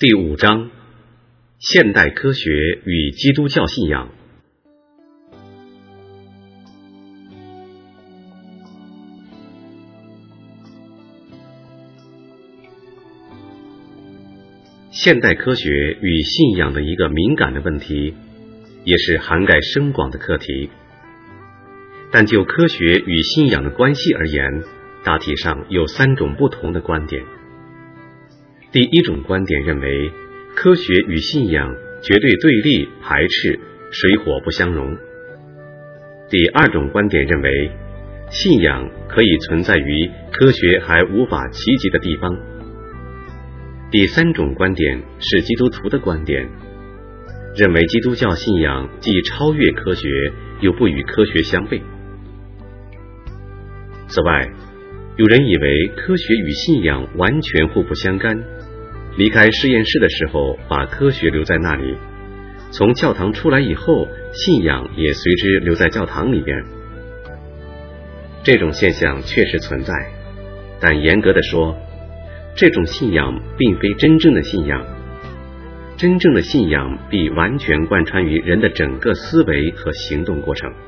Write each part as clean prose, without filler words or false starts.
第5章：现代科学与基督教信仰。现代科学与信仰的一个敏感的问题，也是涵盖深广的课题。但就科学与信仰的关系而言，大体上有3种不同的观点。第一种观点认为，科学与信仰绝对对立、排斥，水火不相容。第二种观点认为，信仰可以存在于科学还无法企及的地方。第三种观点是基督徒的观点，认为基督教信仰既超越科学，又不与科学相悖。此外，有人以为科学与信仰完全互不相干，离开实验室的时候把科学留在那里，从教堂出来以后，信仰也随之留在教堂里边。这种现象确实存在，但严格的说，这种信仰并非真正的信仰。真正的信仰必完全贯穿于人的整个思维和行动过程。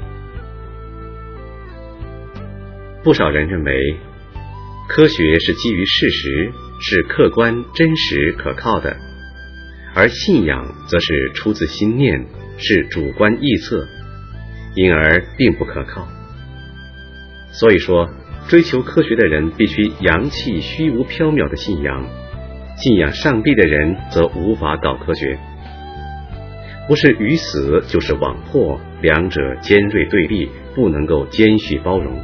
不少人认为，科学是基于事实，是客观、真实、可靠的，而信仰则是出自心念，是主观臆测，因而并不可靠。所以说，追求科学的人必须扬弃虚无缥缈的信仰，信仰上帝的人则无法搞科学。不是与死就是网破，两者尖锐对立，不能够兼蓄包容。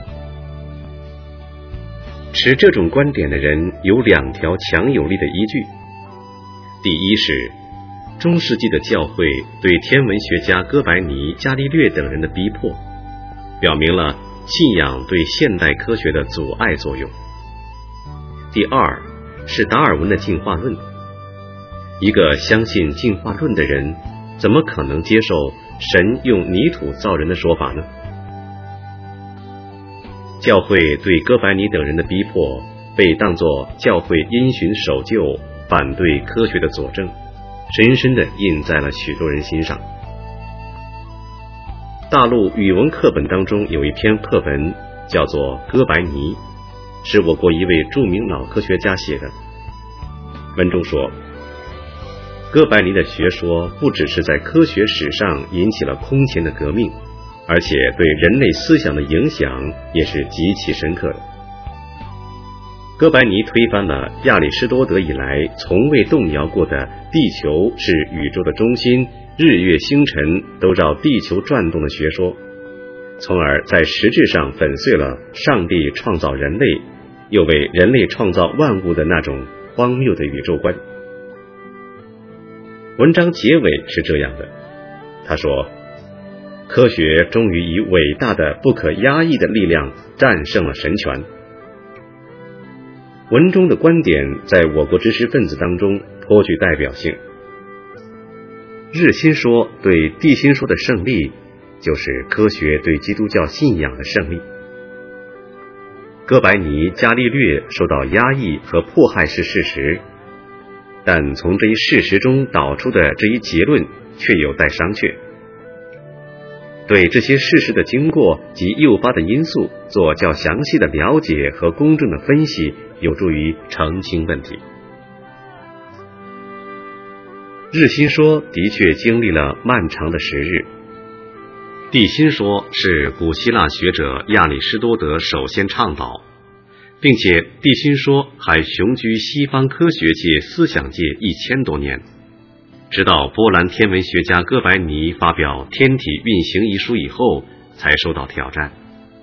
持这种观点的人有2条强有力的依据。第一是，中世纪的教会对天文学家哥白尼、伽利略等人的逼迫，表明了信仰对现代科学的阻碍作用。第二是达尔文的进化论。一个相信进化论的人，怎么可能接受神用泥土造人的说法呢？教会对哥白尼等人的逼迫被当作教会因循守旧、反对科学的佐证，深深地印在了许多人心上。大陆语文课本当中有一篇课文叫做《哥白尼》，是我国一位著名脑科学家写的。文中说，哥白尼的学说不只是在科学史上引起了空前的革命，而且对人类思想的影响也是极其深刻的。哥白尼推翻了亚里士多德以来从未动摇过的地球是宇宙的中心，日月星辰都绕地球转动的学说，从而在实质上粉碎了上帝创造人类，又为人类创造万物的那种荒谬的宇宙观。文章结尾是这样的，他说，科学终于以伟大的不可压抑的力量战胜了神权。文中的观点在我国知识分子当中颇具代表性。日心说对地心说的胜利，就是科学对基督教信仰的胜利。哥白尼、伽利略受到压抑和迫害是事实，但从这一事实中导出的这一结论却有待商榷。对这些事实的经过及诱发的因素做较详细的了解和公正的分析，有助于澄清问题。日心说的确经历了漫长的时日。地心说是古希腊学者亚里士多德首先倡导，并且地心说还雄居西方科学界、思想界1000多年，直到波兰天文学家哥白尼发表《天体运行》一书以后，才受到挑战。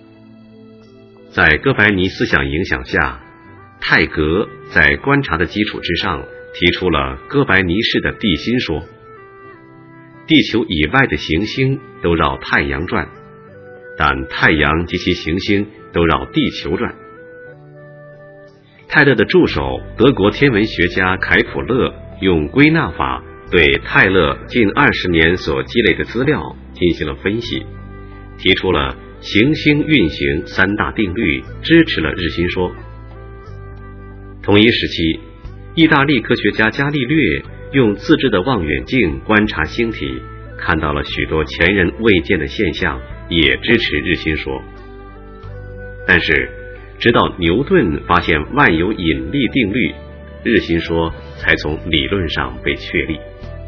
在哥白尼思想影响下，泰格在观察的基础之上提出了哥白尼式的地心说，地球以外的行星都绕太阳转，但太阳及其行星都绕地球转。泰勒的助手德国天文学家凯普勒用归纳法对泰勒近20年所积累的资料进行了分析，提出了行星运行3大定律，支持了日心说。同一时期， 意大利科学家伽利略用自制的望远镜观察星体，看到了许多前人未见的现象，也支持日心说。但是直到牛顿发现万有引力定律，日心说才从理论上被确立。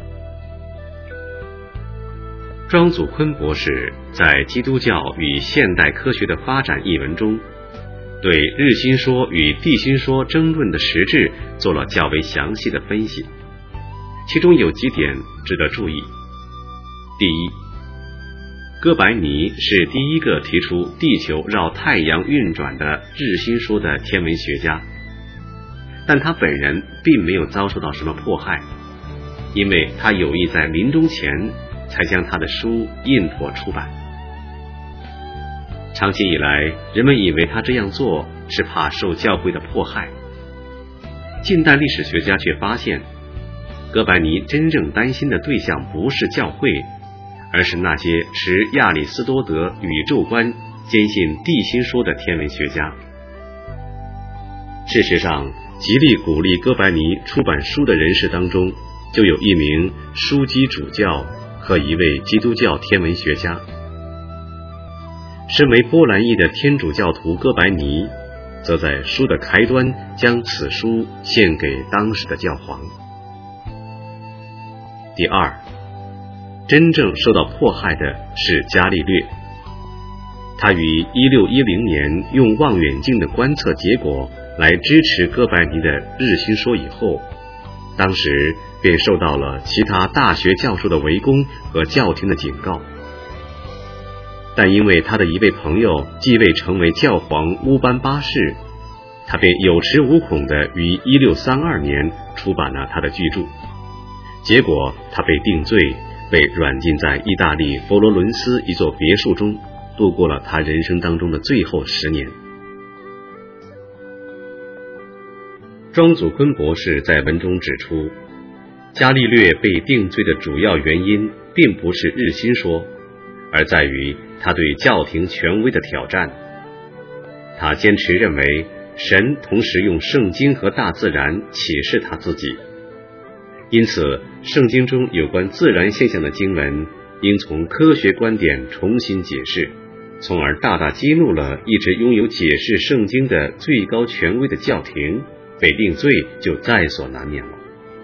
庄祖昆博士在《基督教与现代科学的发展》一文中，对日心说与地心说争论的实质做了较为详细的分析，其中有几点值得注意。第一，哥白尼是第一个提出地球绕太阳运转的日心说的天文学家，但他本人并没有遭受到什么迫害，因为他有意在临终前才将他的书印妥出版。长期以来，人们以为他这样做是怕受教会的迫害。近代历史学家却发现，哥白尼真正担心的对象不是教会，而是那些持亚里士多德宇宙观、坚信地心说的天文学家。事实上，极力鼓励哥白尼出版书的人士当中，就有一名枢机主教和一位基督教天文学家。身为波兰裔的天主教徒哥白尼，则在书的开端将此书献给当时的教皇。第二，真正受到迫害的是伽利略。他于1610年用望远镜的观测结果来支持哥白尼的日心说以后，当时便受到了其他大学教授的围攻和教廷的警告。但因为他的一位朋友继位成为教皇乌班八世，他便有恃无恐地于1632年出版了他的巨著。结果他被定罪，被软禁在意大利佛罗伦斯一座别墅中，度过了他人生当中的最后10年。庄祖昆博士在文中指出，伽利略被定罪的主要原因并不是日心说，而在于他对教廷权威的挑战。他坚持认为，神同时用圣经和大自然启示他自己，因此圣经中有关自然现象的经文应从科学观点重新解释，从而大大激怒了一直拥有解释圣经的最高权威的教廷，被定罪就在所难免了。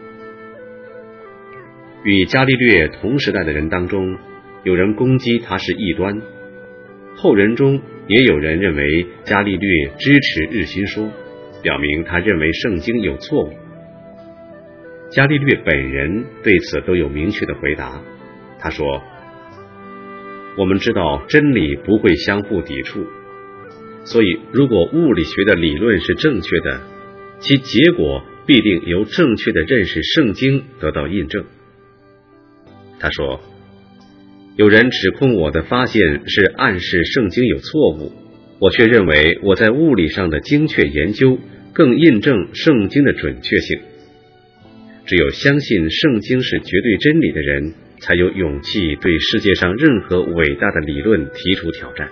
与伽利略同时代的人当中，有人攻击他是异端，后人中也有人认为伽利略支持日心说，表明他认为圣经有错误。伽利略本人对此都有明确的回答，他说，我们知道真理不会相互抵触，所以如果物理学的理论是正确的，其结果必定由正确的认识圣经得到印证。他说，有人指控我的发现是暗示圣经有错误，我却认为我在物理上的精确研究更印证圣经的准确性。只有相信圣经是绝对真理的人，才有勇气对世界上任何伟大的理论提出挑战。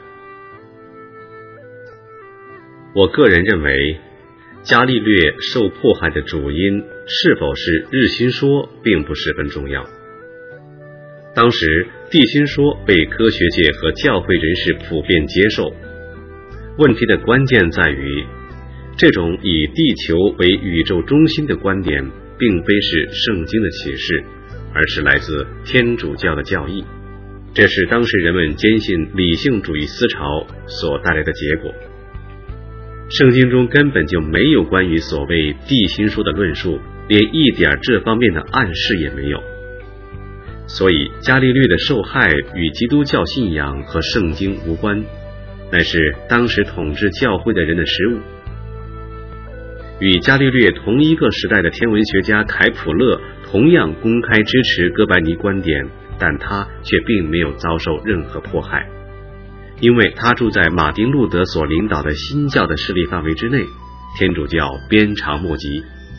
我个人认为，伽利略受迫害的主因是否是日心说并不十分重要。当时地心说被科学界和教会人士普遍接受，问题的关键在于，这种以地球为宇宙中心的观点并非是圣经的启示，而是来自天主教的教义，这是当时人们坚信理性主义思潮所带来的结果。圣经中根本就没有关于所谓地心说的论述，连一点这方面的暗示也没有。所以伽利略的受害与基督教信仰和圣经无关，乃是当时统治教会的人的失误。与伽利略同一个时代的天文学家凯普勒同样公开支持哥白尼观点，但他却并没有遭受任何迫害，因为他住在马丁路德所领导的新教的势力范围之内，天主教鞭长莫及。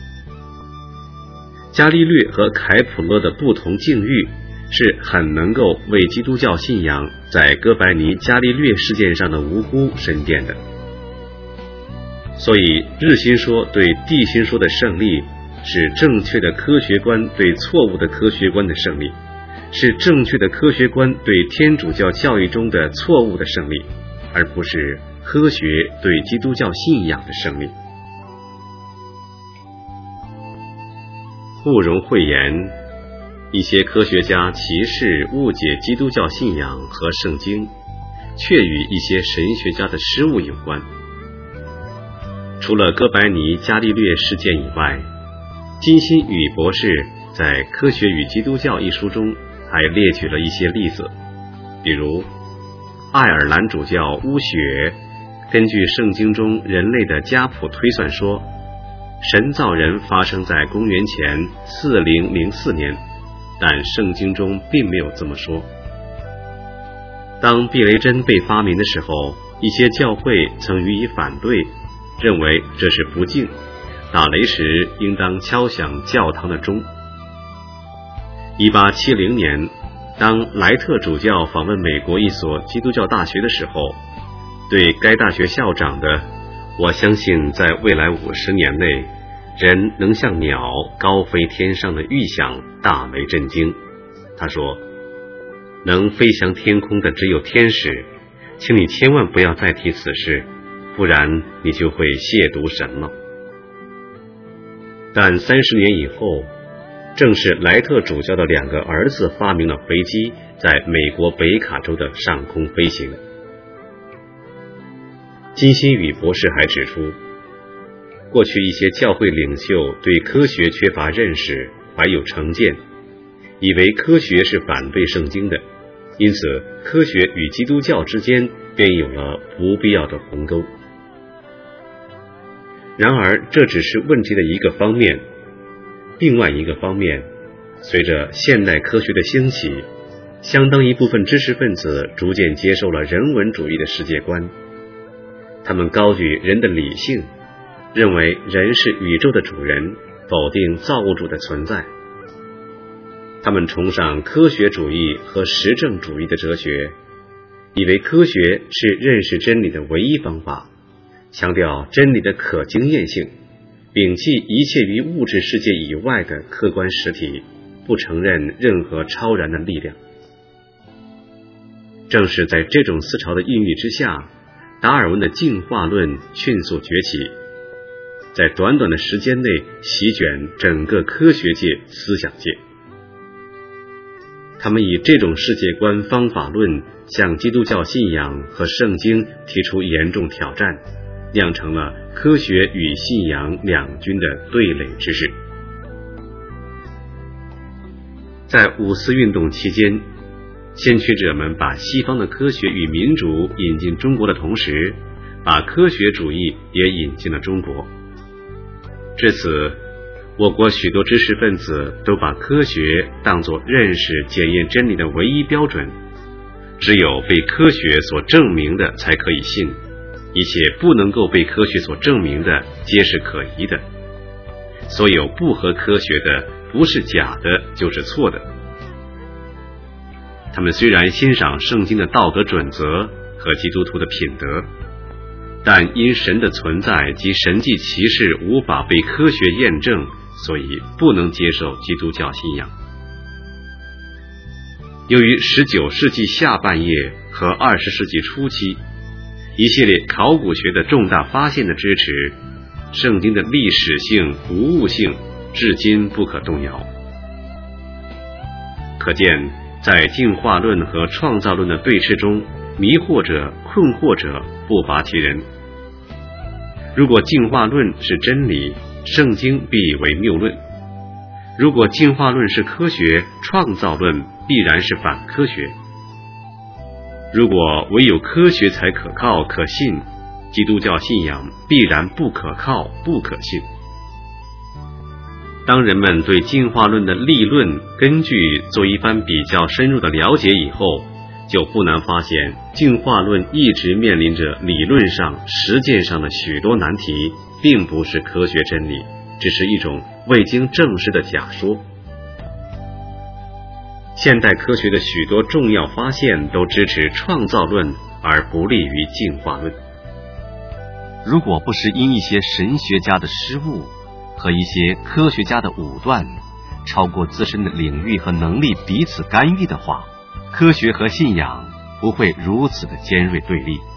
伽利略和凯普勒的不同境遇是很能够为基督教信仰在哥白尼伽利略事件上的无辜申辩的。所以日心说对地心说的胜利是正确的科学观对错误的科学观的胜利，是正确的科学观对天主教教义中的错误的胜利，而不是科学对基督教信仰的胜利。不容讳言，一些科学家歧视误解基督教信仰和圣经，却与一些神学家的失误有关。除了哥白尼、伽利略事件以外，金新宇博士在《科学与基督教》一书中还列举了一些例子，比如爱尔兰主教巫雪根据圣经中人类的家谱推算说，神造人发生在公元前4004年，但圣经中并没有这么说。当避雷针被发明的时候，一些教会曾予以反对，认为这是不敬，打雷时应当敲响教堂的钟。1870年，当莱特主教访问美国一所基督教大学的时候，对该大学校长的我相信在未来50年内，人能像鸟高飞天上的预想大为震惊。他说，能飞翔天空的只有天使，请你千万不要再提此事，不然你就会亵渎神了。但30年以后，正是莱特主教的2个儿子发明了飞机，在美国北卡州的上空飞行。金新宇博士还指出，过去一些教会领袖对科学缺乏认识，怀有成见，以为科学是反对圣经的，因此科学与基督教之间便有了不必要的鸿沟。然而这只是问题的一个方面，另外一个方面，随着现代科学的兴起，相当一部分知识分子逐渐接受了人文主义的世界观，他们高举人的理性，认为人是宇宙的主人，否定造物主的存在。他们崇尚科学主义和实证主义的哲学，以为科学是认识真理的唯一方法，强调真理的可经验性，摒弃一切于物质世界以外的客观实体，不承认任何超然的力量。正是在这种思潮的孕育之下，达尔文的进化论迅速崛起，在短短的时间内席卷整个科学界、思想界。他们以这种世界观方法论向基督教信仰和圣经提出严重挑战，酿成了科学与信仰两军的对垒之势。在五四运动期间，先驱者们把西方的科学与民主引进中国的同时，把科学主义也引进了中国。至此，我国许多知识分子都把科学当作认识检验真理的唯一标准，只有被科学所证明的才可以信，一切不能够被科学所证明的皆是可疑的，所有不合科学的不是假的就是错的。他们虽然欣赏圣经的道德准则和基督徒的品德，但因神的存在及神迹奇事无法被科学验证，所以不能接受基督教信仰。由于19世纪下半叶和20世纪初期一系列考古学的重大发现的支持，圣经的历史性、无误性至今不可动摇。可见，在进化论和创造论的对峙中，迷惑者、困惑者不乏其人。如果进化论是真理，圣经必为谬论；如果进化论是科学，创造论必然是反科学。如果唯有科学才可靠可信，基督教信仰必然不可靠不可信。当人们对进化论的立论根据做一番比较深入的了解以后，就不难发现进化论一直面临着理论上、实践上的许多难题，并不是科学真理，只是一种未经证实的假说。现代科学的许多重要发现都支持创造论，而不利于进化论。如果不是因一些神学家的失误， 和一些科学家的武断超过自身的领域和能力彼此干预的话，科学和信仰不会如此的尖锐对立。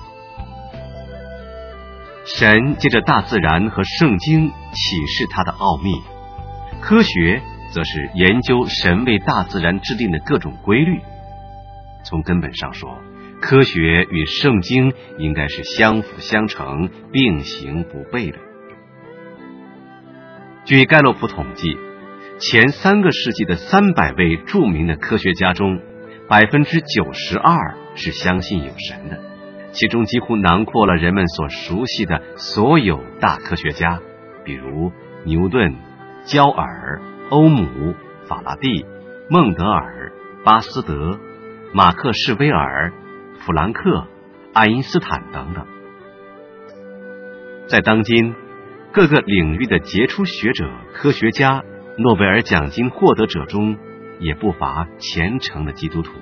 神借着大自然和圣经启示他的奥秘，科学则是研究神为大自然制定的各种规律。从根本上说，科学与圣经应该是相辅相成、并行不悖的。据盖洛普统计，前3个世纪的300位著名的科学家中，92%是相信有神的，其中几乎囊括了人们所熟悉的所有大科学家，比如牛顿、焦耳、欧姆、法拉第、孟德尔、巴斯德、马克士威尔、普朗克、爱因斯坦等等。在当今各个领域的杰出学者、科学家、诺贝尔奖金获得者中，也不乏虔诚的基督徒。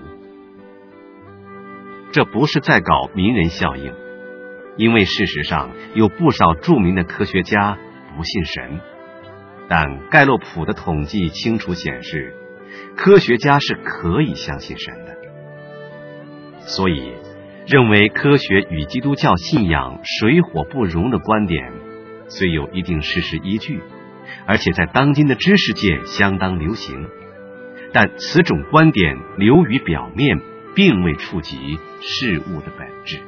这不是在搞名人效应，因为事实上有不少著名的科学家不信神，但盖洛普的统计清楚显示，科学家是可以相信神的。所以认为科学与基督教信仰水火不容的观点虽有一定事实依据，而且在当今的知识界相当流行，但此种观点流于表面，并未触及事物的本质。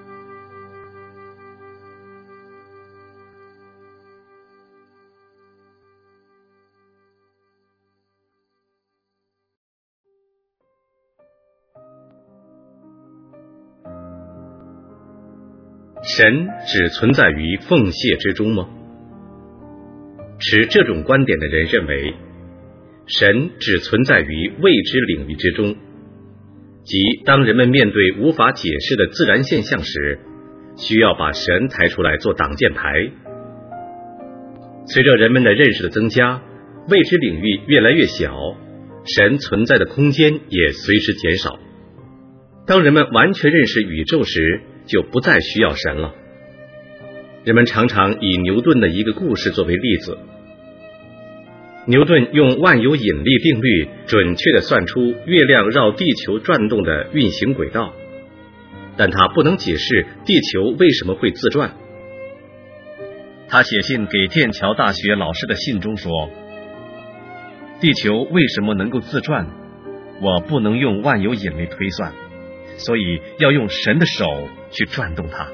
神只存在于凤蟹之中吗？持这种观点的人认为，神只存在于未知领域之中，即当人们面对无法解释的自然现象时，需要把神抬出来做挡箭牌。随着人们的认识的增加，未知领域越来越小，神存在的空间也随之减少。当人们完全认识宇宙时，就不再需要神了。人们常常以牛顿的一个故事作为例子。牛顿用万有引力定律准确地算出月亮绕地球转动的运行轨道，但他不能解释地球为什么会自转。他写信给剑桥大学老师的信中说，地球为什么能够自转，我不能用万有引力推算，所以要用神的手去转动它。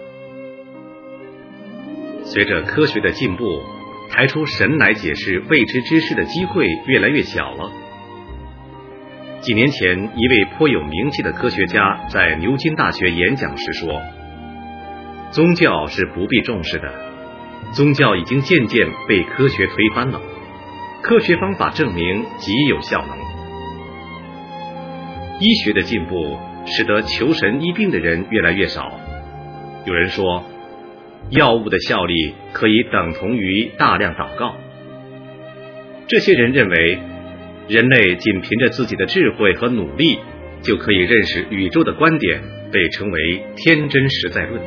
随着科学的进步，抬出神来解释未知之事的机会越来越小了。几年前，一位颇有名气的科学家在牛津大学演讲时说，宗教是不必重视的，宗教已经渐渐被科学推翻了，科学方法证明极有效能。医学的进步使得求神医病的人越来越少。有人说，药物的效力可以等同于大量祷告。这些人认为，人类仅凭着自己的智慧和努力，就可以认识宇宙的观点被称为天真实在论。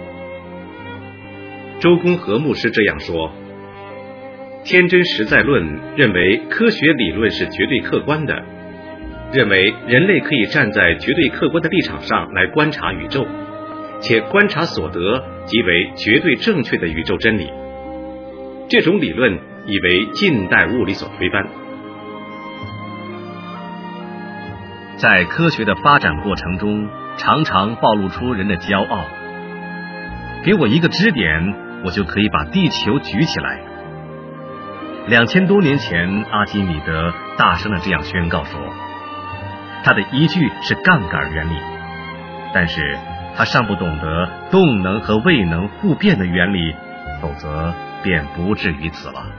周公和牧师这样说，天真实在论认为科学理论是绝对客观的，认为人类可以站在绝对客观的立场上来观察宇宙，且观察所得即为绝对正确的宇宙真理。这种理论已为近代物理所推翻。在科学的发展过程中，常常暴露出人的骄傲。给我一个支点，我就可以把地球举起来。2000多年前，阿基米德大声地这样宣告说，他的依据是杠杆原理，但是他尚不懂得动能和位能互变的原理，否则便不至于此了。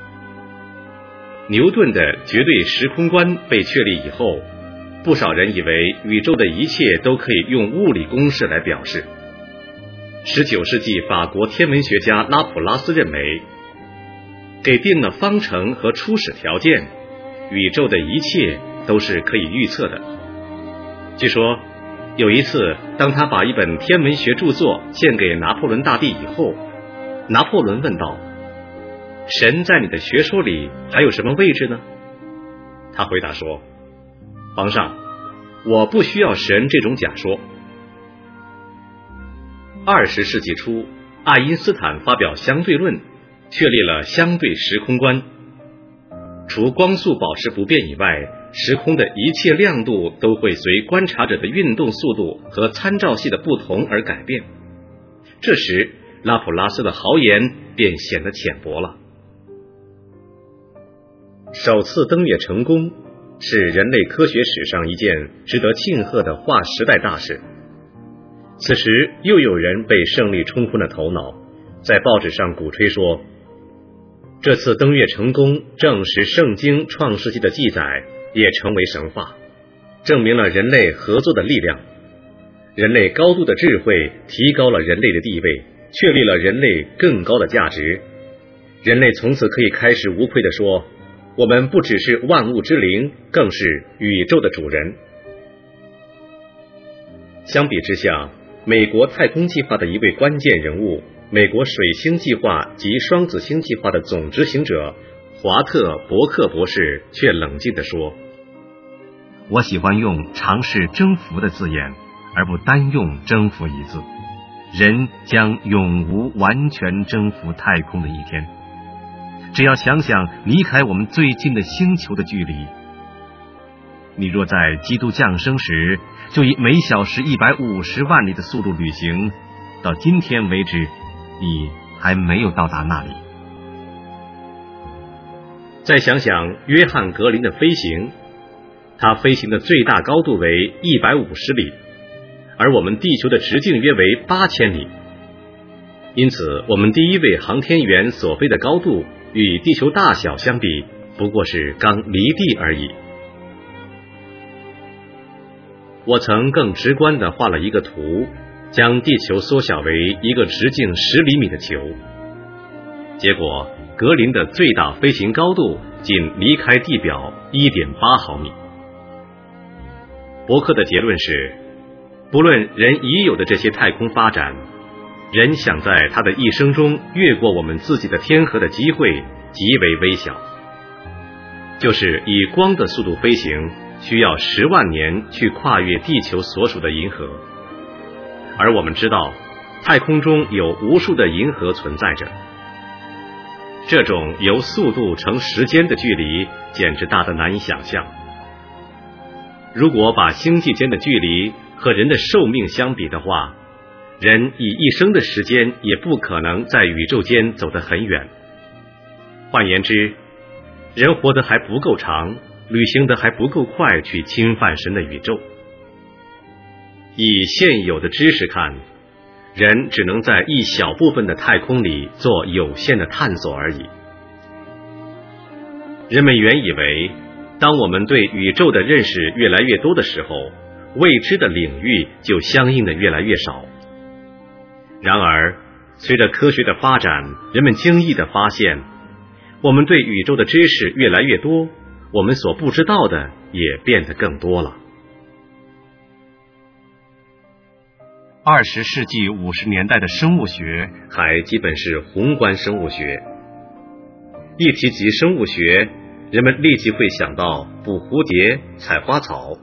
牛顿的绝对时空观被确立以后，不少人以为宇宙的一切都可以用物理公式来表示。19世纪法国天文学家拉普拉斯认为，给定了方程和初始条件，宇宙的一切都是可以预测的。据说有一次，当他把一本天文学著作献给拿破仑大帝以后，拿破仑问道， 神在你的学说里还有什么位置呢？他回答说，皇上，我不需要神这种假说。20世纪初，爱因斯坦发表相对论，确立了相对时空观。除光速保持不变以外，时空的一切亮度都会随观察者的运动速度和参照系的不同而改变。这时，拉普拉斯的豪言便显得浅薄了。首次登月成功是人类科学史上一件值得庆贺的划时代大事。此时，又有人被胜利冲昏了头脑，在报纸上鼓吹说，这次登月成功证实圣经创世纪的记载，也成为神话，证明了人类合作的力量。人类高度的智慧提高了人类的地位，确立了人类更高的价值。人类从此可以开始无愧地说，我们不只是万物之灵，更是宇宙的主人。相比之下，美国太空计划的一位关键人物，美国水星计划及双子星计划的总执行者华特·伯克博士却冷静地说， 我喜欢用尝试征服的字眼，而不单用征服一字。人将永无完全征服太空的一天。只要想想离开我们最近的星球的距离，你若在基督降生时就以每小时150万里的速度旅行，到今天为止，你还没有到达那里。 再想想约翰·格林的飞行，他飞行的最大高度为150里，而我们地球的直径约为8000里。因此，我们第一位航天员所飞的高度与地球大小相比，不过是刚离地而已。我曾更直观地画了一个图，将地球缩小为一个直径10厘米的球。结果，格林的最大飞行高度仅离开地表1.8毫米。伯克的结论是，不论人已有的这些太空发展，人想在他的一生中越过我们自己的天河的机会极为微小。就是以光的速度飞行，需要10万年去跨越地球所属的银河。而我们知道，太空中有无数的银河存在着。这种由速度乘时间的距离，简直大得难以想象。如果把星际间的距离和人的寿命相比的话，人以一生的时间也不可能在宇宙间走得很远。换言之，人活得还不够长，旅行得还不够快去侵犯神的宇宙。以现有的知识看，人只能在一小部分的太空里做有限的探索而已。人们原以为，当我们对宇宙的认识越来越多的时候，未知的领域就相应的越来越少。然而，随着科学的发展，人们惊异地发现，我们对宇宙的知识越来越多，我们所不知道的也变得更多了。 20世纪50年代的生物学还基本是宏观生物学。一提及生物学，人们立即会想到捕蝴蝶、采花草。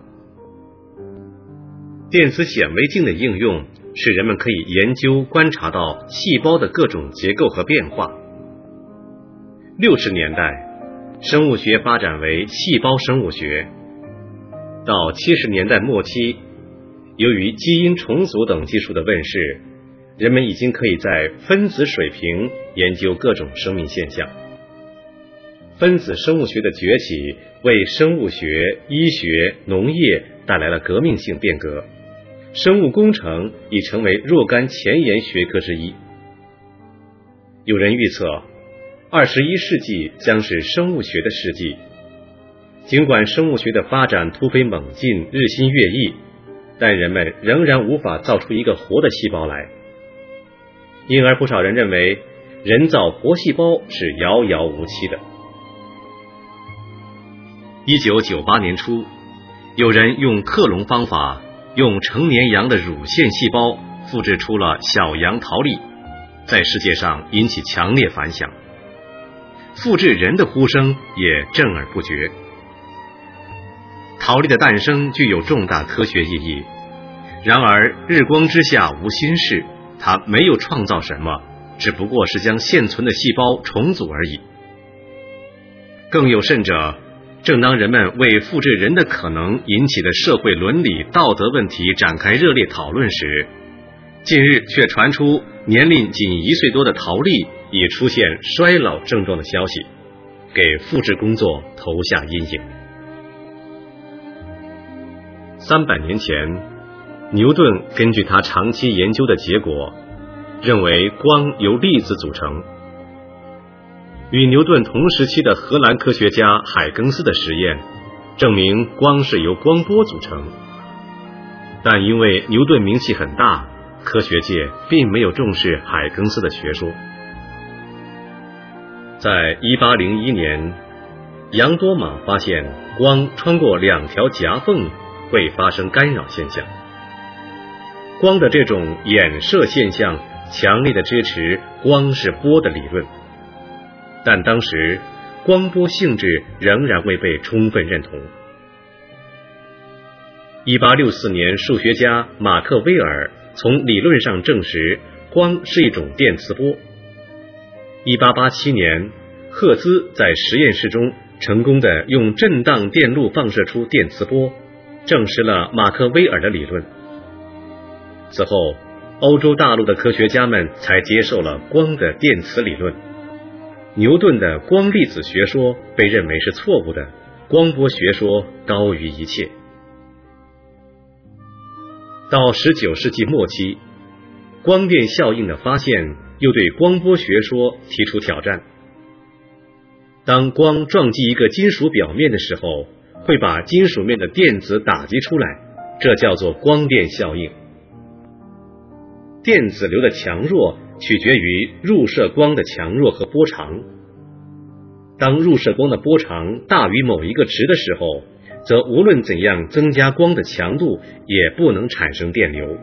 电子显微镜的应用使人们可以研究观察到细胞的各种结构和变化。60年代，生物学发展为细胞生物学。到70年代末期，由于基因重组等技术的问世，人们已经可以在分子水平研究各种生命现象。分子生物学的崛起为生物学、医学、农业带来了革命性变革，生物工程已成为若干前沿学科之一。有人预测21世纪将是生物学的世纪。尽管生物学的发展突飞猛进，日新月异，但人们仍然无法造出一个活的细胞来。因而不少人认为，人造活细胞是遥遥无期的。1998年初，有人用克隆方法，用成年羊的乳腺细胞复制出了小羊桃莉，在世界上引起强烈反响。 复制人的呼声也震耳不绝。陶粒的诞生具有重大科学意义，然而日光之下无新事，它没有创造什么，只不过是将现存的细胞重组而已。更有甚者，正当人们为复制人的可能引起的社会伦理道德问题展开热烈讨论时，近日却传出年龄仅1岁多的陶粒已出现衰老症状的消息，给复制工作投下阴影。300年前，牛顿根据他长期研究的结果，认为光由粒子组成。与牛顿同时期的荷兰科学家海更斯的实验证明光是由光波组成，但因为牛顿名气很大，科学界并没有重视海更斯的学说。在1801年，杨多玛发现光穿过2条夹缝会发生干扰现象。光的这种衍射现象强烈地支持光是波的理论，但当时光波性质仍然未被充分认同。1864年，数学家马克威尔从理论上证实光是一种电磁波。1887年，赫兹在实验室中成功地用震荡电路放射出电磁波，证实了马克威尔的理论。此后，欧洲大陆的科学家们才接受了光的电磁理论。牛顿的光粒子学说被认为是错误的，光波学说高于一切。到19世纪末期，光电效应的发现又对光波学说提出挑战。当光撞击一个金属表面的时候，会把金属面的电子打击出来，这叫做光电效应。电子流的强弱取决于入射光的强弱和波长。当入射光的波长大于某一个值的时候，则无论怎样增加光的强度，也不能产生电流。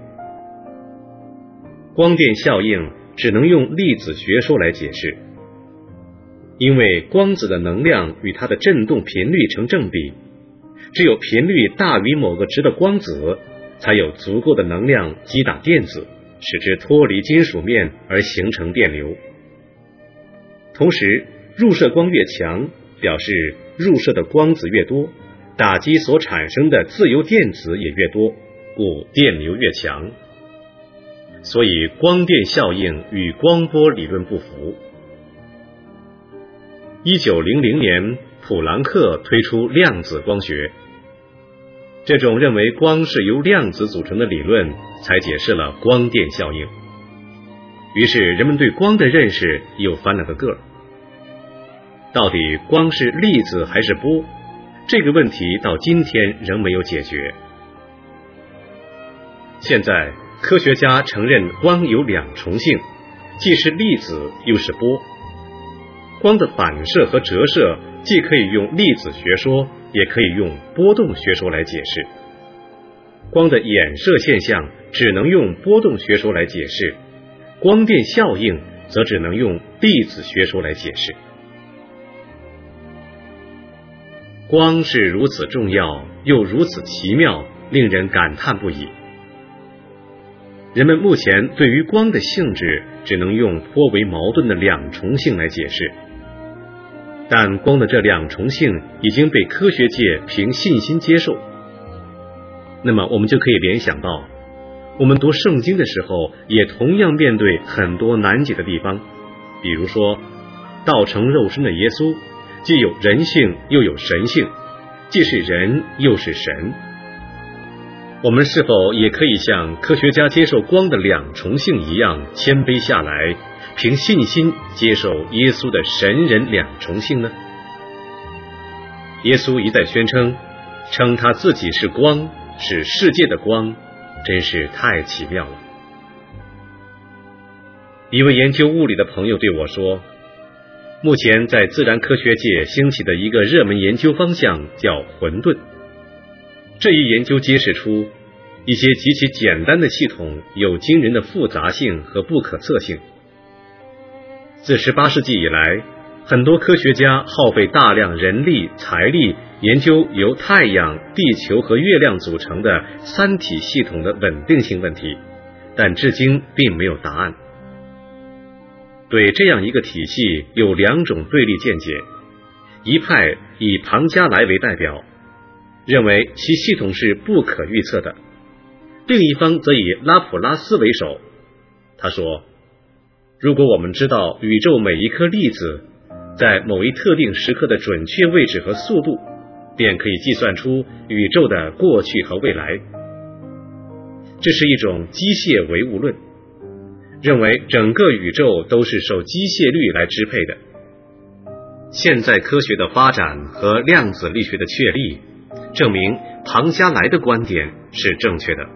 光电效应只能用粒子学说来解释，因为光子的能量与它的振动频率成正比，只有频率大于某个值的光子，才有足够的能量击打电子，使之脱离金属面而形成电流。同时，入射光越强，表示入射的光子越多，打击所产生的自由电子也越多，故电流越强。所以光电效应与光波理论不符。1900年，普朗克推出量子光学，这种认为光是由量子组成的理论才解释了光电效应。于是人们对光的认识又翻了个个。到底光是粒子还是波？这个问题到今天仍没有解决。现在科学家承认光有2重性，既是粒子又是波。光的反射和折射既可以用粒子学说，也可以用波动学说来解释。光的衍射现象只能用波动学说来解释，光电效应则只能用粒子学说来解释。光是如此重要，又如此奇妙，令人感叹不已。人们目前对于光的性质只能用颇为矛盾的2重性来解释，但光的这2重性已经被科学界凭信心接受。那么我们就可以联想到，我们读圣经的时候也同样面对很多难解的地方，比如说道成肉身的耶稣既有人性又有神性，既是人又是神。我们是否也可以像科学家接受光的2重性一样谦卑下来，凭信心接受耶稣的神人2重性呢？耶稣一再宣称他自己是光，是世界的光，真是太奇妙了。一位研究物理的朋友对我说，目前在自然科学界兴起的一个热门研究方向叫混沌。这一研究揭示出一些极其简单的系统有惊人的复杂性和不可测性。自18世纪以来， 很多科学家耗费大量人力财力研究由太阳、地球和月亮组成的三体系统的稳定性问题，但至今并没有答案。对这样一个体系有两种对立见解，一派以庞加莱为代表，认为其系统是不可预测的，另一方则以拉普拉斯为首。他说，如果我们知道宇宙每一颗粒子在某一特定时刻的准确位置和速度，便可以计算出宇宙的过去和未来。这是一种机械唯物论，认为整个宇宙都是受机械律来支配的。现在科学的发展和量子力学的确立，证明庞加莱的观点是正确的。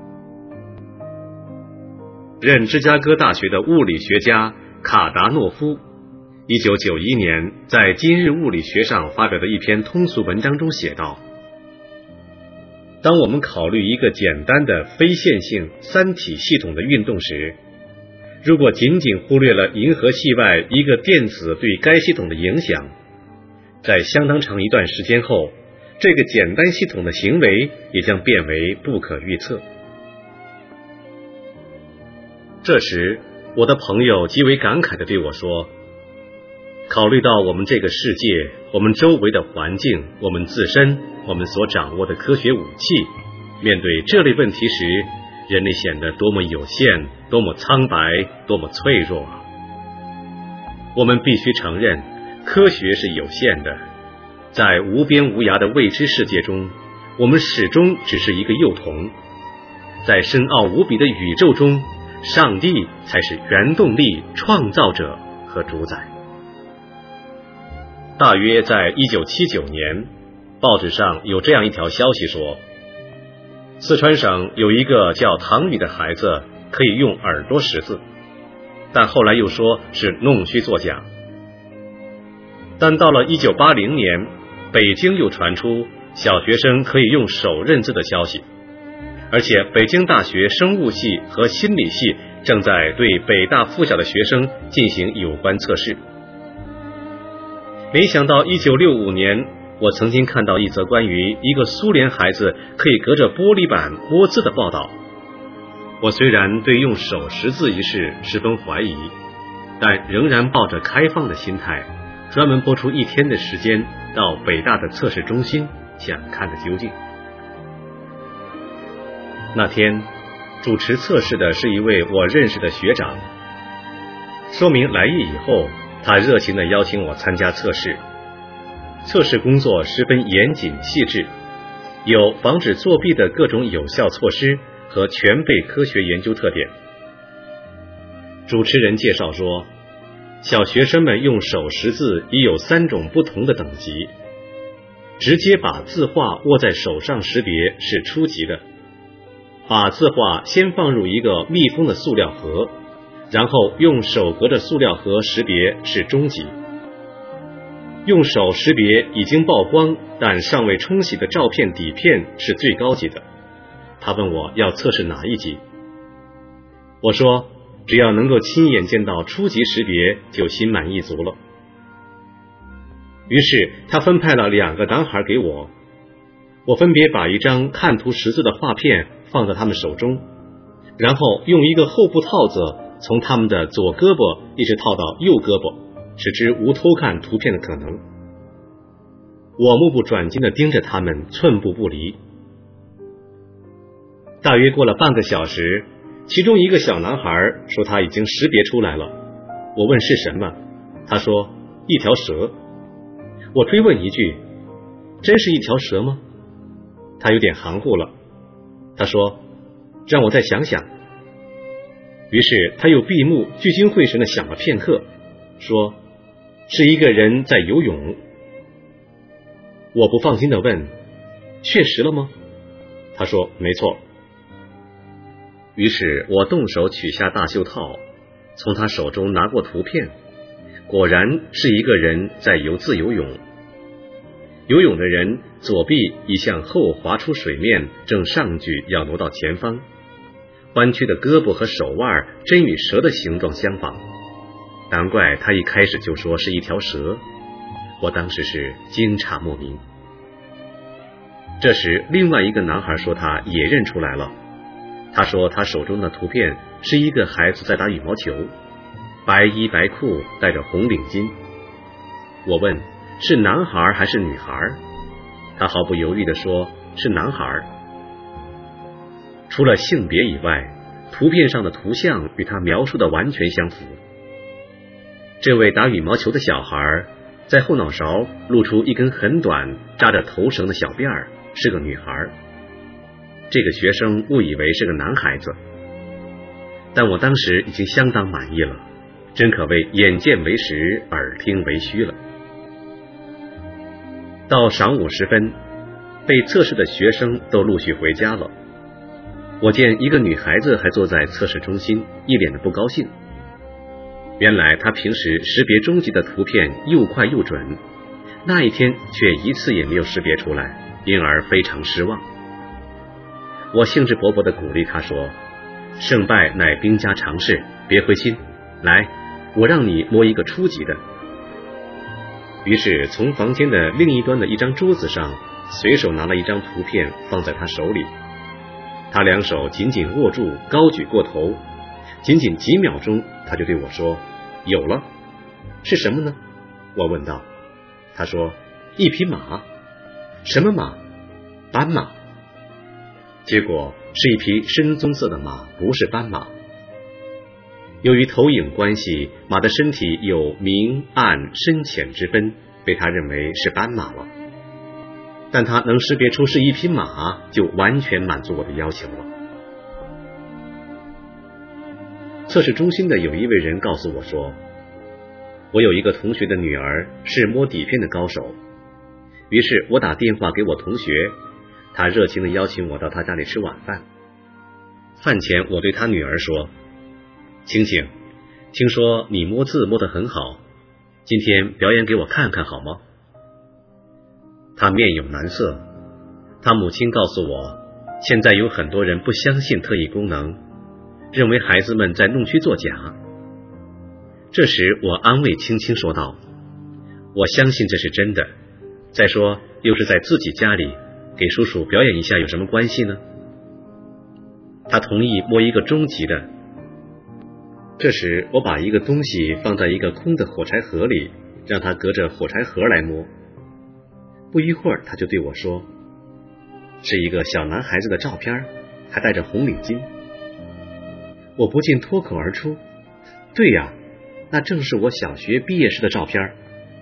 任芝加哥大学的物理学家卡达诺夫1991年在《今日物理学》上发表的一篇通俗文章中写道，当我们考虑一个简单的非线性三体系统的运动时，如果仅仅忽略了银河系外一个电子对该系统的影响，在相当长一段时间后，这个简单系统的行为也将变为不可预测。这时，我的朋友极为感慨地对我说，考虑到我们这个世界，我们周围的环境，我们自身，我们所掌握的科学武器，面对这类问题时，人类显得多么有限，多么苍白，多么脆弱啊！我们必须承认，科学是有限的，在无边无涯的未知世界中，我们始终只是一个幼童。在深奥无比的宇宙中，上帝才是原动力、创造者和主宰。大约在1979年，报纸上有这样一条消息说，四川省有一个叫唐宇的孩子可以用耳朵识字，但后来又说是弄虚作假。但到了1980年，北京又传出小学生可以用手认字的消息，而且北京大学生物系和心理系正在对北大附小的学生进行有关测试。没想到1965年，我曾经看到一则关于一个苏联孩子可以隔着玻璃板摸字的报道。我虽然对用手识字一事十分怀疑，但仍然抱着开放的心态，专门拨出一天的时间到北大的测试中心，想看个究竟。那天主持测试的是一位我认识的学长，说明来意以后，他热情地邀请我参加测试。测试工作十分严谨细致，有防止作弊的各种有效措施和全备科学研究特点。主持人介绍说，小学生们用手识字已有3种不同的等级，直接把字画握在手上识别是初级的，把字画先放入一个密封的塑料盒，然后用手隔着塑料盒识别是中级。用手识别已经曝光但尚未冲洗的照片底片是最高级的。他问我要测试哪一级，我说只要能够亲眼见到初级识别就心满意足了。于是他分派了2个男孩给我，我分别把一张看图识字的画片放在他们手中，然后用一个厚布套子从他们的左胳膊一直套到右胳膊，使之无偷看图片的可能。我目不转睛地盯着他们，寸步不离。大约过了半个小时，其中一个小男孩说他已经识别出来了。我问是什么，他说一条蛇。我追问一句，真是一条蛇吗？他有点含糊了，他说让我再想想。于是他又闭目聚精会神地想了片刻，说是一个人在游泳。我不放心地问，确实了吗？他说没错。于是我动手取下大袖套，从他手中拿过图片，果然是一个人在自由泳。游泳的人左臂已向后滑出水面，正上举要挪到前方，弯曲的胳膊和手腕真与蛇的形状相仿， 难怪他一开始就说是一条蛇，我当时是惊诧莫名。这时另外一个男孩说他也认出来了，他说他手中的图片是一个孩子在打羽毛球，白衣白裤，戴着红领巾。我问是男孩还是女孩，他毫不犹豫地说是男孩。除了性别以外，图片上的图像与他描述的完全相符。这位打羽毛球的小孩在后脑勺露出一根很短扎着头绳的小辫儿，是个女孩。这个学生误以为是个男孩子，但我当时已经相当满意了，真可谓眼见为实，耳听为虚了。到晌午时分，被测试的学生都陆续回家了。我见一个女孩子还坐在测试中心，一脸的不高兴。原来她平时识别终极的图片又快又准，那一天却一次也没有识别出来，因而非常失望。我兴致勃勃地鼓励她说，胜败乃兵家常事，别灰心，来，我让你摸一个初级的。于是从房间的另一端的一张桌子上随手拿了一张图片放在她手里，她两手紧紧握住，高举过头，仅仅几秒钟，她就对我说，有了。是什么呢？我问道。她说，一匹马。什么马？斑马。结果是一匹深棕色的马，不是斑马。由于投影关系，马的身体有明暗深浅之分，被他认为是斑马了。但他能识别出是一匹马，就完全满足我的要求了。测试中心的有一位人告诉我说，我有一个同学的女儿是摸底片的高手，于是我打电话给我同学，他热情地邀请我到他家里吃晚饭。饭前我对他女儿说，晴晴，听说你摸字摸得很好，今天表演给我看看好吗？他面有难色，他母亲告诉我，现在有很多人不相信特异功能，认为孩子们在弄虚作假。这时我安慰轻轻说道，我相信这是真的，再说又是在自己家里，给叔叔表演一下有什么关系呢？他同意摸一个中级的。这时我把一个东西放在一个空的火柴盒里，让他隔着火柴盒来摸。不一会儿他就对我说，是一个小男孩子的照片，还戴着红领巾。我不禁脱口而出，对呀，那正是我小学毕业时的照片。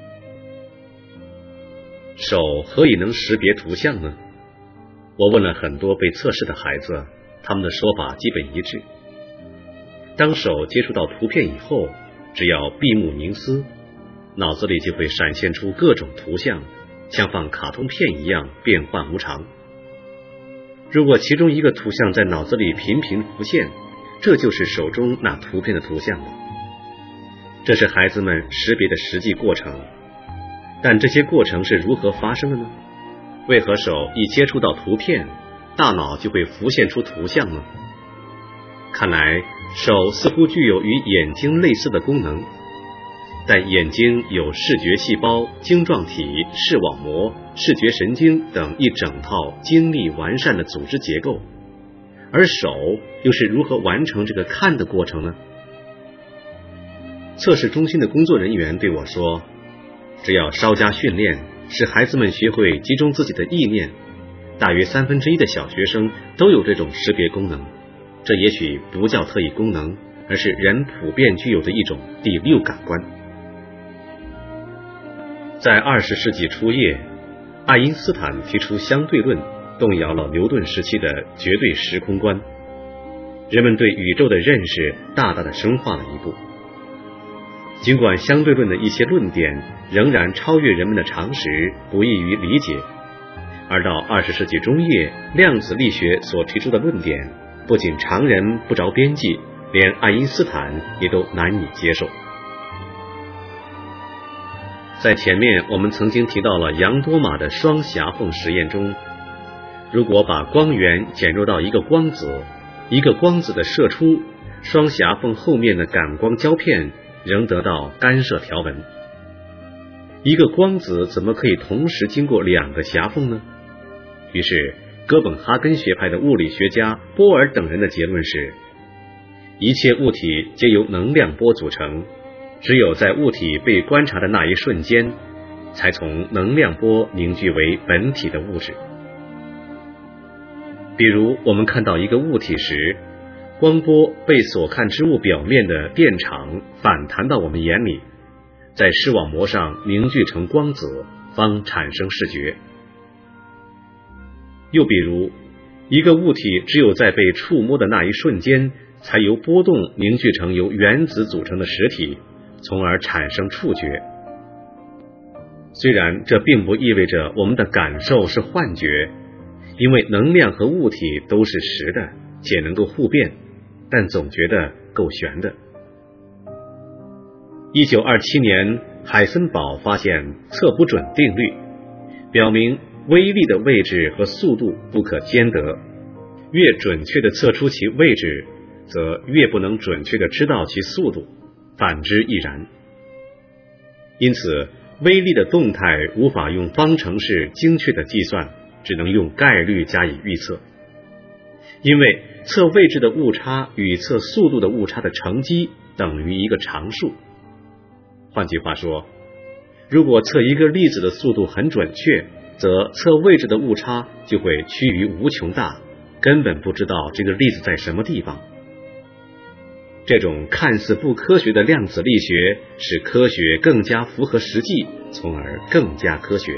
手何以能识别图像呢？我问了很多被测试的孩子，他们的说法基本一致。当手接触到图片以后，只要闭目凝思，脑子里就会闪现出各种图像，像放卡通片一样变幻无常。如果其中一个图像在脑子里频频浮现，这就是手中那图片的图像了。这是孩子们识别的实际过程。但这些过程是如何发生的呢？为何手一接触到图片，大脑就会浮现出图像呢？看来手似乎具有与眼睛类似的功能，但眼睛有视觉细胞、晶状体、视网膜、视觉神经等一整套精密完善的组织结构，而手又是如何完成这个看的过程呢？测试中心的工作人员对我说，只要稍加训练，使孩子们学会集中自己的意念，大约1/3的小学生都有这种识别功能。这也许不叫特异功能，而是人普遍具有的一种第六感官。在20世纪初叶，爱因斯坦提出相对论，动摇了牛顿时期的绝对时空观，人们对宇宙的认识大大的深化了一步。尽管相对论的一些论点仍然超越人们的常识，不易于理解，而到20世纪中叶，量子力学所提出的论点不仅常人不着边际，连爱因斯坦也都难以接受。在前面我们曾经提到了杨多玛的双狭缝实验中，如果把光源减弱到一个光子，一个光子的射出，双狭缝后面的感光胶片仍得到干涉条纹。一个光子怎么可以同时经过两个狭缝呢？于是哥本哈根学派的物理学家波尔等人的结论是，一切物体皆由能量波组成，只有在物体被观察的那一瞬间，才从能量波凝聚为本体的物质。比如我们看到一个物体时，光波被所看之物表面的电场反弹到我们眼里，在视网膜上凝聚成光子，方产生视觉。又比如一个物体只有在被触摸的那一瞬间，才由波动凝聚成由原子组成的实体，从而产生触觉。虽然这并不意味着我们的感受是幻觉，因为能量和物体都是实的且能够互变，但总觉得够悬的。1927年海森堡发现测不准定律，表明微粒的位置和速度不可兼得，越准确地测出其位置，则越不能准确地知道其速度，反之亦然。因此微粒的动态无法用方程式精确的计算，只能用概率加以预测。因为测位置的误差与测速度的误差的乘积等于一个常数。换句话说，如果测一个粒子的速度很准确，则测位置的误差就会趋于无穷大，根本不知道这个粒子在什么地方。这种看似不科学的量子力学使科学更加符合实际，从而更加科学。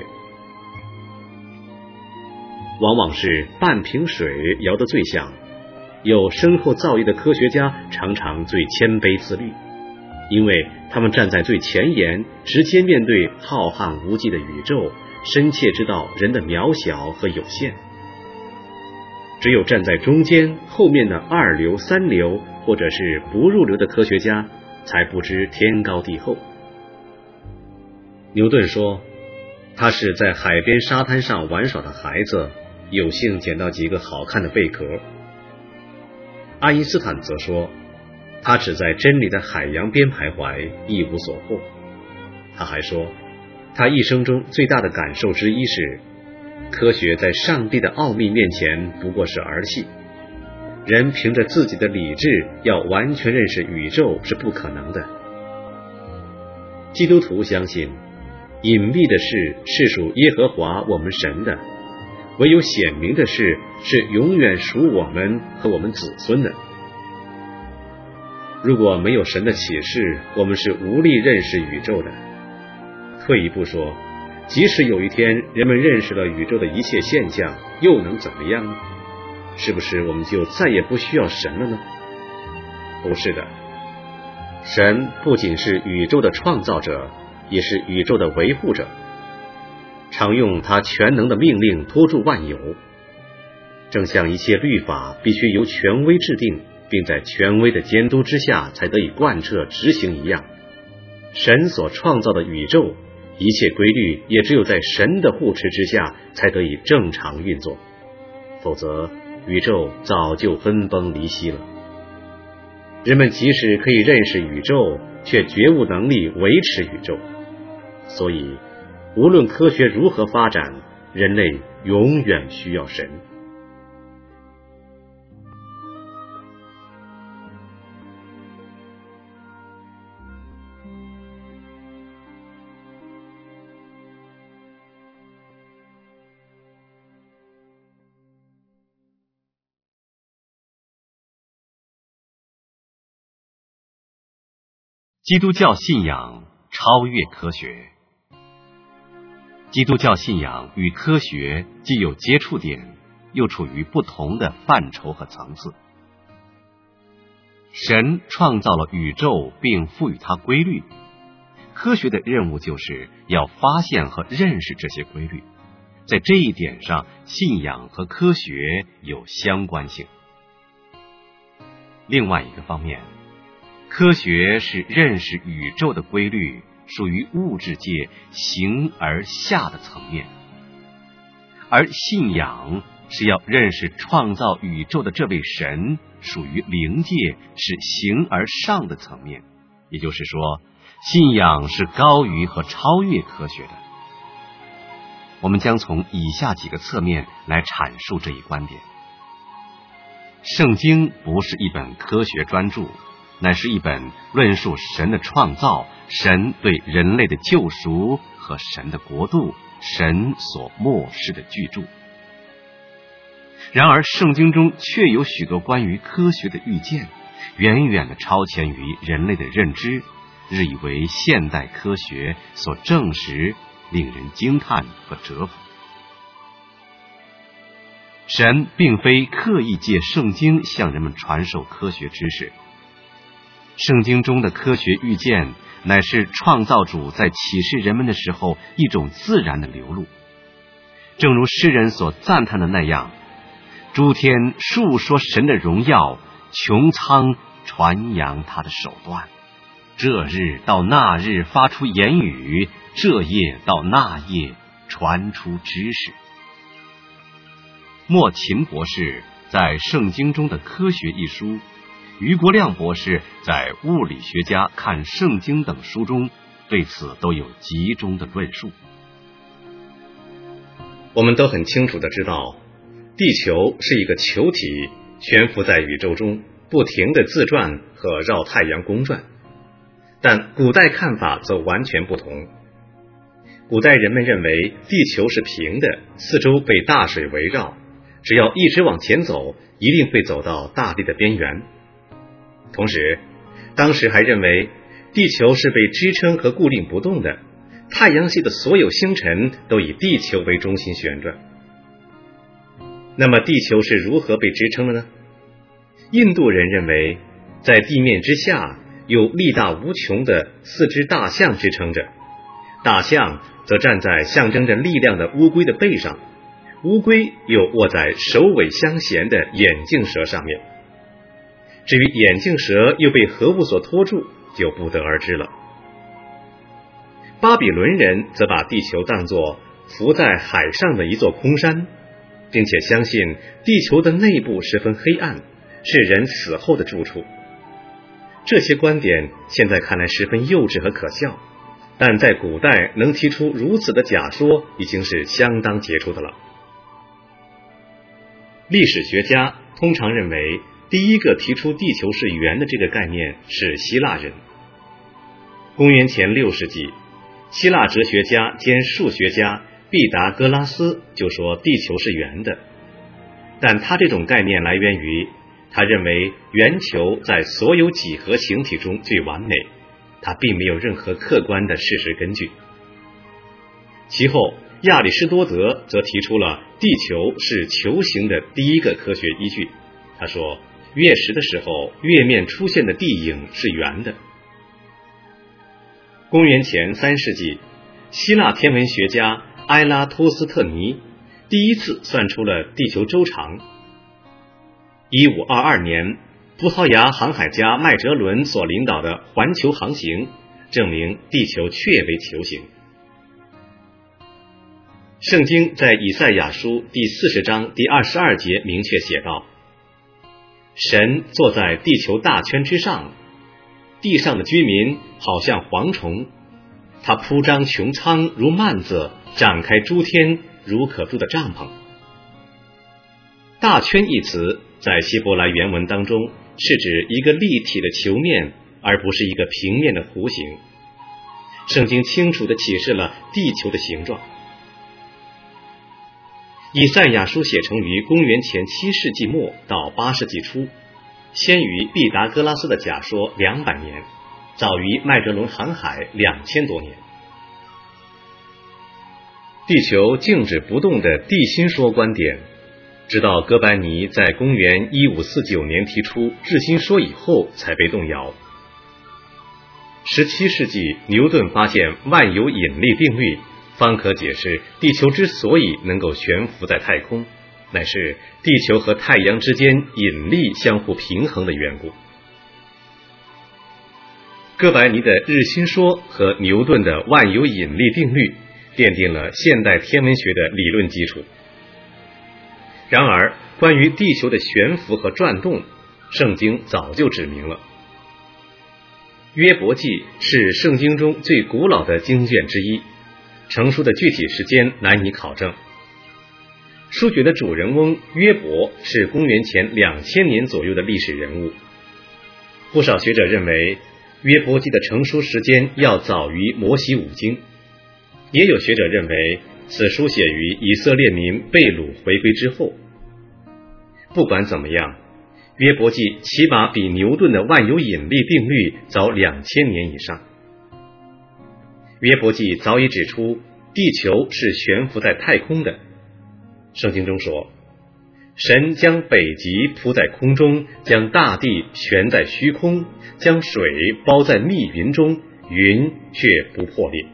往往是半瓶水摇得最响，有深厚造诣的科学家常常最谦卑自律，因为他们站在最前沿，直接面对浩瀚无际的宇宙，深切知道人的渺小和有限。只有站在中间，后面的二流、三流或者是不入流的科学家才不知天高地厚。牛顿说，他是在海边沙滩上玩耍的孩子，有幸捡到几个好看的贝壳。爱因斯坦则说，他只在真理的海洋边徘徊，一无所获。他还说，他一生中最大的感受之一是，科学在上帝的奥秘面前不过是儿戏。人凭着自己的理智要完全认识宇宙是不可能的。基督徒相信，隐秘的事是属耶和华我们神的，唯有显明的事是永远属我们和我们子孙的。如果没有神的启示，我们是无力认识宇宙的。退一步说，即使有一天人们认识了宇宙的一切现象，又能怎么样呢？是不是我们就再也不需要神了呢？不是的，神不仅是宇宙的创造者，也是宇宙的维护者，常用他全能的命令托住万有。正像一切律法必须由权威制定，并在权威的监督之下才得以贯彻执行一样，神所创造的宇宙一切规律也只有在神的护持之下才得以正常运作，否则宇宙早就分崩离析了。人们即使可以认识宇宙，却绝无能力维持宇宙。所以无论科学如何发展，人类永远需要神。 基督教信仰超越科学。基督教信仰与科学既有接触点，又处于不同的范畴和层次。神创造了宇宙并赋予它规律，科学的任务就是要发现和认识这些规律。在这一点上，信仰和科学有相关性。另外一个方面，科学是认识宇宙的规律，属于物质界形而下的层面，而信仰是要认识创造宇宙的这位神，属于灵界，是形而上的层面， 也就是说，信仰是高于和超越科学的。我们将从以下几个侧面来阐述这一观点。圣经不是一本科学专著，乃是一本论述神的创造、神对人类的救赎和神的国度、神所漠视的巨著。然而圣经中却有许多关于科学的预见，远远地超前于人类的认知，日以为现代科学所证实，令人惊叹和折服。神并非刻意借圣经向人们传授科学知识，圣经中的科学预见乃是创造主在启示人们的时候一种自然的流露。正如诗人所赞叹的那样，诸天述说神的荣耀，穹苍传扬他的手段。这日到那日发出言语，这夜到那夜传出知识。莫秦博士在《圣经中的科学》一书，余国亮博士在《物理学家看圣经》等书中对此都有集中的论述。 我们都很清楚地知道，地球是一个球体，悬浮在宇宙中，不停地自转和绕太阳公转。但古代看法则完全不同。古代人们认为地球是平的，四周被大水围绕，只要一直往前走，一定会走到大地的边缘。同时，当时还认为地球是被支撑和固定不动的，太阳系的所有星辰都以地球为中心旋转。那么地球是如何被支撑的呢？印度人认为，在地面之下有力大无穷的4只大象支撑着，大象则站在象征着力量的乌龟的背上，乌龟又卧在首尾相衔的眼镜蛇上面。至于眼镜蛇又被何物所拖住，就不得而知了。巴比伦人则把地球当作浮在海上的一座空山，并且相信地球的内部十分黑暗，是人死后的住处。这些观点现在看来十分幼稚和可笑，但在古代能提出如此的假说，已经是相当杰出的了。历史学家通常认为，第一个提出地球是圆的这个概念是希腊人。公元前6世纪，希腊哲学家兼数学家毕达哥拉斯就说地球是圆的，但他这种概念来源于他认为圆球在所有几何形体中最完美，他并没有任何客观的事实根据。其后亚里士多德则提出了地球是球形的第一个科学依据。他说，月食的时候，月面出现的地影是圆的。公元前3世纪，希腊天文学家埃拉托斯特尼第一次算出了地球周长。1522年，葡萄牙航海家麦哲伦所领导的环球航行证明地球确为球形。圣经在以赛亚书第40章第22节明确写道，神坐在地球大圈之上，地上的居民好像蝗虫，他铺张穹苍如幔子，展开诸天如可住的帐篷。大圈一词在希伯来原文当中是指一个立体的球面，而不是一个平面的弧形。圣经清楚地启示了地球的形状。以赛亚书写成于公元前7世纪末到8世纪初，先于毕达哥拉斯的假说200年，早于麦哲伦航海2000多年。地球静止不动的地心说观点，直到哥白尼在公元1549年提出质心说以后才被动摇。17世纪，牛顿发现万有引力定律，方可解释地球之所以能够悬浮在太空，乃是地球和太阳之间引力相互平衡的缘故。哥白尼的日心说和牛顿的万有引力定律奠定了现代天文学的理论基础。然而，关于地球的悬浮和转动，圣经早就指明了。 约伯记是圣经中最古老的经卷之一，成书的具体时间难以考证。书卷的主人翁约伯是公元前2000年左右的历史人物。不少学者认为约伯记的成书时间要早于摩西五经，也有学者认为此书写于以色列民被掳回归之后。不管怎么样，约伯记起码比牛顿的万有引力定律早2000年以上。约伯记早已指出地球是悬浮在太空的。圣经中说，神将北极铺在空中，将大地悬在虚空，将水包在密云中，云却不破裂。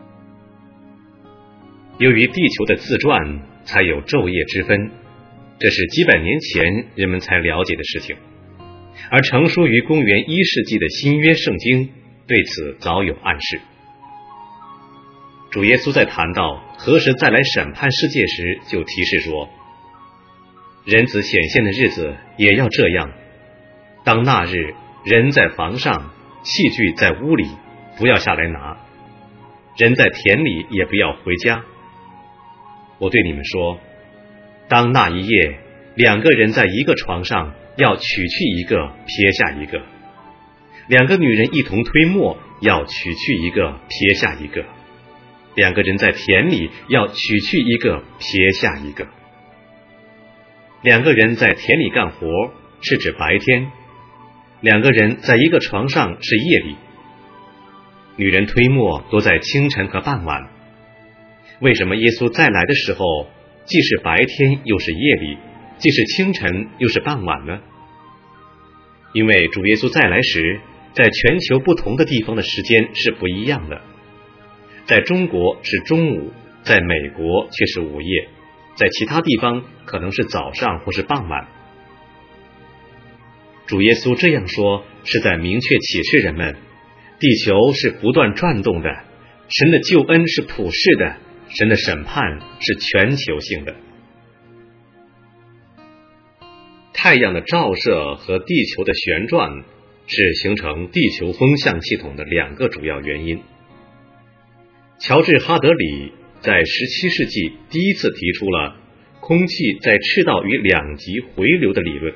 由于地球的自转才有昼夜之分，这是几百年前人们才了解的事情，而成书于公元1世纪的新约圣经对此早有暗示。主耶稣在谈到何时再来审判世界时，就提示说，人子显现的日子也要这样，当那日，人在房上，器具在屋里，不要下来拿，人在田里也不要回家。我对你们说，当那一夜2个人在一个床上，要取去一个，撇下一个；2个女人一同推磨，要取去一个，撇下一个；2个人在田里，要取去一个，撇下一个。2个人在田里干活是指白天，2个人在一个床上是夜里。女人推磨都在清晨和傍晚。为什么耶稣再来的时候，既是白天又是夜里，既是清晨又是傍晚呢？因为主耶稣再来时，在全球不同的地方的时间是不一样的。在中国是中午，在美国却是午夜，在其他地方可能是早上或是傍晚。主耶稣这样说，是在明确启示人们，地球是不断转动的，神的救恩是普世的，神的审判是全球性的。太阳的照射和地球的旋转是形成地球风向系统的2个主要原因。乔治·哈德里在17世纪第一次提出了空气在赤道与2极回流的理论。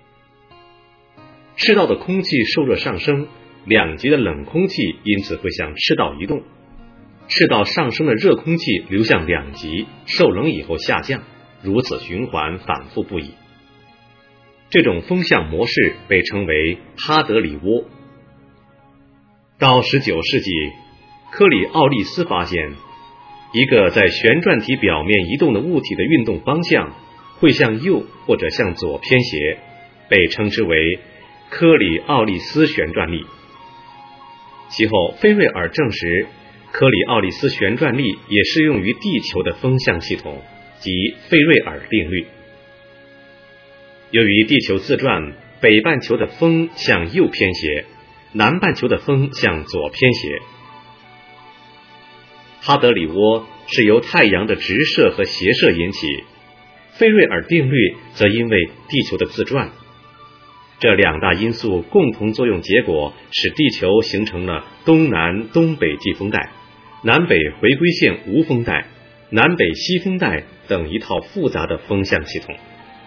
赤道的空气受热上升，2极的冷空气因此会向赤道移动，赤道上升的热空气流向2极，受冷以后下降，如此循环反复不已。这种风向模式被称为哈德里涡。到19世纪，科里奥利斯发现，一个在旋转体表面移动的物体的运动方向会向右或者向左偏斜，被称之为科里奥利斯旋转力。其后菲瑞尔证实，科里奥利斯旋转力也适用于地球的风向系统，即费瑞尔定律。由于地球自转，北半球的风向右偏斜，南半球的风向左偏斜。哈德里涡是由太阳的直射和斜射引起，费瑞尔定律则因为地球的自转。这2大因素共同作用结果，使地球形成了东南东北季风带、南北回归线无风带、南北西风带等一套复杂的风向系统。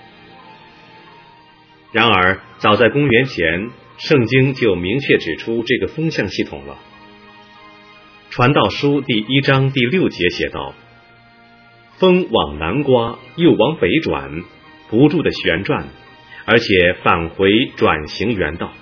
然而早在公元前，圣经就明确指出这个风向系统了。传道书第1章第6节写道，风往南刮，又往北转，不住的旋转，而且返回转行原道。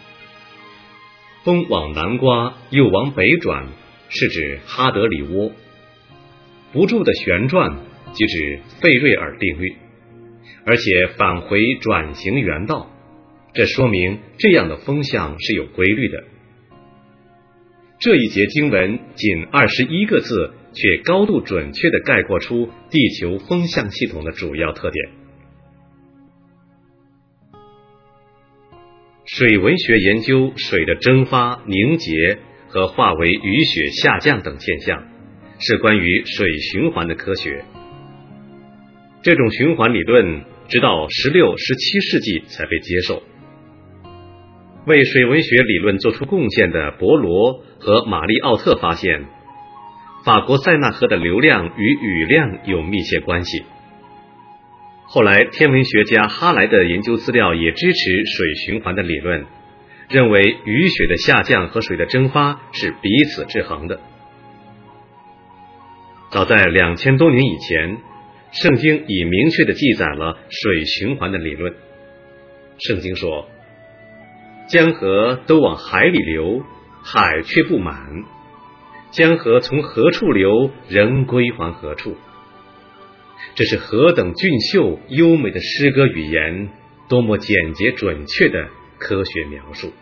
风往南刮，又往北转，是指哈德里涡；不住的旋转，即指费瑞尔定律，而且返回转行原道。这说明这样的风向是有规律的。这一节经文仅21个字，却高度准确地概括出地球风向系统的主要特点。水文学研究水的蒸发、凝结和化为雨雪下降等现象，是关于水循环的科学。这种循环理论直到16、17世纪才被接受。 为水文学理论做出贡献的伯罗和玛丽奥特发现，法国塞纳河的流量与雨量有密切关系。后来天文学家哈莱的研究资料也支持水循环的理论，认为雨雪的下降和水的蒸发是彼此制衡的。早在2000多年以前，圣经已明确地记载了水循环的理论。圣经说，江河都往海里流，海却不满，江河从何处流，仍归还何处。这是何等俊秀优美的诗歌语言，多么简洁准确的科学描述。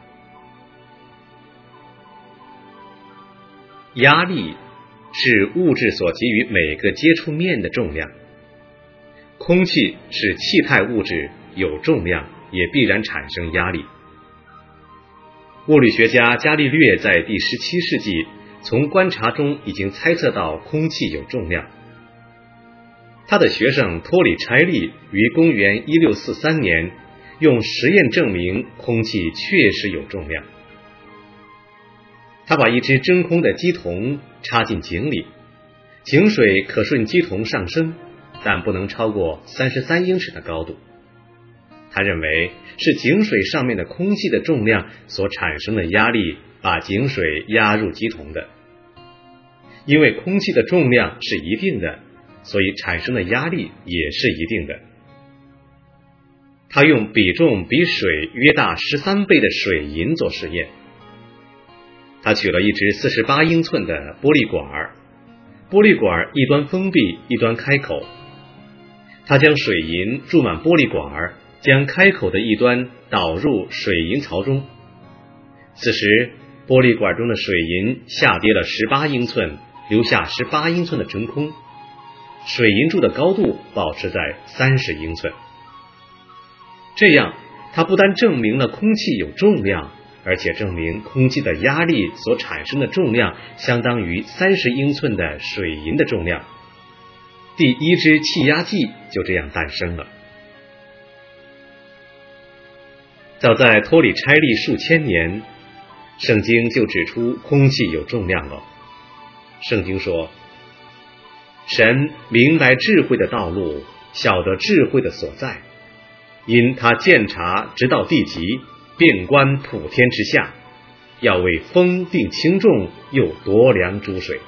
压力是物质所给予每个接触面的重量，空气是气态物质，有重量也必然产生压力。物理学家伽利略在第17世纪从观察中已经猜测到空气有重量。他的学生托里柴利于公元1643年用实验证明空气确实有重量。他把一只真空的鸡桶插进井里，井水可顺鸡桶上升，但不能超过33英尺的高度。他认为是井水上面的空气的重量所产生的压力把井水压入鸡桶的。因为空气的重量是一定的，所以产生的压力也是一定的。他用比重比水约大13倍的水银做实验。他取了一只48英寸的玻璃管，玻璃管一端封闭，一端开口。他将水银注满玻璃管，将开口的一端导入水银槽中。此时玻璃管中的水银下跌了18英寸，留下18英寸的真空，水银柱的高度保持在30英寸。这样他不但证明了空气有重量，而且证明空气的压力所产生的重量相当于30英寸的水银的重量。第一支气压计就这样诞生了。早在托里拆利数千年，圣经就指出空气有重量了。圣经说，神明白智慧的道路，晓得智慧的所在，因他鉴察直到地极，遍观普天之下，要为风定轻重，又夺量诸水。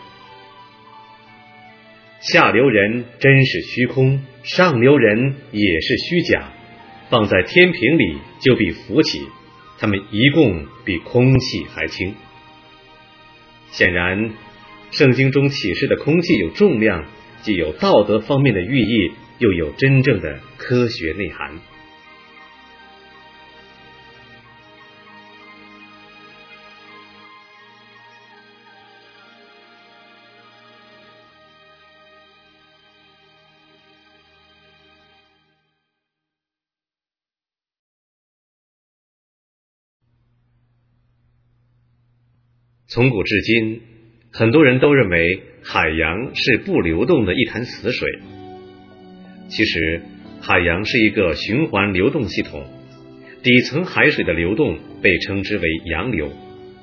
下流人真是虚空，上流人也是虚假，放在天平里就必浮起，它们一共比空气还轻。显然圣经中启示的空气有重量，既有道德方面的寓意，又有真正的科学内涵。从古至今，很多人都认为海洋是不流动的一潭死水。其实海洋是一个循环流动系统，底层海水的流动被称之为洋流。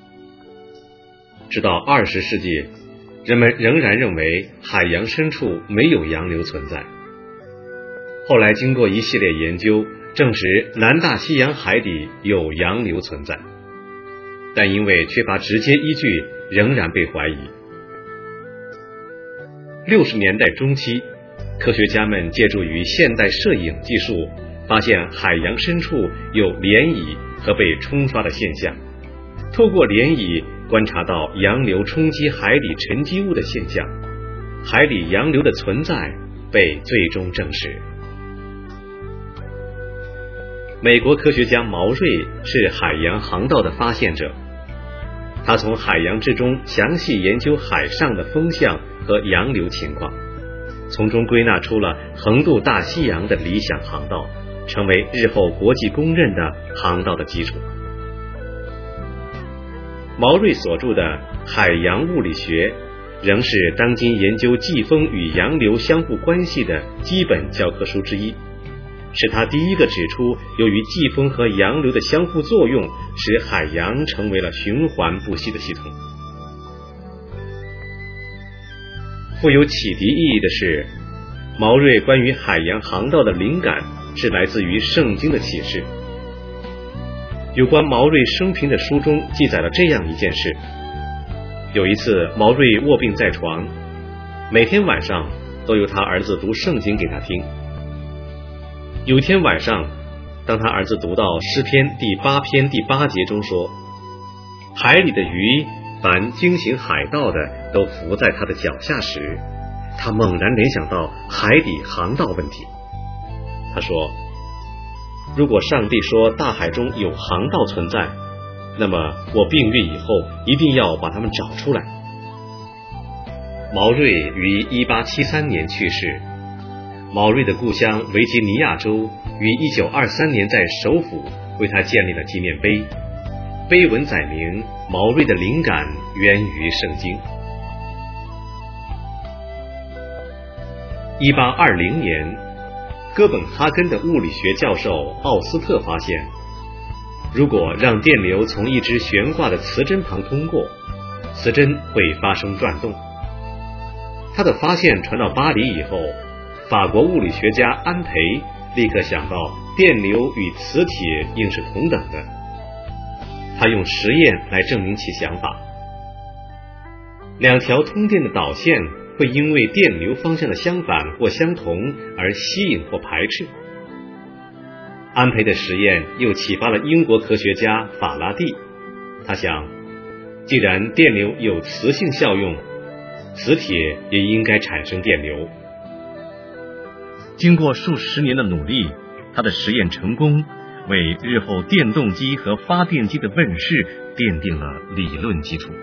直到20世纪，人们仍然认为海洋深处没有洋流存在。后来经过一系列研究，证实南大西洋海底有洋流存在，但因为缺乏直接依据，仍然被怀疑。60年代中期，科学家们借助于现代摄影技术，发现海洋深处有涟漪和被冲刷的现象。透过涟漪观察到洋流冲击海底沉积物的现象，海底洋流的存在被最终证实。美国科学家毛瑞是海洋航道的发现者，他从海洋之中详细研究海上的风向和洋流情况，从中归纳出了横渡大西洋的理想航道，成为日后国际公认的航道的基础。毛瑞所著的《海洋物理学》仍是当今研究季风与洋流相互关系的基本教科书之一， 是他第一个指出，由于季风和洋流的相互作用，使海洋成为了循环不息的系统。富有启迪意义的是，毛瑞关于海洋航道的灵感是来自于圣经的启示。有关毛瑞生平的书中记载了这样一件事：有一次，毛瑞卧病在床，每天晚上都由他儿子读圣经给他听。有一天晚上，当他儿子读到诗篇第8篇第8节中说，海里的鱼凡经行海道的都伏在他的脚下时，他猛然联想到海底航道问题。他说，如果上帝说大海中有航道存在，那么我病愈以后一定要把它们找出来。毛瑞于1873年去世。毛瑞的故乡维吉尼亚州于1923年在首府为他建立了纪念碑，碑文载明毛瑞的灵感源于圣经。1820年，哥本哈根的物理学教授奥斯特发现，如果让电流从一只悬挂的磁针旁通过，磁针会发生转动。他的发现传到巴黎以后，法国物理学家安培立刻想到电流与磁铁应是同等的，他用实验来证明其想法。两条通电的导线会因为电流方向的相反或相同而吸引或排斥。安培的实验又启发了英国科学家法拉第，他想，既然电流有磁性效用，磁铁也应该产生电流。 经过数十年的努力，他的实验成功，为日后电动机和发电机的问世奠定了理论基础。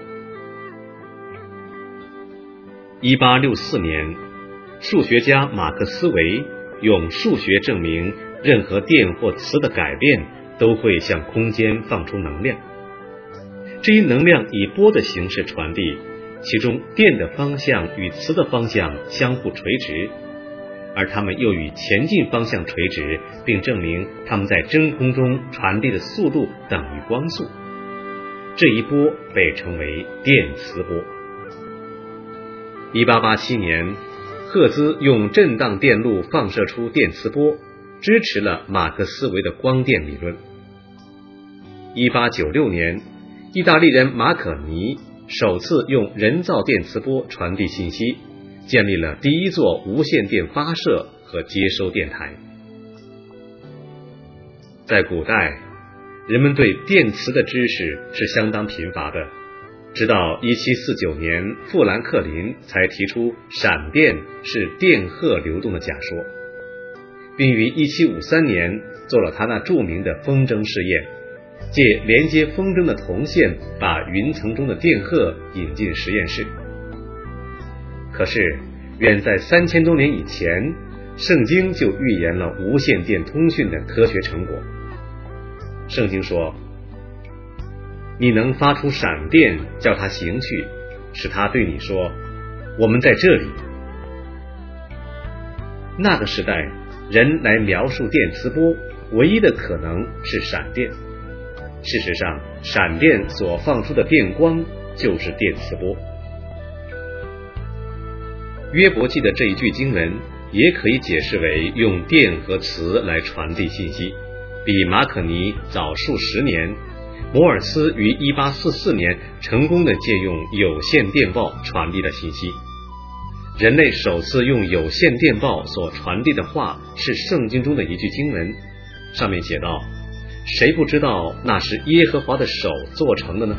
1864年，数学家马克思韦用数学证明任何电或磁的改变都会向空间放出能量。这一能量以波的形式传递，其中电的方向与磁的方向相互垂直，而它们又与前进方向垂直，并证明它们在真空中传递的速度等于光速。这一波被称为电磁波。1887年，赫兹用震荡电路放射出电磁波，支持了马克思韦的光电理论。1896年，意大利人马可尼首次用人造电磁波传递信息，建立了第一座无线电发射和接收电台。在古代，人们对电磁的知识是相当贫乏的，直到1749年，富兰克林才提出闪电是电荷流动的假说，并于1753年做了他那著名的风筝试验，借连接风筝的铜线把云层中的电荷引进实验室。可是远在3000多年以前，圣经就预言了无线电通讯的科学成果。圣经说，你能发出闪电，叫它行去，使它对你说，我们在这里。那个时代，人来描述电磁波，唯一的可能是闪电。事实上，闪电所放出的电光就是电磁波。约伯记的这一句经文也可以解释为用电和磁来传递信息，比马可尼早数十年。摩尔斯于1844年成功地借用有线电报传递了信息。人类首次用有线电报所传递的话是圣经中的一句经文，上面写道，谁不知道那是耶和华的手做成的呢？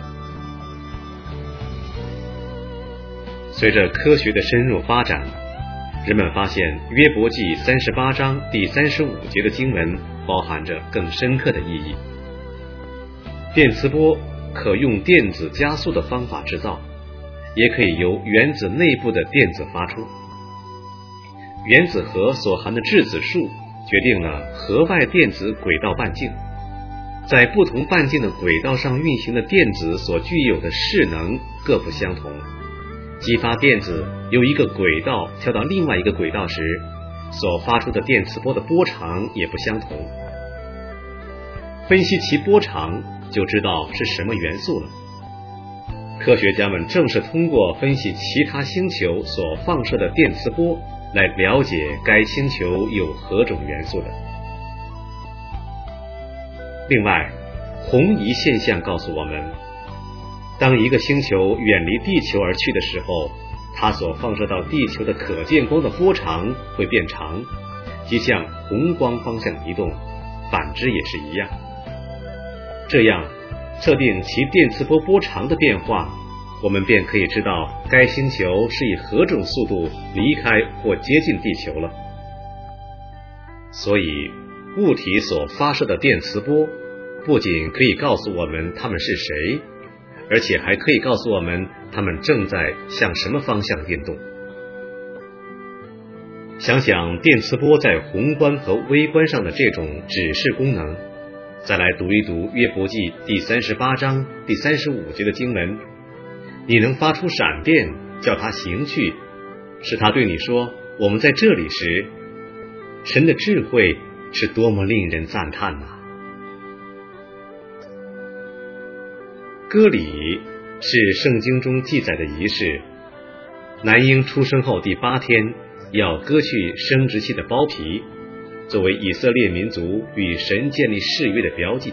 随着科学的深入发展，人们发现约伯记38章第35节的经文包含着更深刻的意义。电磁波可用电子加速的方法制造，也可以由原子内部的电子发出。原子核所含的质子数决定了核外电子轨道半径，在不同半径的轨道上运行的电子所具有的势能各不相同。激发电子由一个轨道跳到另外一个轨道时， 所发出的电磁波的波长也不相同。分析其波长，就知道是什么元素了。科学家们正是通过分析其他星球所放射的电磁波，来了解该星球有何种元素的。另外，红移现象告诉我们，当一个星球远离地球而去的时候，它所放射到地球的可见光的波长会变长，即向红光方向移动，反之也是一样。这样测定其电磁波波长的变化，我们便可以知道该星球是以何种速度离开或接近地球了。所以物体所发射的电磁波不仅可以告诉我们它们是谁，而且还可以告诉我们它们正在向什么方向运动。想想电磁波在宏观和微观上的这种指示功能，再来读一读约伯记第38章第35节的经文，你能发出闪电，叫它行去，使它对你说我们在这里时，神的智慧是多么令人赞叹呐！割礼是圣经中记载的仪式，男婴出生后第8天要割去生殖器的包皮，作为以色列民族与神建立誓约的标记。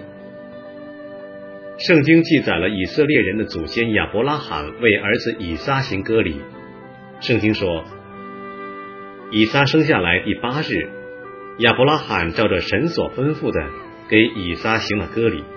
圣经记载了以色列人的祖先亚伯拉罕为儿子以撒行割礼。圣经说，以撒生下来第8日，亚伯拉罕照着神所吩咐的给以撒行了割礼。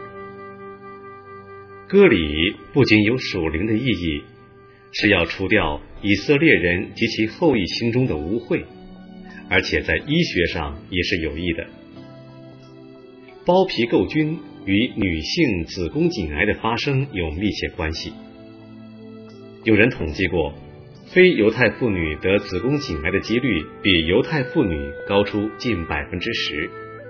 割礼不仅有属灵的意义，是要除掉以色列人及其后裔心中的污秽，而且在医学上也是有益的。包皮垢菌与女性子宫颈癌的发生有密切关系。有人统计过，非犹太妇女得子宫颈癌的几率比犹太妇女高出近10%。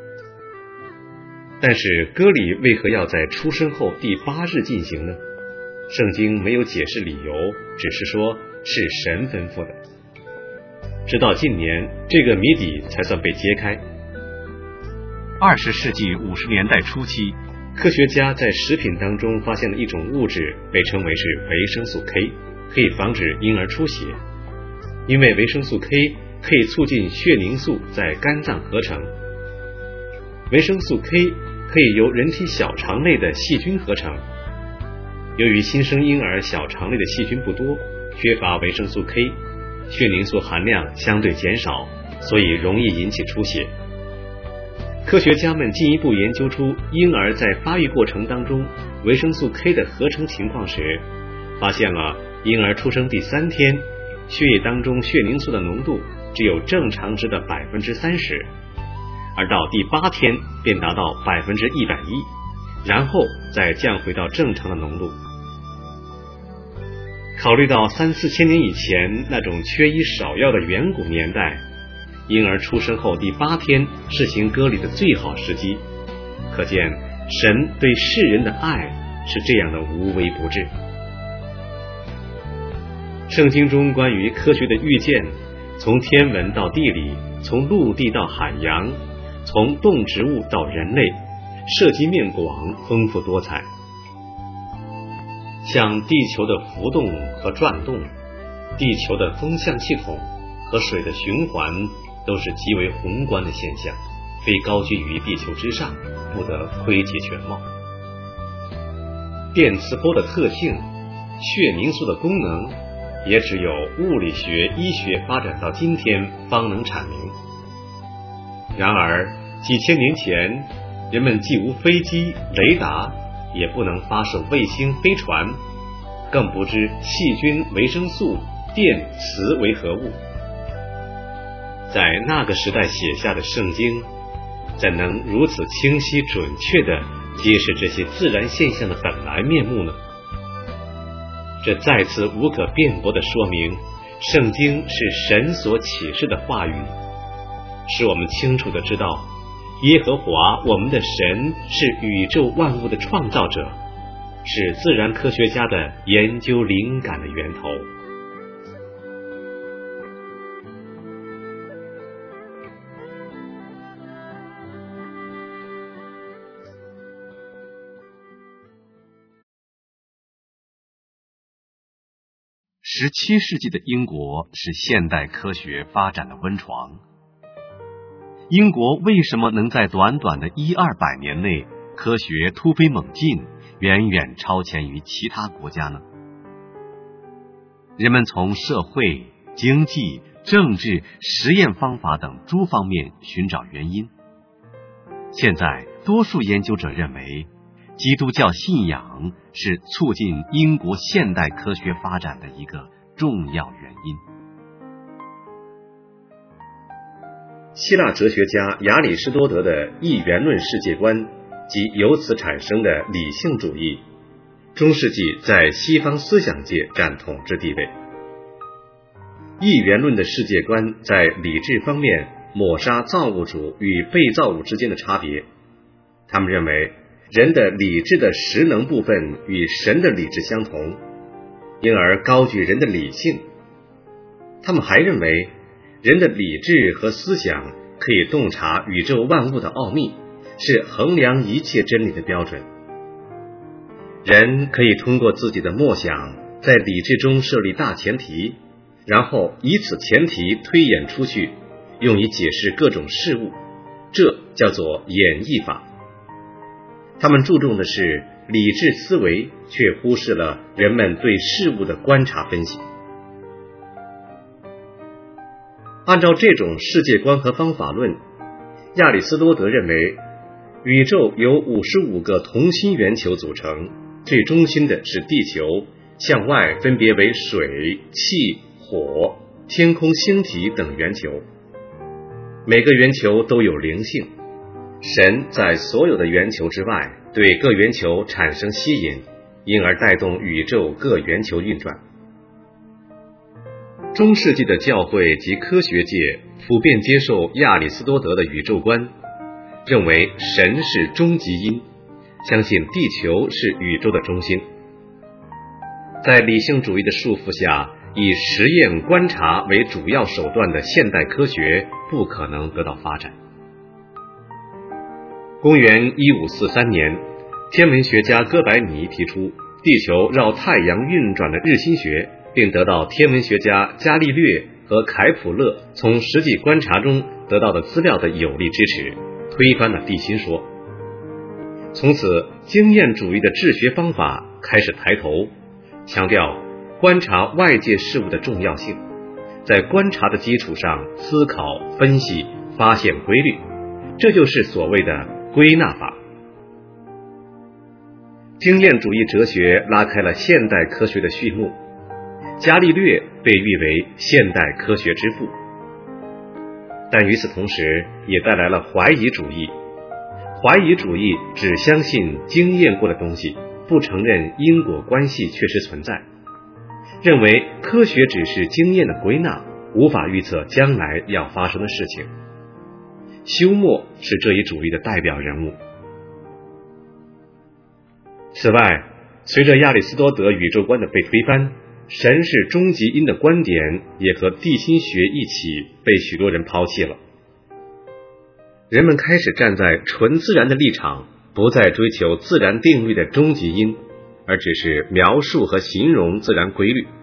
但是割礼为何要在出生后第8日进行呢？圣经没有解释理由，只是说是神吩咐的。直到近年，这个谜底才算被揭开。 20世纪50年代初期， 科学家在食品当中发现了一种物质，被称为是维生素 K， 可以防止婴儿出血。因为维生素 K 可以促进血凝素在肝脏合成。维生素 K 可以由人体小肠内的细菌合成。由于新生婴儿小肠内的细菌不多，缺乏维生素 K， 血凝素含量相对减少，所以容易引起出血。科学家们进一步研究出婴儿在发育过程当中维生素 K 的合成情况时，发现了婴儿出生第3天，血液当中血凝素的浓度只有正常值的30%，而到第8天便达到110%，然后再降回到正常的浓度。考虑到3-4千年以前那种缺医少药的远古年代，婴儿出生后第8天实行割礼的最好时机，可见神对世人的爱是这样的无微不至。圣经中关于科学的预见，从天文到地理，从陆地到海洋，从动植物到人类，涉及面广，丰富多彩。像地球的浮动和转动，地球的风向系统和水的循环都是极为宏观的现象，非高居于地球之上，不得窥其全貌。电磁波的特性，血凝素的功能，也只有物理学、医学发展到今天方能阐明。然而几千年前，人们既无飞机、雷达，也不能发射卫星、飞船，更不知细菌、维生素、电、磁为何物。在那个时代写下的圣经，怎能如此清晰准确地揭示这些自然现象的本来面目呢？这再次无可辩驳地说明，圣经是神所启示的话语，使我们清楚地知道，耶和华我们的神是宇宙万物的创造者，是自然科学家的研究灵感的源头。 17世纪的英国是现代科学发展的温床。英国为什么能在短短的100-200年内科学突飞猛进，远远超前于其他国家呢？人们从社会、经济、政治、实验方法等诸方面寻找原因。现在多数研究者认为，基督教信仰是促进英国现代科学发展的一个重要原因。 希腊哲学家亚里士多德的一元论世界观及由此产生的理性主义，中世纪在西方思想界占统治地位。一元论的世界观在理智方面抹杀造物主与被造物之间的差别。他们认为人的理智的实能部分与神的理智相同，因而高举人的理性。他们还认为人的理智和思想可以洞察宇宙万物的奥秘，是衡量一切真理的标准。人可以通过自己的默想，在理智中设立大前提，然后以此前提推演出去，用以解释各种事物，这叫做演绎法。他们注重的是理智思维，却忽视了人们对事物的观察分析。按照这种世界观和方法论，亚里士多德认为宇宙由55个同心圆球组成，最中心的是地球，向外分别为水、气、火、天空星体等圆球，每个圆球都有灵性。神在所有的圆球之外，对各圆球产生吸引，因而带动宇宙各圆球运转。中世纪的教会及科学界普遍接受亚里士多德的宇宙观，认为神是终极因，相信地球是宇宙的中心。在理性主义的束缚下，以实验观察为主要手段的现代科学不可能得到发展。公元1543年，天文学家哥白尼提出地球绕太阳运转的日心学，并得到天文学家伽利略和凯普勒从实际观察中得到的资料的有力支持，推翻了地心说。从此，经验主义的治学方法开始抬头，强调观察外界事物的重要性，在观察的基础上思考、分析、发现规律，这就是所谓的归纳法。经验主义哲学拉开了现代科学的序幕，伽利略被誉为现代科学之父。但与此同时，也带来了怀疑主义。怀疑主义只相信经验过的东西，不承认因果关系确实存在，认为科学只是经验的归纳，无法预测将来要发生的事情。休谟是这一主义的代表人物。此外，随着亚里士多德宇宙观的被推翻，神是终极因的观点也和地心学一起被许多人抛弃了。人们开始站在纯自然的立场，不再追求自然定律的终极因，而只是描述和形容自然规律。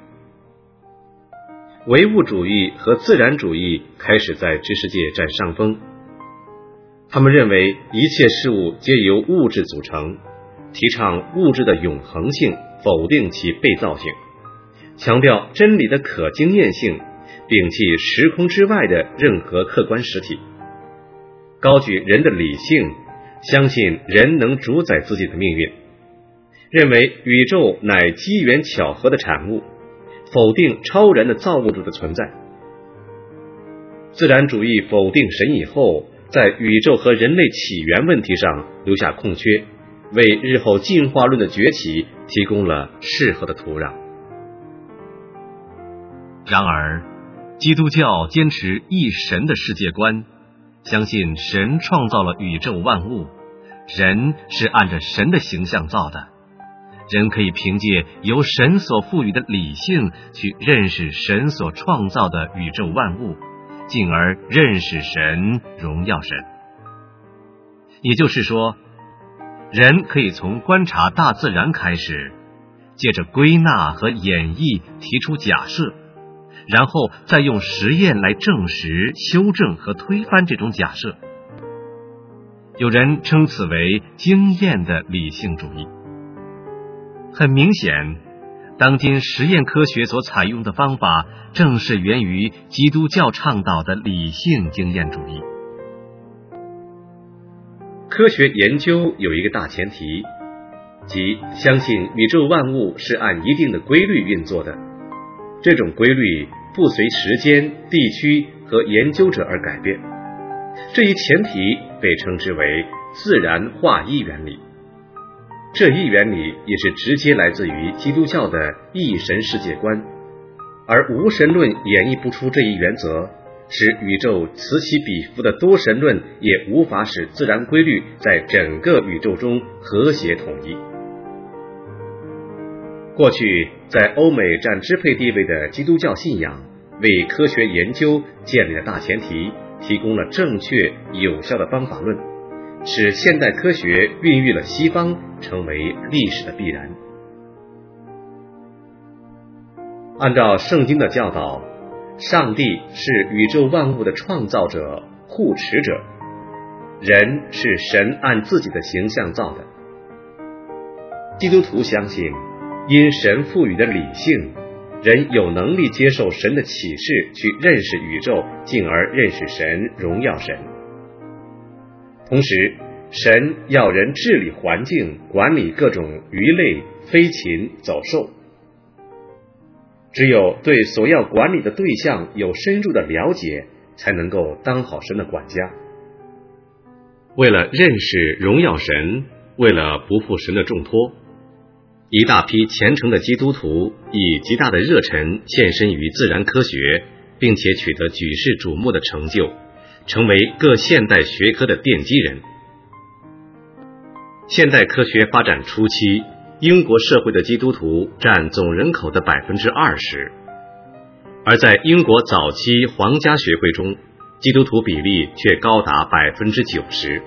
唯物主义和自然主义开始在知识界占上风。他们认为一切事物皆由物质组成，提倡物质的永恒性，否定其被造性，强调真理的可经验性，摒弃时空之外的任何客观实体，高举人的理性，相信人能主宰自己的命运，认为宇宙乃机缘巧合的产物，否定超然的造物主的存在。自然主义否定神以后，在宇宙和人类起源问题上留下空缺，为日后进化论的崛起提供了适合的土壤。 然而，基督教坚持一神的世界观，相信神创造了宇宙万物，人是按着神的形象造的，人可以凭借由神所赋予的理性去认识神所创造的宇宙万物，进而认识神，荣耀神。也就是说，人可以从观察大自然开始， 借着归纳和演绎提出假设，然后再用实验来证实、修正和推翻这种假设。有人称此为经验的理性主义。很明显，当今实验科学所采用的方法正是源于基督教倡导的理性经验主义。 科学研究有一个大前提，即相信宇宙万物是按一定的规律运作的，这种规律不随时间、地区和研究者而改变。这一前提被称之为自然化一原理。这一原理也是直接来自于基督教的一神世界观，而无神论演绎不出这一原则，使宇宙此起彼伏的多神论也无法使自然规律在整个宇宙中和谐统一。过去在欧美占支配地位的基督教信仰，为科学研究建立了大前提，提供了正确有效的方法论，使现代科学孕育了西方，成为历史的必然。按照圣经的教导，上帝是宇宙万物的创造者、护持者，人是神按自己的形象造的。基督徒相信，因神赋予的理性，人有能力接受神的启示，去认识宇宙，进而认识神，荣耀神。同时，神要人治理环境，管理各种鱼类、飞禽、走兽。只有对所要管理的对象有深入的了解，才能够当好神的管家。为了认识荣耀神，为了不负神的重托，一大批虔诚的基督徒以极大的热忱献身于自然科学，并且取得举世瞩目的成就，成为各现代学科的奠基人。现代科学发展初期，英国社会的基督徒占总人口的 20%， 而在英国早期皇家学会中，基督徒比例却高达 90%。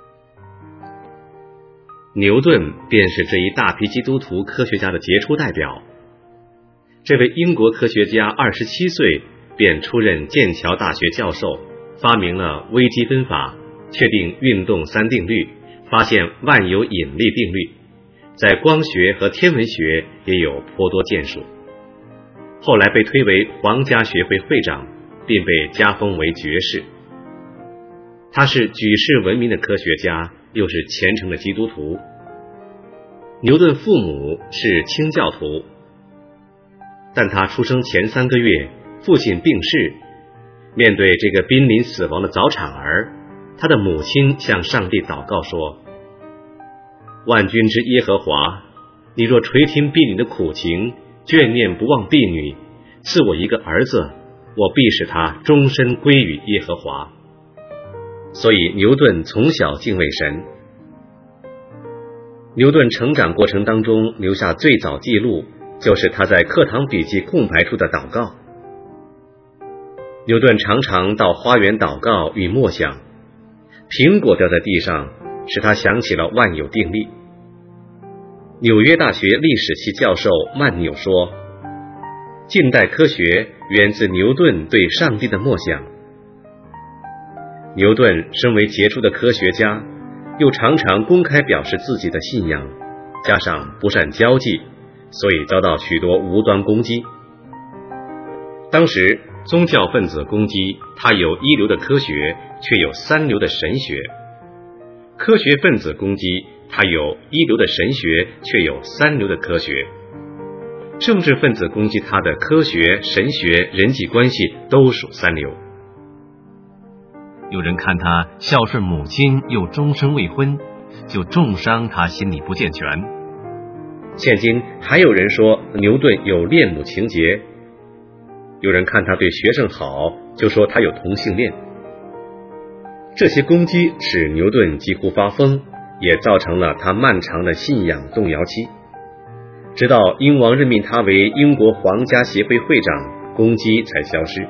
牛顿便是这一大批基督徒科学家的杰出代表。这位英国科学家27岁便出任剑桥大学教授，发明了微积分法，确定运动三定律，发现万有引力定律，在光学和天文学也有颇多建树。后来被推为皇家学会会长，并被加封为爵士。他是举世闻名的科学家，又是虔诚的基督徒。牛顿父母是清教徒，但他出生前3个月，父亲病逝。面对这个濒临死亡的早产儿，他的母亲向上帝祷告说：万军之耶和华，你若垂听婢女的苦情，眷念不忘婢女，赐我一个儿子，我必使他终身归于耶和华。所以牛顿从小敬畏神。牛顿成长过程当中留下最早记录，就是他在课堂笔记空白处的祷告。牛顿常常到花园祷告与默想，苹果掉在地上，使他想起了万有定律。纽约大学历史系教授曼纽说，近代科学源自牛顿对上帝的默想。牛顿身为杰出的科学家，又常常公开表示自己的信仰，加上不善交际，所以遭到许多无端攻击。当时宗教分子攻击他有一流的科学，却有三流的神学；科学分子攻击他有一流的神学，却有三流的科学；政治分子攻击他的科学、神学、人际关系都属三流。 有人看他孝顺母亲又终身未婚，就重伤他心理不健全。 现今还有人说牛顿有恋母情节，有人看他对学生好，就说他有同性恋。这些攻击使牛顿几乎发疯，也造成了他漫长的信仰动摇期。直到英王任命他为英国皇家协会会长，攻击才消失。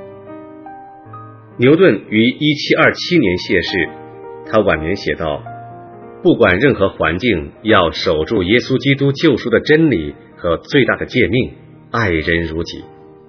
牛顿于1727年谢世，他晚年写道：不管任何环境，要守住耶稣基督救赎的真理和最大的诫命，爱人如己。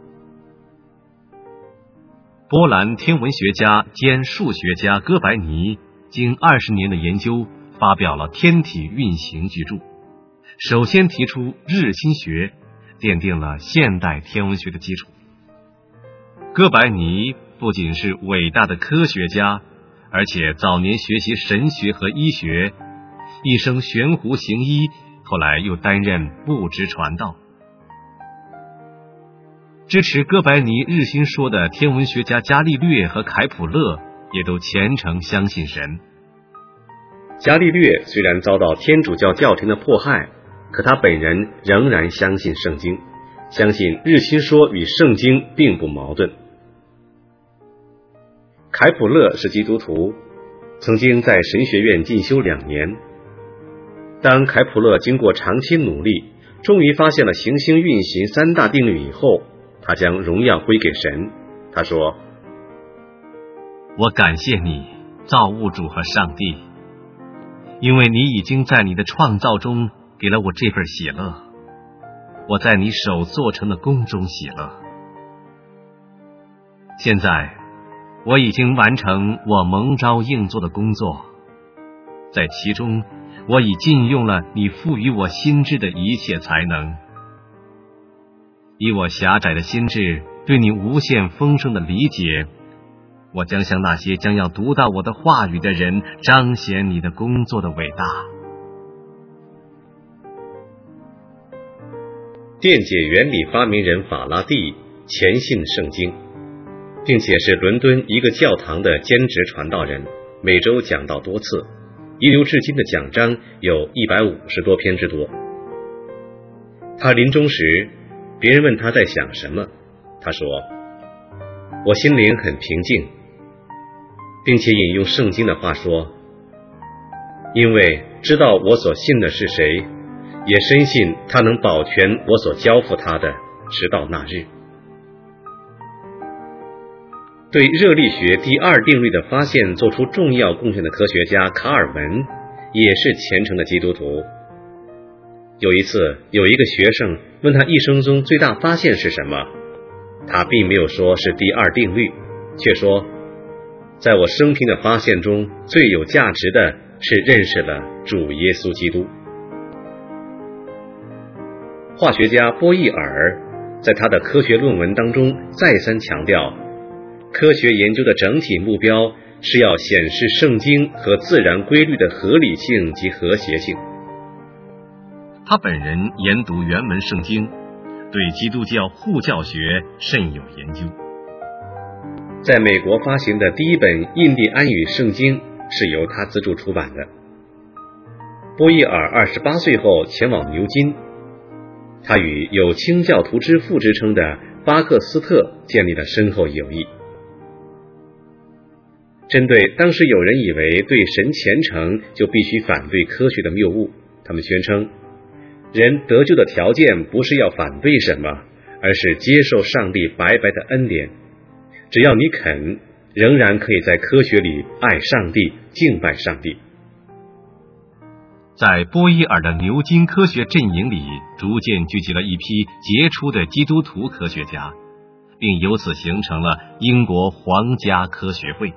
波兰天文学家兼数学家哥白尼经20年的研究，发表了《天体运行》巨著，首先提出日心学，奠定了现代天文学的基础。哥白尼不仅是伟大的科学家，而且早年学习神学和医学，一生悬壶行医，后来又担任布职传道。支持哥白尼日心说的天文学家伽利略和凯普勒也都虔诚相信神。 伽利略虽然遭到天主教教廷的迫害，可他本人仍然相信圣经，相信日心说与圣经并不矛盾。凯普勒是基督徒，曾经在神学院进修2年。当凯普勒经过长期努力，终于发现了行星运行3大定律以后，他将荣耀归给神。他说： 我感谢你，造物主和上帝，因为你已经在你的创造中给了我这份喜乐，我在你手做成的宫中喜乐。现在我已经完成我蒙召应做的工作，在其中我已尽用了你赋予我心智的一切才能。以我狭窄的心智对你无限丰盛的理解，我将向那些将要读到我的话语的人彰显你的工作的伟大。 电解原理发明人法拉第虔信圣经，并且是伦敦一个教堂的兼职传道人，每周讲道多次，遗留至今的讲章有150多篇之多。他临终时，别人问他在想什么，他说：我心灵很平静，并且引用圣经的话说，因为知道我所信的是谁，也深信他能保全我所交付他的，直到那日。对热力学第2定律的发现做出重要贡献的科学家卡尔文也是虔诚的基督徒。有一次，有一个学生问他一生中最大发现是什么，他并没有说是第2定律，却说在我生平的发现中最有价值的是认识了主耶稣基督。化学家波义耳在他的科学论文当中再三强调，科学研究的整体目标是要显示圣经和自然规律的合理性及和谐性。 他本人研读原文圣经，对基督教护教学甚有研究。 在美国发行的第一本印第安语圣经是由他资助出版的。波义耳28岁后前往牛津，他与有清教徒之父之称的巴克斯特建立了深厚友谊。针对当时有人以为对神虔诚就必须反对科学的谬误，他们宣称，人得救的条件不是要反对什么，而是接受上帝白白的恩典。只要你肯，仍然可以在科学里爱上帝，敬拜上帝。 在波伊尔的牛津科学阵营里，逐渐聚集了一批杰出的基督徒科学家，并由此形成了英国皇家科学会。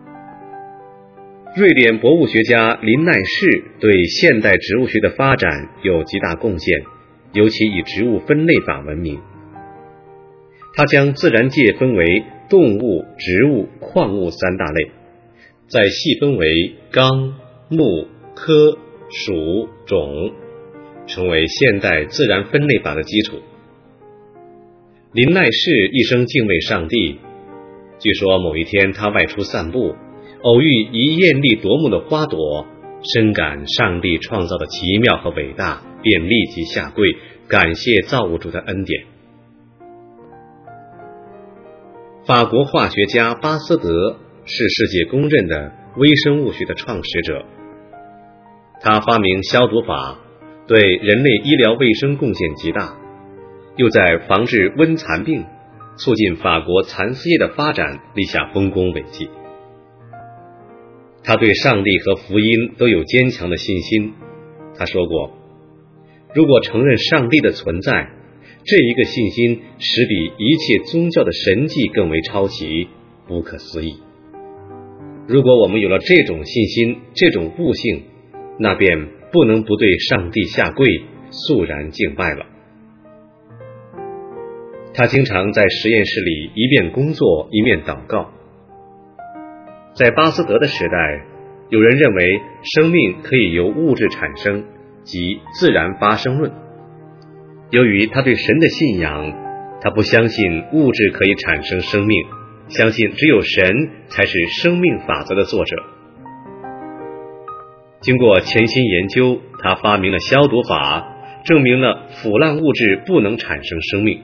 瑞典博物学家林奈士对现代植物学的发展有极大贡献，尤其以植物分类法闻名。他将自然界分为动物、植物、矿物3大类，再细分为纲、目、科、属、种，成为现代自然分类法的基础。林奈士一生敬畏上帝，据说某一天他外出散步，偶遇一艳丽夺目的花朵，深感上帝创造的奇妙和伟大，便立即下跪，感谢造物主的恩典。法国化学家巴斯德是世界公认的微生物学的创始者，他发明消毒法，对人类医疗卫生贡献极大，又在防治瘟残病、促进法国蚕丝业的发展立下丰功伟绩。他对上帝和福音都有坚强的信心。他说过， 如果承认上帝的存在，这一个信心使比一切宗教的神迹更为超奇，不可思议。如果我们有了这种信心，这种悟性，那便不能不对上帝下跪，肃然敬拜了。他经常在实验室里一面工作一面祷告。在巴斯德的时代，有人认为生命可以由物质产生，即自然发生论。由于他对神的信仰，他不相信物质可以产生生命，相信只有神才是生命法则的作者。经过潜心研究，他发明了消毒法，证明了腐烂物质不能产生生命。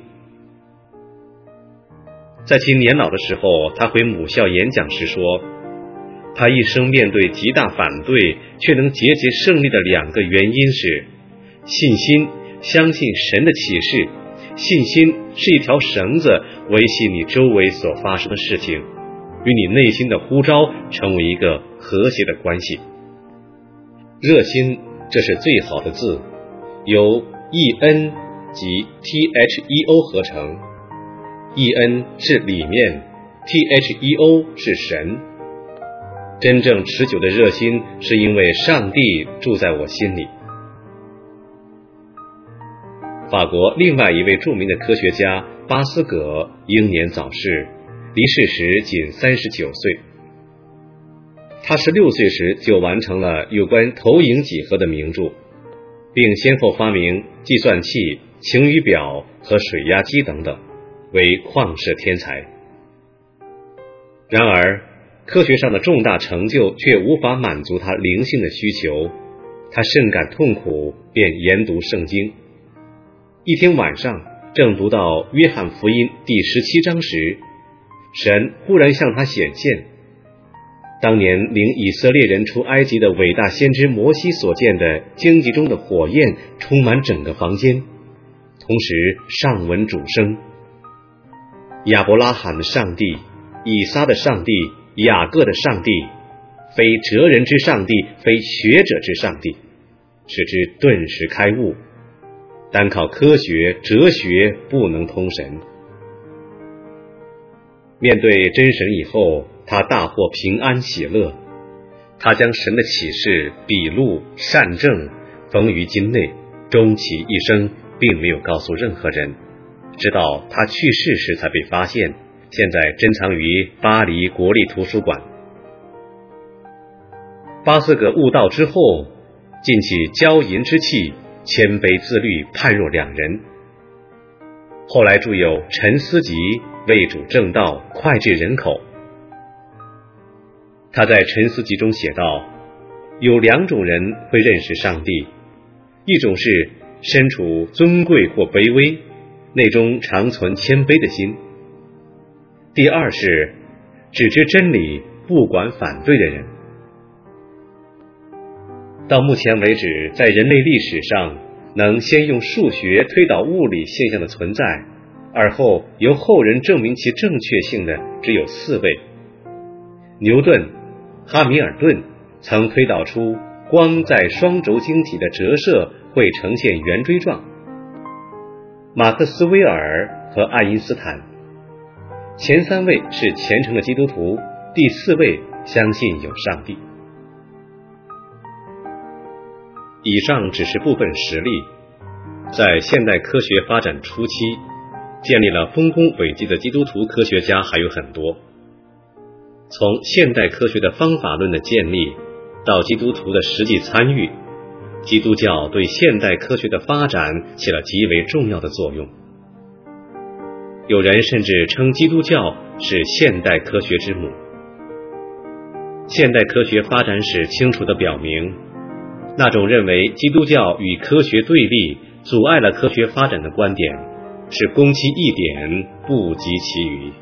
在其年老的时候，他回母校演讲时说，他一生面对极大反对却能节节胜利的2个原因是信心，相信神的启示。信心是一条绳子，维系你周围所发生的事情，与你内心的呼召成为一个和谐的关系。热心，这是最好的字，由 EN 及 THEO 合成。EN 是里面， THEO 是神。真正持久的热心是因为上帝住在我心里。法国另外一位著名的科学家巴斯葛英年早逝，离世时仅39岁。他16岁时就完成了有关投影几何的名著，并先后发明计算器、晴雨表和水压机等等，为旷世天才。然而科学上的重大成就却无法满足他灵性的需求，他甚感痛苦，便研读圣经。一天晚上，正读到约翰福音第17章时，神忽然向他显现，当年领以色列人出埃及的伟大先知摩西所见的荆棘中的火焰充满整个房间，同时上闻主声，亚伯拉罕的上帝，以撒的上帝，雅各的上帝，非哲人之上帝，非学者之上帝，使之顿时开悟，单靠科学哲学不能通神。面对真神以后，他大获平安喜乐。他将神的启示笔录善证缝于经内，终其一生并没有告诉任何人，直到他去世时才被发现，现在珍藏于巴黎国立图书馆。巴斯葛悟道之后，尽起骄淫之气，谦卑自律，判若两人。后来著有《沉思集》，为主正道，脍炙人口。他在《沉思集》中写道，有2种人会认识上帝，一种是身处尊贵或卑微，内中常存谦卑的心；第二是只知真理，不管反对的人。到目前为止，在人类历史上，能先用数学推导物理现象的存在，而后由后人证明其正确性的只有4位。牛顿、哈米尔顿曾推导出光在双轴晶体的折射会呈现圆锥状，马克斯韦尔和爱因斯坦。前3位是虔诚的基督徒，第4位相信有上帝。以上只是部分实例，在现代科学发展初期，建立了丰功伟绩的基督徒科学家还有很多。从现代科学的方法论的建立到基督徒的实际参与，基督教对现代科学的发展起了极为重要的作用。有人甚至称基督教是现代科学之母。现代科学发展史清楚地表明，那种认为基督教与科学对立，阻碍了科学发展的观点，是攻其一点，不及其余。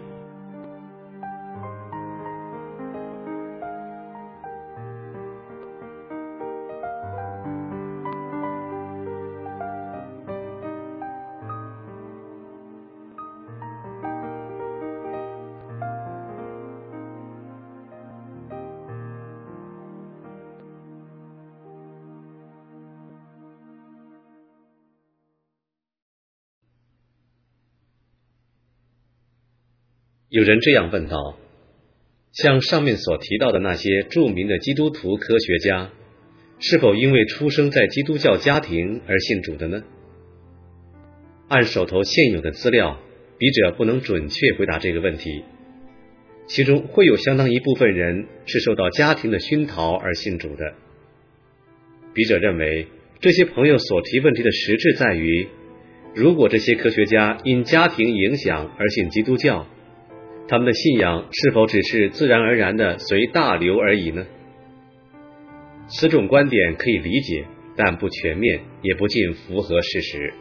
有人这样问道：像上面所提到的那些著名的基督徒科学家，是否因为出生在基督教家庭而信主的呢？按手头现有的资料，笔者不能准确回答这个问题。其中会有相当一部分人是受到家庭的熏陶而信主的。笔者认为，这些朋友所提问题的实质在于，如果这些科学家因家庭影响而信基督教，他们的信仰是否只是自然而然的随大流而已呢？此种观点可以理解，但不全面，也不尽符合事实。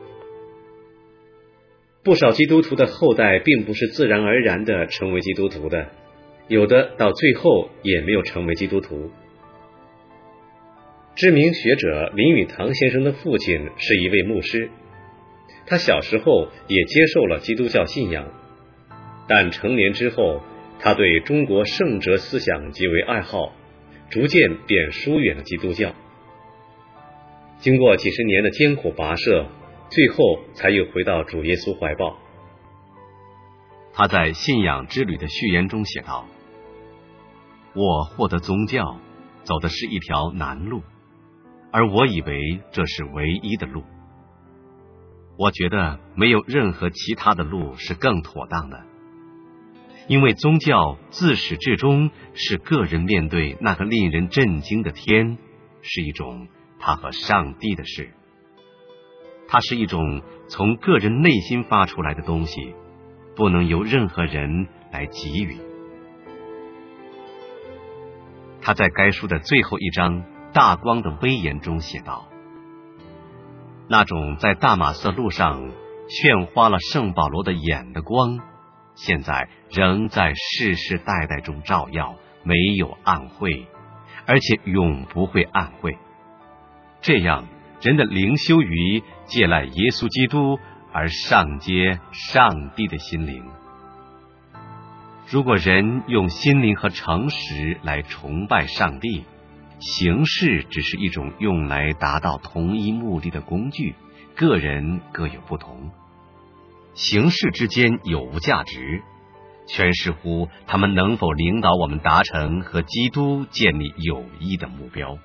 不少基督徒的后代并不是自然而然的成为基督徒的，有的到最后也没有成为基督徒。知名学者林语堂先生的父亲是一位牧师，他小时候也接受了基督教信仰，但成年之后，他对中国圣哲思想极为爱好，逐渐便疏远了基督教。经过几十年的艰苦跋涉，最后才又回到主耶稣怀抱。 他在《信仰之旅》的序言中写道：我获得宗教走的是一条难路，而我以为这是唯一的路。我觉得没有任何其他的路是更妥当的，因为宗教自始至终是个人面对那个令人震惊的天，是一种他和上帝的事。它是一种从个人内心发出来的东西，不能由任何人来给予。他在该书的最后一章《大光的威严》中写道：那种在大马色路上炫花了圣保罗的眼的光，现在仍在世世代代中照耀，没有暗晦，而且永不会暗晦。这样人的灵修于借赖耶稣基督而上接上帝的心灵。如果人用心灵和诚实来崇拜上帝，形式只是一种用来达到同一目的的工具，个人各有不同，形式之间有无价值，全视乎他们能否领导我们达成和基督建立友谊的目标。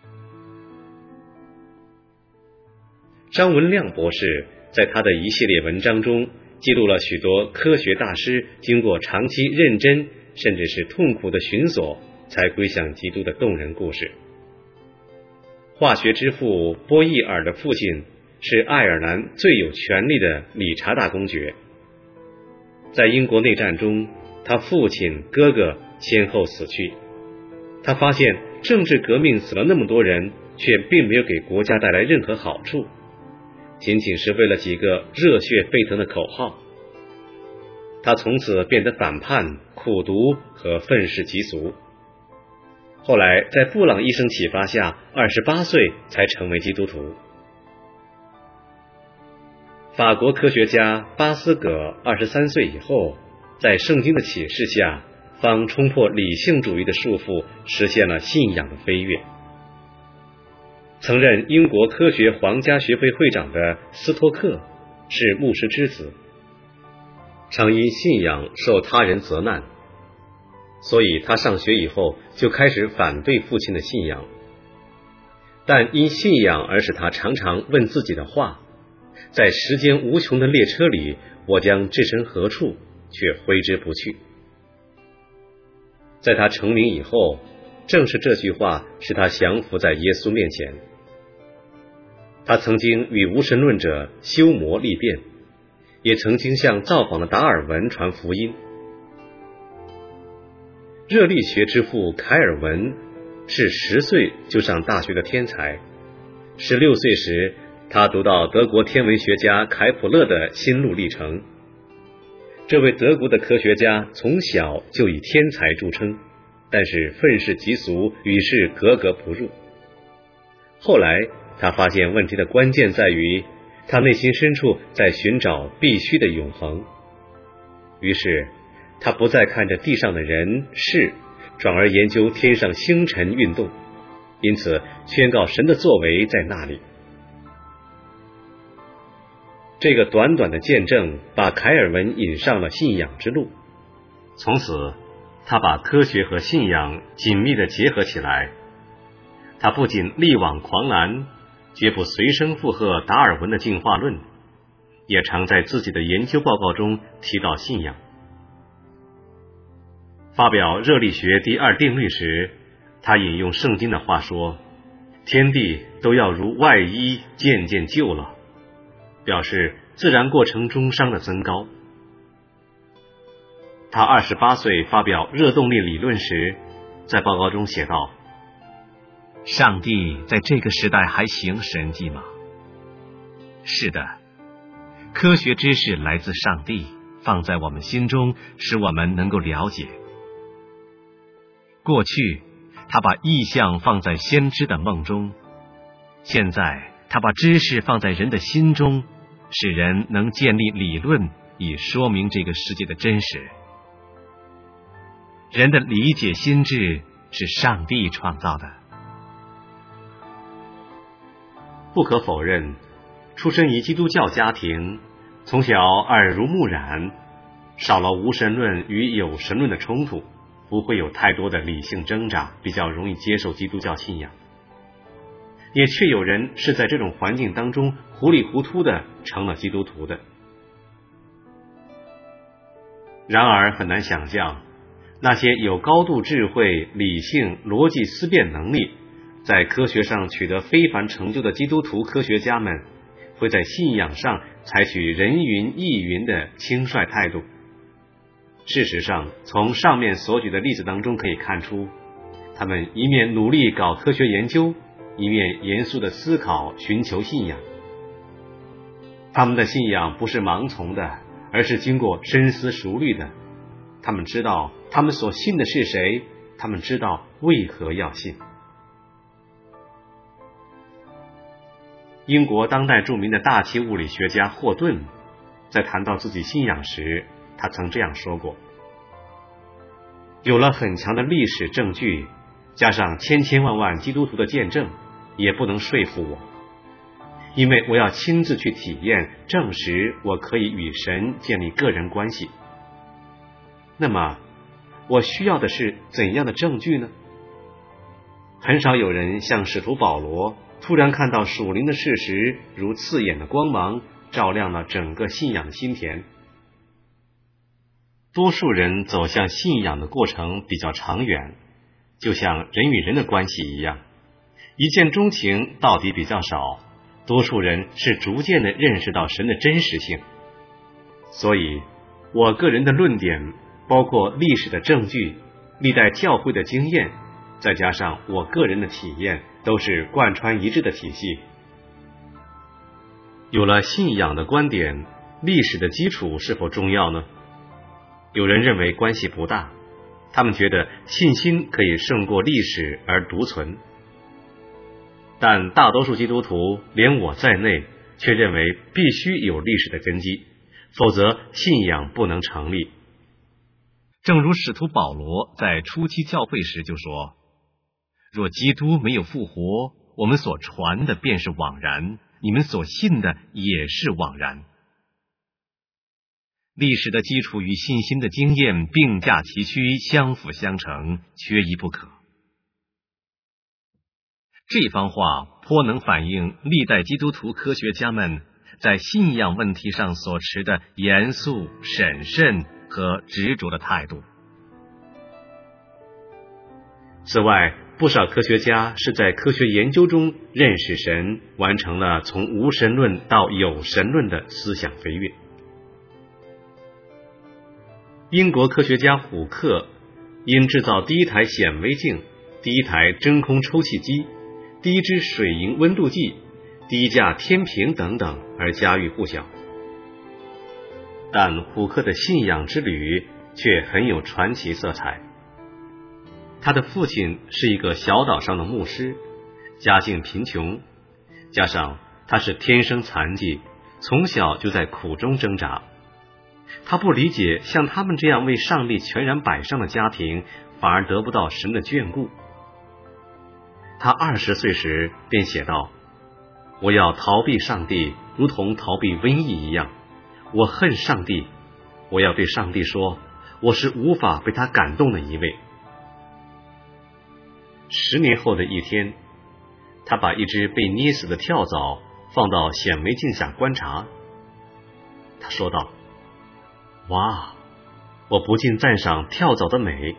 张文亮博士在他的一系列文章中记录了许多科学大师经过长期认真甚至是痛苦的寻索才归向基督的动人故事。化学之父波义尔的父亲是爱尔兰最有权力的理查大公爵。在英国内战中，他父亲哥哥先后死去，他发现政治革命死了那么多人，却并没有给国家带来任何好处，仅仅是为了几个热血沸腾的口号。他从此变得反叛、苦读和愤世嫉俗。后来在布朗医生启发下，28岁才成为基督徒。法国科学家巴斯葛23岁以后，在圣经的启示下，方冲破理性主义的束缚，实现了信仰的飞跃。曾任英国科学皇家学会会长的斯托克是牧师之子，常因信仰受他人责难，所以他上学以后就开始反对父亲的信仰。但因信仰而使他常常问自己的话：在时间无穷的列车里，我将置身何处，却挥之不去。在他成名以后，正是这句话使他降服在耶稣面前。他曾经与无神论者修谟立辩，也曾经向造访的达尔文传福音。热力学之父凯尔文是10岁就上大学的天才，16岁时他读到德国天文学家凯普勒的心路历程。这位德国的科学家从小就以天才著称，但是愤世嫉俗，与世格格不入。后来他发现问题的关键在于他内心深处在寻找必须的永恒，于是他不再看着地上的人事，转而研究天上星辰运动，因此宣告神的作为在那里。这个短短的见证把凯尔文引上了信仰之路， 从此，他把科学和信仰紧密地结合起来。他不仅力挽狂澜，绝不随声附和达尔文的进化论，也常在自己的研究报告中提到信仰。发表热力学第二定律时，他引用圣经的话说：“天地都要如外衣渐渐旧了”，表示自然过程中熵的增高。他28岁发表热动力理论时，在报告中写道：“ 上帝在这个时代还行神迹吗？是的，科学知识来自上帝，放在我们心中，使我们能够了解。过去，他把意象放在先知的梦中，现在他把知识放在人的心中，使人能建立理论，以说明这个世界的真实。人的理解心智是上帝创造的。” 不可否认，出身于基督教家庭，从小耳濡目染，少了无神论与有神论的冲突，不会有太多的理性挣扎，比较容易接受基督教信仰。也确有人是在这种环境当中糊里糊涂的成了基督徒的。然而很难想象，那些有高度智慧、理性、逻辑思辨能力，在科学上取得非凡成就的基督徒科学家们，会在信仰上采取人云亦云的轻率态度。事实上，从上面所举的例子当中可以看出，他们一面努力搞科学研究，一面严肃的思考，寻求信仰。他们的信仰不是盲从的，而是经过深思熟虑的。他们知道他们所信的是谁，他们知道为何要信。英国当代著名的大气物理学家霍顿在谈到自己信仰时，他曾这样说过：有了很强的历史证据，加上千千万万基督徒的见证，也不能说服我，因为我要亲自去体验，证实我可以与神建立个人关系。那么我需要的是怎样的证据呢？很少有人像使徒保罗，突然看到属灵的事实如刺眼的光芒，照亮了整个信仰的心田。多数人走向信仰的过程比较长远，就像人与人的关系一样，一见钟情到底比较少，多数人是逐渐地认识到神的真实性。所以我个人的论点包括历史的证据、历代教会的经验，再加上我个人的体验，都是贯穿一致的体系。有了信仰的观点，历史的基础是否重要呢？有人认为关系不大，他们觉得信心可以胜过历史而独存。但大多数基督徒，连我在内，却认为必须有历史的根基，否则信仰不能成立。 正如使徒保罗在初期教会时就说：若基督没有复活，我们所传的便是枉然，你们所信的也是枉然。历史的基础与信心的经验并驾齐驱，相辅相成，缺一不可。这番话颇能反映历代基督徒科学家们在信仰问题上所持的严肃、审慎和执着的态度。 此外，不少科学家是在科学研究中认识神，完成了从无神论到有神论的思想飞跃。英国科学家虎克因制造第一台显微镜、第一台真空抽气机、第一支水银温度计、第一架天平等等而家喻户晓。但虎克的信仰之旅却很有传奇色彩。他的父亲是一个小岛上的牧师，家境贫穷，加上他是天生残疾，从小就在苦中挣扎。他不理解像他们这样为上帝全然摆上的家庭，反而得不到神的眷顾。他20岁时便写道：我要逃避上帝，如同逃避瘟疫一样。我恨上帝，我要对上帝说， 我是无法被他感动的一位。10年后的一天，他把一只被捏死的跳蚤放到显微镜下观察。他说道：哇，我不禁赞赏跳蚤的美。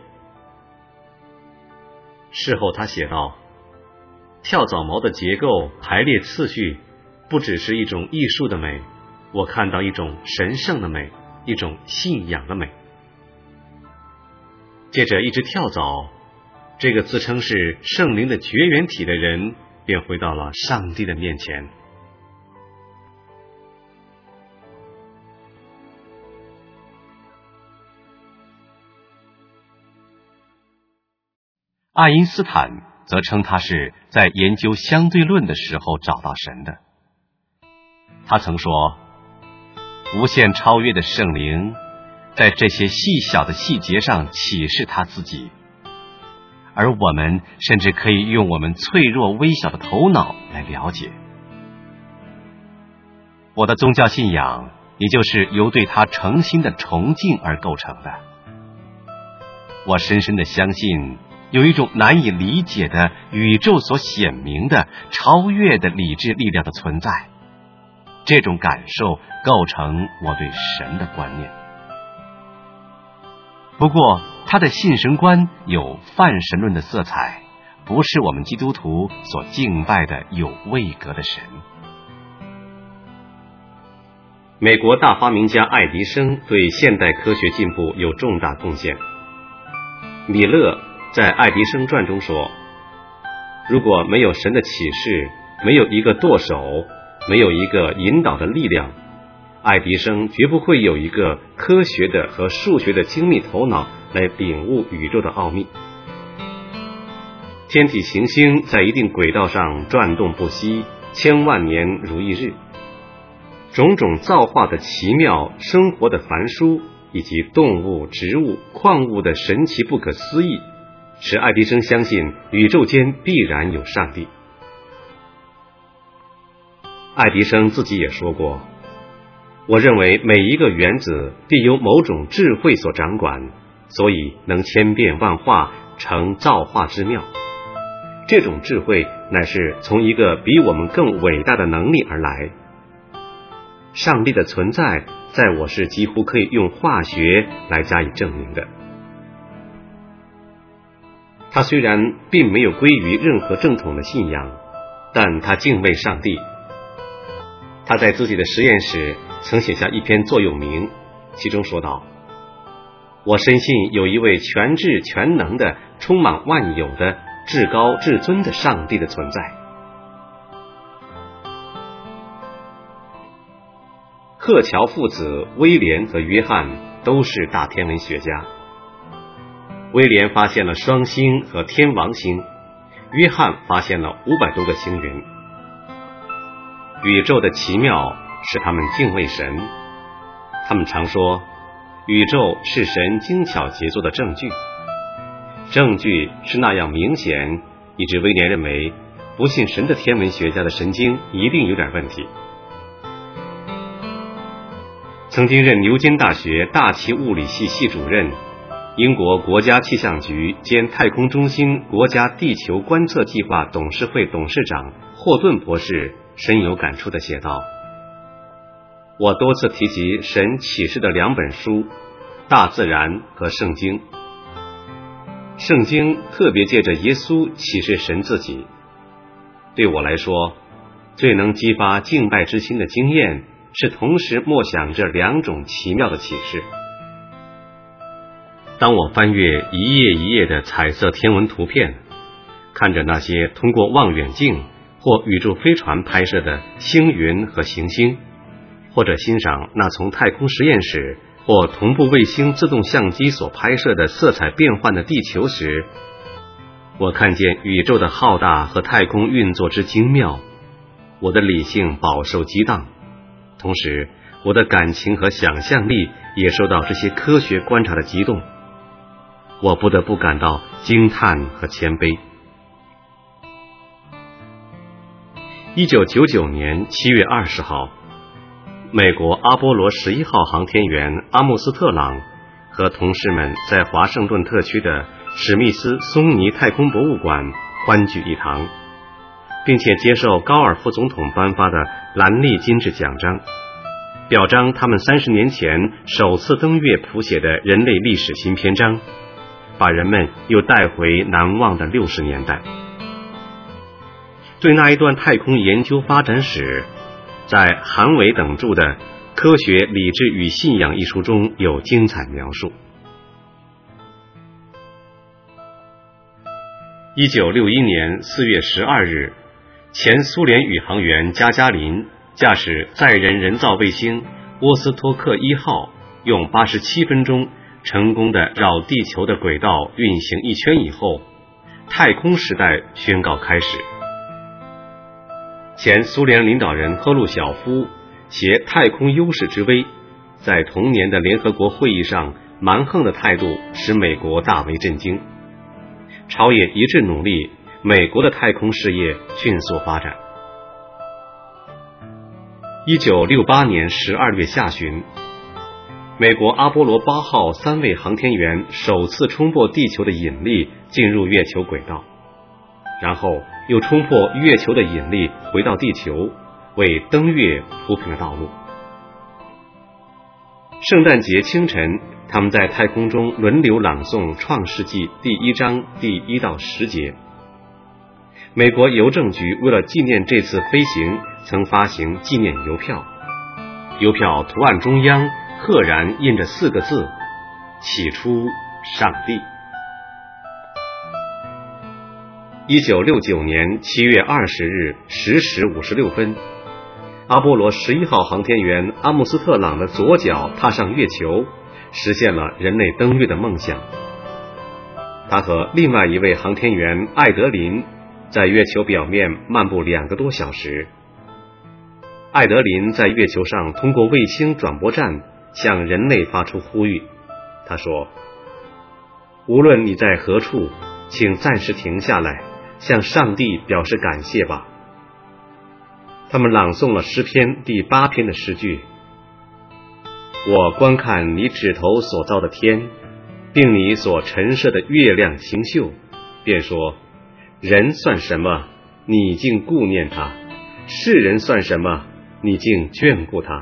事后他写道：跳蚤毛的结构排列次序不只是一种艺术的美，我看到一种神圣的美，一种信仰的美。借着一只跳蚤，这个自称是圣灵的绝缘体的人便回到了上帝的面前。 爱因斯坦则称他是在研究相对论的时候找到神的。他曾说，无限超越的圣灵在这些细小的细节上启示他自己，而我们甚至可以用我们脆弱微小的头脑来了解。我的宗教信仰也就是由对他诚心的崇敬而构成的。我深深的相信有一种难以理解的宇宙所显明的超越的理智力量的存在，这种感受构成我对神的观念。不过他的信神观有泛神论的色彩，不是我们基督徒所敬拜的有位格的神。 美国大发明家爱迪生对现代科学进步有重大贡献。米勒在《爱迪生传》中说，如果没有神的启示，没有一个舵手，没有一个引导的力量，爱迪生绝不会有一个科学的和数学的精密头脑来领悟宇宙的奥秘。天体行星在一定轨道上转动不息，千万年如一日，种种造化的奇妙，生活的繁疏，以及动物、植物、矿物的神奇不可思议，使爱迪生相信宇宙间必然有上帝。爱迪生自己也说过，我认为每一个原子必由某种智慧所掌管，所以能千变万化，成造化之妙。这种智慧乃是从一个比我们更伟大的能力而来。上帝的存在，在我是几乎可以用化学来加以证明的。他虽然并没有归于任何正统的信仰，但他敬畏上帝。他在自己的实验室曾写下一篇座右铭，其中说道：我深信有一位全智全能的、充满万有的、至高至尊的上帝的存在。赫乔父子威廉和约翰都是大天文学家。威廉发现了双星和天王星，约翰发现了500多个星云。宇宙的奇妙使他们敬畏神。他们常说，宇宙是神精巧杰作的证据。证据是那样明显，以致威廉认为不信神的天文学家的神经一定有点问题。曾经任牛津大学大气物理系系主任、英国国家气象局兼太空中心国家地球观测计划董事会董事长霍顿博士深有感触地写道：我多次提及神启示的2本书，大自然和圣经。圣经特别借着耶稣启示神自己。对我来说，最能激发敬拜之心的经验是同时默想这2种奇妙的启示。当我翻阅一页一页的彩色天文图片，看着那些通过望远镜或宇宙飞船拍摄的星云和行星，或者欣赏那从太空实验室或同步卫星自动相机所拍摄的色彩变幻的地球时，我看见宇宙的浩大和太空运作之精妙，我的理性饱受激荡，同时我的感情和想象力也受到这些科学观察的激动，我不得不感到惊叹和谦卑。1999年7月20号，美国阿波罗11号航天员阿姆斯特朗和同事们在华盛顿特区的史密斯松尼太空博物馆欢聚一堂，并且接受高尔夫总统颁发的兰利金质奖章，表彰他们30年前首次登月谱写的人类历史新篇章，把人们又带回难忘的60年代。对那一段太空研究发展史，在韩伟等著的《科学、理智与信仰》一书中有精彩描述。1961年4月12日，前苏联宇航员加加林驾驶载人人造卫星沃斯托克1号，用87分钟成功地绕地球的轨道运行1圈以后，太空时代宣告开始。前苏联领导人赫鲁晓夫携太空优势之威，在同年的联合国会议上蛮横的态度使美国大为震惊，朝野一致努力，美国的太空事业迅速发展。1968年12月下旬，美国阿波罗8号3位航天员首次冲破地球的引力进入月球轨道，然后又冲破月球的引力回到地球，为登月铺平了道路。圣诞节清晨，他们在太空中轮流朗诵《创世纪》第1章第1到10节。美国邮政局为了纪念这次飞行，曾发行纪念邮票，邮票图案中央赫然印着4个字：起初上帝。1969年7月20日10时56分，阿波罗11号航天员阿姆斯特朗的左脚踏上月球，实现了人类登月的梦想。他和另外一位航天员艾德林在月球表面漫步2个多小时。艾德林在月球上通过卫星转播站向人类发出呼吁。他说：无论你在何处，请暂时停下来，向上帝表示感谢吧。他们朗诵了诗篇第8篇的诗句：我观看你指头所造的天，并你所陈设的月亮星宿，便说，人算什么，你竟顾念他；世人算什么，你竟眷顾他。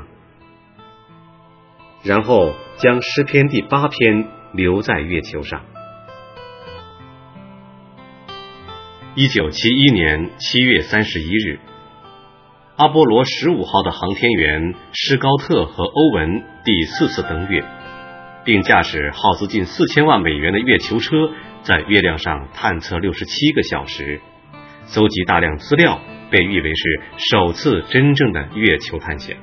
然后将诗篇第8篇留在月球上。1971年7月31日，阿波罗15号的航天员施高特和欧文第4次登月，并驾驶耗资近4000万美元的月球车在月亮上探测67个小时，搜集大量资料，被誉为是首次真正的月球探险。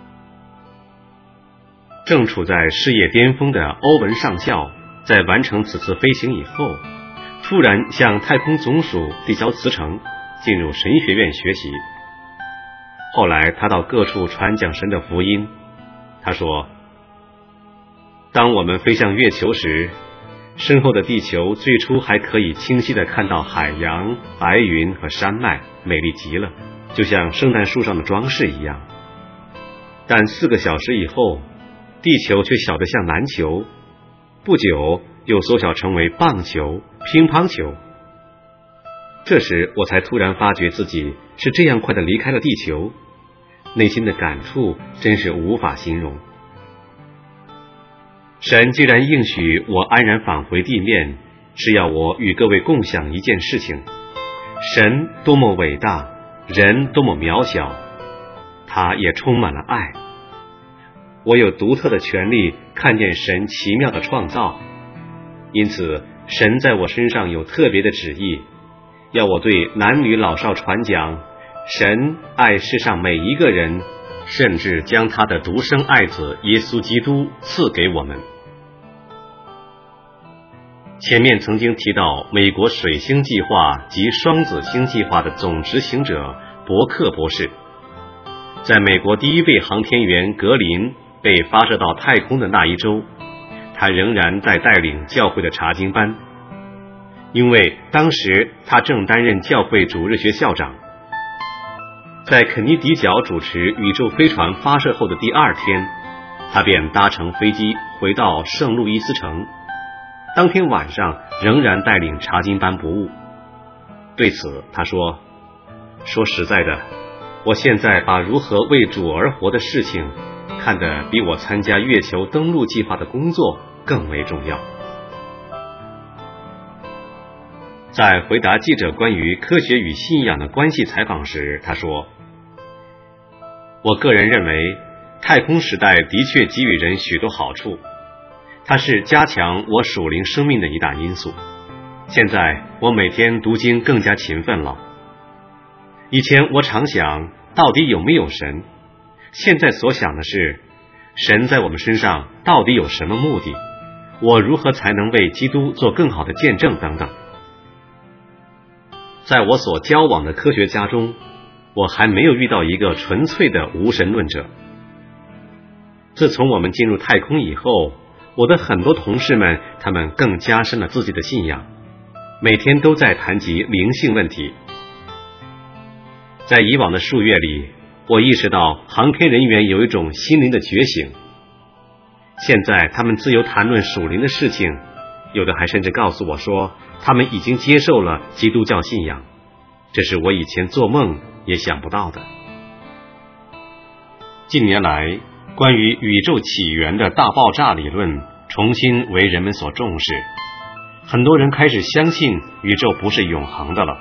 正处在事业巅峰的欧文上校，在完成此次飞行以后，突然向太空总署递交辞呈，进入神学院学习。后来他到各处传讲神的福音。他说，当我们飞向月球时，身后的地球最初还可以清晰地看到海洋、白云和山脉，美丽极了，就像圣诞树上的装饰一样。但4个小时以后，地球却小得像篮球，不久又缩小成为棒球、乒乓球。这时我才突然发觉自己是这样快地离开了地球，内心的感触真是无法形容。神既然应许我安然返回地面，是要我与各位共享一件事情。神多么伟大，人多么渺小，他也充满了爱。我有独特的权利看见神奇妙的创造，因此神在我身上有特别的旨意，要我对男女老少传讲，神爱世上每一个人，甚至将他的独生爱子耶稣基督赐给我们。前面曾经提到美国水星计划及双子星计划的总执行者伯克博士，在美国第1位航天员格林被发射到太空的那一周，他仍然在带领教会的查经班，因为当时他正担任教会主日学校长。在肯尼迪角主持宇宙飞船发射后的第2天， 他便搭乘飞机回到圣路易斯城，当天晚上仍然带领查经班不误。对此他说实在的，我现在把如何为主而活的事情看得比我参加月球登陆计划的工作更为重要。在回答记者关于科学与信仰的关系采访时，他说，我个人认为太空时代的确给予人许多好处，它是加强我属灵生命的一大因素。现在我每天读经更加勤奋了。以前我常想到底有没有神，现在所想的是神在我们身上到底有什么目的，我如何才能为基督做更好的见证等等。在我所交往的科学家中，我还没有遇到一个纯粹的无神论者。自从我们进入太空以后，我的很多同事们他们更加深了自己的信仰，每天都在谈及灵性问题。在以往的数月里，我意识到航天人员有一种心灵的觉醒，现在他们自由谈论属灵的事情，有的还甚至告诉我说他们已经接受了基督教信仰，这是我以前做梦也想不到的。近年来，关于宇宙起源的大爆炸理论重新为人们所重视，很多人开始相信宇宙不是永恒的了。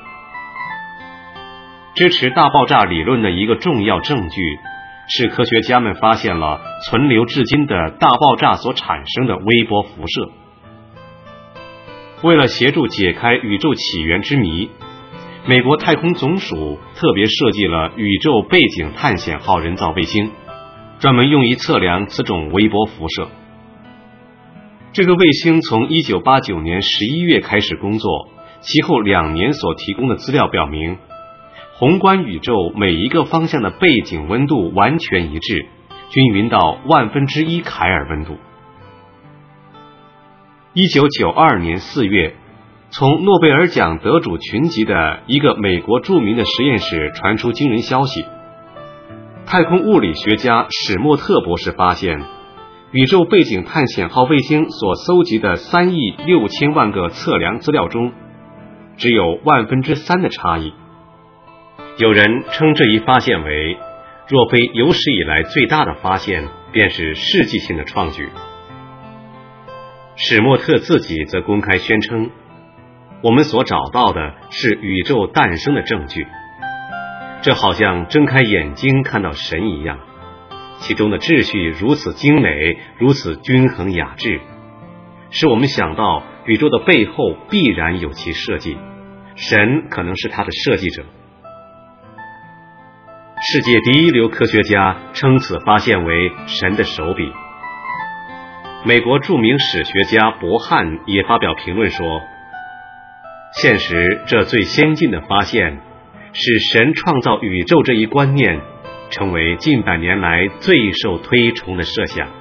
支持大爆炸理论的一个重要证据是科学家们发现了存留至今的大爆炸所产生的微波辐射。为了协助解开宇宙起源之谜，美国太空总署特别设计了宇宙背景探险号人造卫星，专门用于测量此种微波辐射。这个卫星从1989年11月开始工作，其后2年所提供的资料表明，宏观宇宙每一个方向的背景温度完全一致，均匀到1/1000凯尔温度。1992年4月，从诺贝尔奖得主群集的一个美国著名的实验室传出惊人消息，太空物理学家史莫特博士发现，宇宙背景探险号卫星所搜集的3亿6千万个测量资料中，只有3/1000的差异。有人称这一发现为，若非有史以来最大的发现，便是世纪性的创举。史莫特自己则公开宣称，我们所找到的是宇宙诞生的证据，这好像睁开眼睛看到神一样，其中的秩序如此精美，如此均衡雅致，使我们想到宇宙的背后必然有其设计，神可能是他的设计者。世界第一流科学家称此发现为神的手笔。美国著名史学家伯汉也发表评论说，现实这最先进的发现，使神创造宇宙这一观念成为近100年来最受推崇的设想。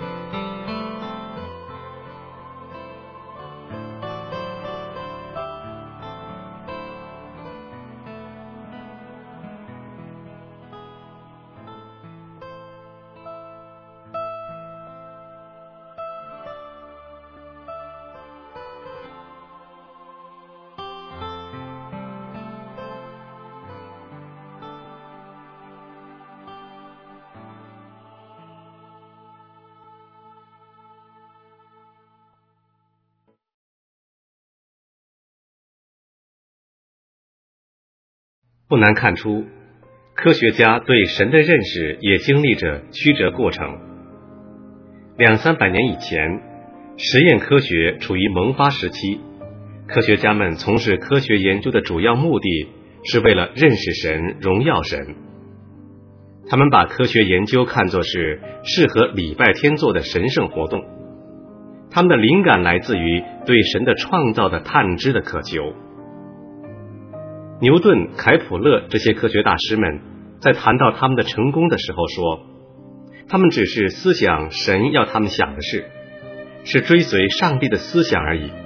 不难看出，科学家对神的认识也经历着曲折过程。200-300年以前，实验科学处于萌发时期，科学家们从事科学研究的主要目的是为了认识神、荣耀神。他们把科学研究看作是适合礼拜天做的神圣活动，他们的灵感来自于对神的创造的探知的渴求。牛顿、凯普勒这些科学大师们在谈到他们的成功的时候说，他们只是思想神要他们想的事，是追随上帝的思想而已。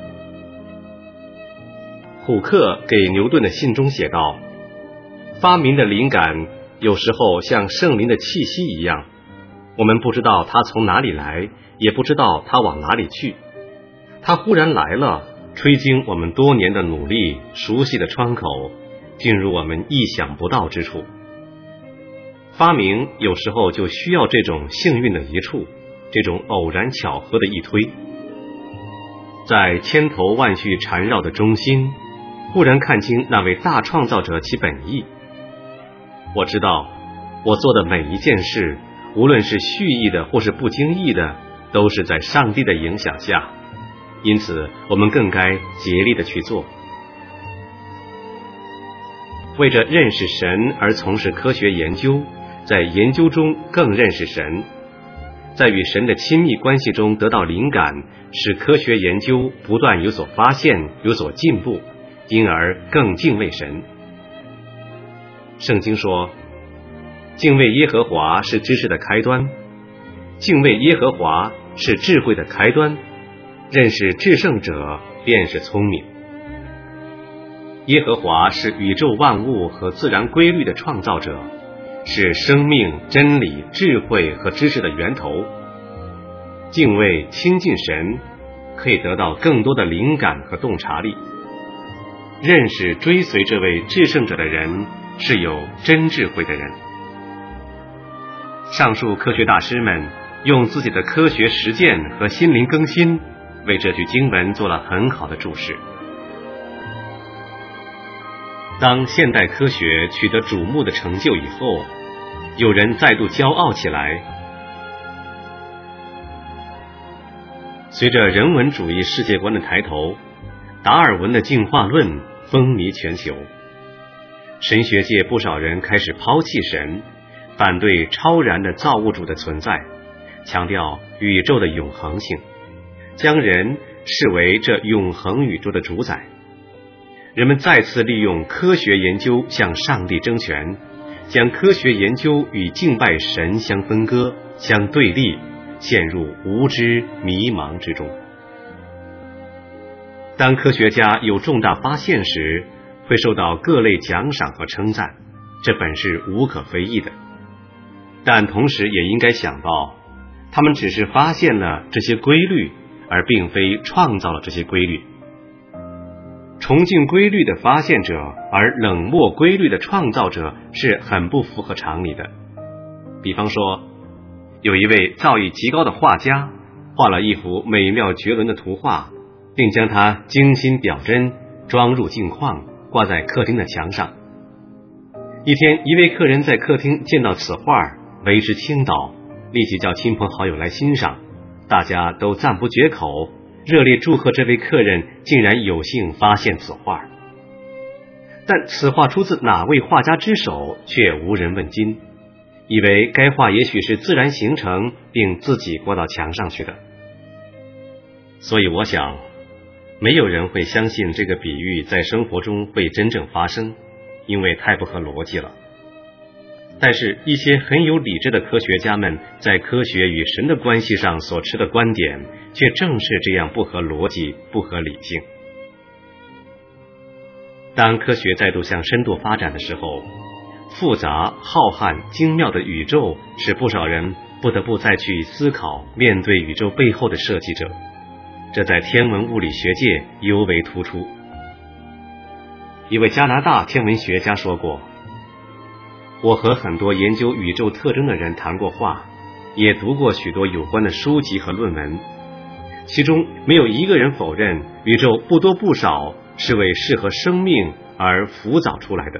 虎克给牛顿的信中写道，发明的灵感有时候像圣灵的气息一样， 我们不知道它从哪里来，也不知道它往哪里去。它忽然来了，吹经我们多年的努力，熟悉的窗口，进入我们意想不到之处。发明有时候就需要这种幸运的一触，这种偶然巧合的一推。在千头万绪缠绕的中心，忽然看清那位大创造者其本意。我知道我做的每一件事，无论是蓄意的或是不经意的，都是在上帝的影响下，因此我们更该竭力的去做。为着认识神而从事科学研究，在研究中更认识神，在与神的亲密关系中得到灵感，使科学研究不断有所发现，有所进步，因而更敬畏神。圣经说，敬畏耶和华是知识的开端，敬畏耶和华是智慧的开端，认识至圣者便是聪明。耶和华是宇宙万物和自然规律的创造者，是生命、真理、智慧和知识的源头。敬畏亲近神，可以得到更多的灵感和洞察力。认识追随这位至圣者的人，是有真智慧的人。上述科学大师们用自己的科学实践和心灵更新，为这句经文做了很好的注释。当现代科学取得瞩目的成就以后，有人再度骄傲起来。随着人文主义世界观的抬头，达尔文的进化论风靡全球，神学界不少人开始抛弃神，反对超然的造物主的存在，强调宇宙的永恒性，将人视为这永恒宇宙的主宰。人们再次利用科学研究向上帝争权，将科学研究与敬拜神相分割、相对立，陷入无知迷茫之中。当科学家有重大发现时，会受到各类奖赏和称赞，这本是无可非议的。但同时也应该想到，他们只是发现了这些规律，而并非创造了这些规律。崇敬规律的发现者，而冷漠规律的创造者，是很不符合常理的。比方说，有一位造诣极高的画家，画了一幅美妙绝伦的图画，并将它精心裱真，装入镜框，挂在客厅的墙上。一天，一位客人在客厅见到此画，为之倾倒，立即叫亲朋好友来欣赏，大家都赞不绝口，热烈祝贺这位客人竟然有幸发现此画。但此画出自哪位画家之手，却无人问津，以为该画也许是自然形成并自己挂到墙上去的。所以我想，没有人会相信这个比喻在生活中会真正发生，因为太不合逻辑了。但是一些很有理智的科学家们在科学与神的关系上所持的观点，却正是这样不合逻辑、不合理性。当科学再度向深度发展的时候，复杂、浩瀚、精妙的宇宙使不少人不得不再去思考面对宇宙背后的设计者，这在天文物理学界尤为突出。一位加拿大天文学家说过，我和很多研究宇宙特征的人谈过话，也读过许多有关的书籍和论文，其中没有一个人否认宇宙不多不少是为适合生命而浮藻出来的。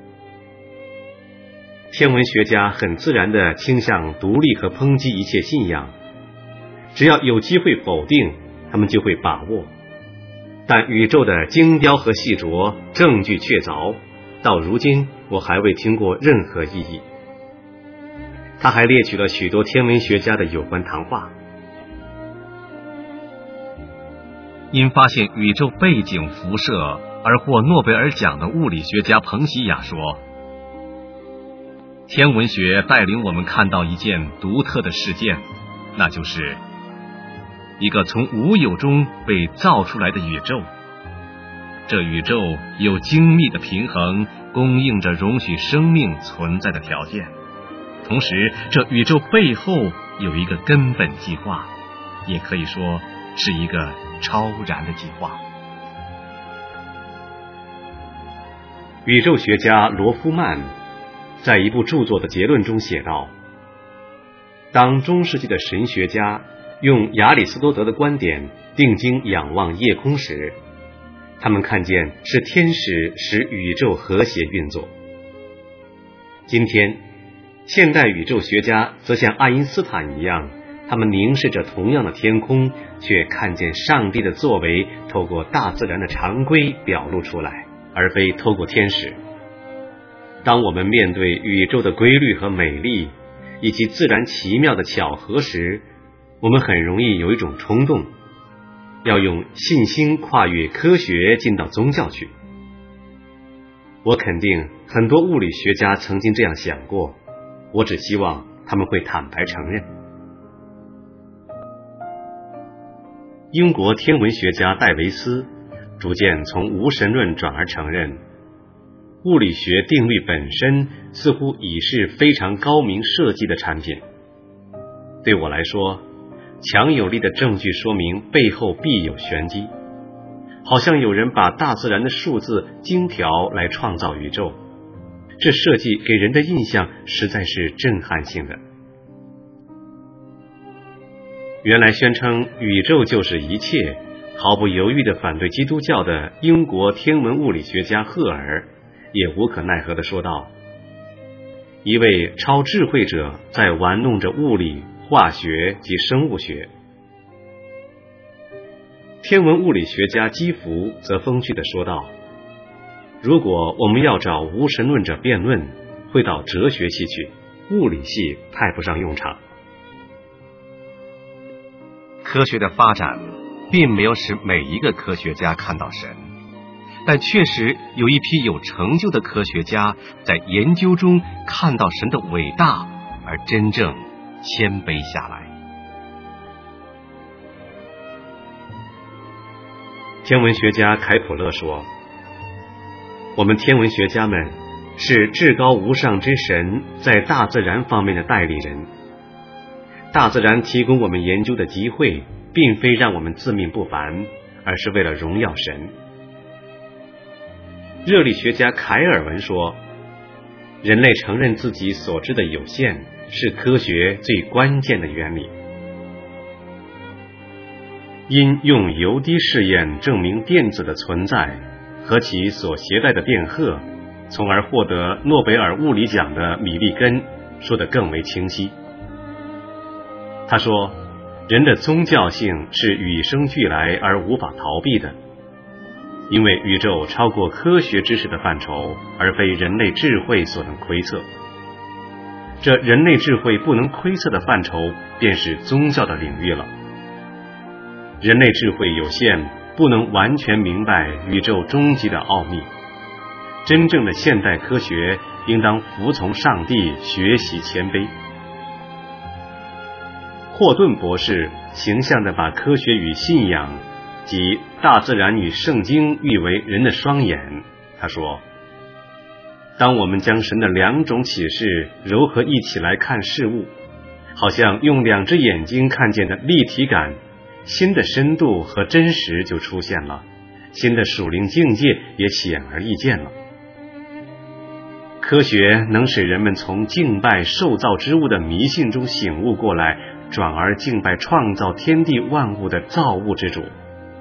天文学家很自然地倾向独立和抨击一切信仰，只要有机会否定，他们就会把握。但宇宙的精雕和细琢，证据确凿，到如今我还未听过任何异议。他还列举了许多天文学家的有关谈话。 因发现宇宙背景辐射而获诺贝尔奖的物理学家彭西亚说，天文学带领我们看到一件独特的事件，那就是一个从无有中被造出来的宇宙。这宇宙有精密的平衡，供应着容许生命存在的条件，同时这宇宙背后有一个根本计划，也可以说是一个超然的计划。 宇宙学家罗夫曼在一部著作的结论中写道，当中世纪的神学家用亚里士多德的观点定睛仰望夜空时，他们看见是天使使宇宙和谐运作。今天现代宇宙学家则像爱因斯坦一样，他们凝视着同样的天空，却看见上帝的作为透过大自然的常规表露出来，而非透过天使。当我们面对宇宙的规律和美丽，以及自然奇妙的巧合时，我们很容易有一种冲动，要用信心跨越科学进到宗教去。我肯定很多物理学家曾经这样想过，我只希望他们会坦白承认。英国天文学家戴维斯逐渐从无神论转而承认，物理学定律本身似乎已是非常高明设计的产品。对我来说，强有力的证据说明背后必有玄机，好像有人把大自然的数字精调来创造宇宙，这设计给人的印象实在是震撼性的。原来宣称宇宙就是一切，毫不犹豫地反对基督教的英国天文物理学家赫尔也无可奈何地说道，一位超智慧者在玩弄着物理、化学及生物学。天文物理学家基福则风趣地说道，如果我们要找无神论者辩论，会到哲学系去，物理系派不上用场。 科学的发展并没有使每一个科学家看到神，但确实有一批有成就的科学家在研究中看到神的伟大，而真正谦卑下来。 天文学家凯普勒说，我们天文学家们是至高无上之神在大自然方面的代理人，大自然提供我们研究的机会，并非让我们自命不凡，而是为了荣耀神。热力学家凯尔文说，人类承认自己所知的有限，是科学最关键的原理。因用油滴试验证明电子的存在和其所携带的电荷，从而获得诺贝尔物理奖的米利根说得更为清晰。他说，人的宗教性是与生俱来而无法逃避的，因为宇宙超过科学知识的范畴，而非人类智慧所能窥测。这人类智慧不能窥测的范畴，便是宗教的领域了。人类智慧有限，不能完全明白宇宙终极的奥秘。真正的现代科学应当服从上帝，学习谦卑。霍顿博士形象地把科学与信仰及大自然与圣经誉为人的双眼。他说，当我们将神的两种启示糅合一起来看事物，好像用两只眼睛看见的立体感，新的深度和真实就出现了，新的属灵境界也显而易见了。科学能使人们从敬拜受造之物的迷信中醒悟过来，转而敬拜创造天地万物的造物之主。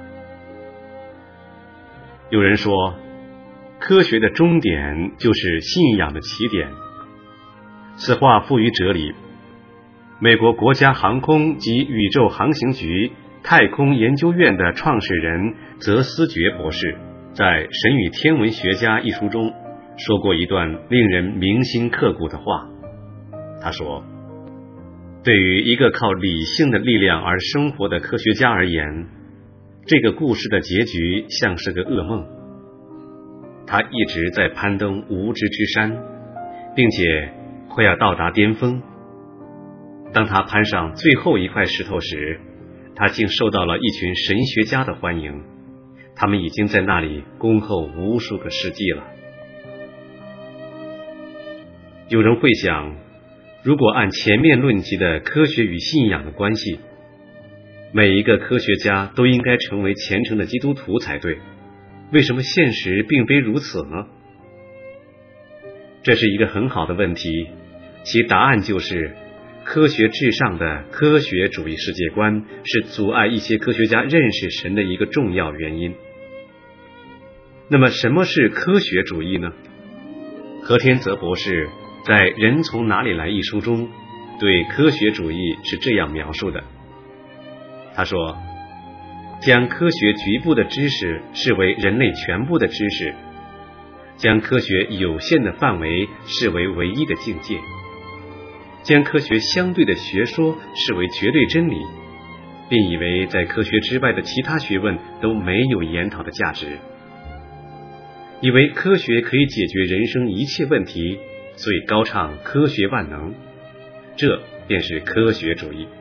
有人说，科学的终点就是信仰的起点，此话富于哲理。美国国家航空及宇宙航行局太空研究院的创始人泽斯爵博士在《神与天文学家》一书中说过一段令人铭心刻骨的话。他说，对于一个靠理性的力量而生活的科学家而言，这个故事的结局像是个噩梦。他一直在攀登无知之山，并且快要到达巅峰。当他攀上最后一块石头时，他竟受到了一群神学家的欢迎，他们已经在那里恭候无数个世纪了。有人会想， 如果按前面论及的科学与信仰的关系，每一个科学家都应该成为虔诚的基督徒才对，为什么现实并非如此呢？这是一个很好的问题，其答案就是科学至上的科学主义世界观是阻碍一些科学家认识神的一个重要原因。那么什么是科学主义呢？何天泽博士在《人从哪里来》一书中对科学主义是这样描述的，他说，将科学局部的知识视为人类全部的知识，将科学有限的范围视为唯一的境界，将科学相对的学说视为绝对真理，并以为在科学之外的其他学问都没有研讨的价值，以为科学可以解决人生一切问题，所以高唱科学万能，这便是科学主义。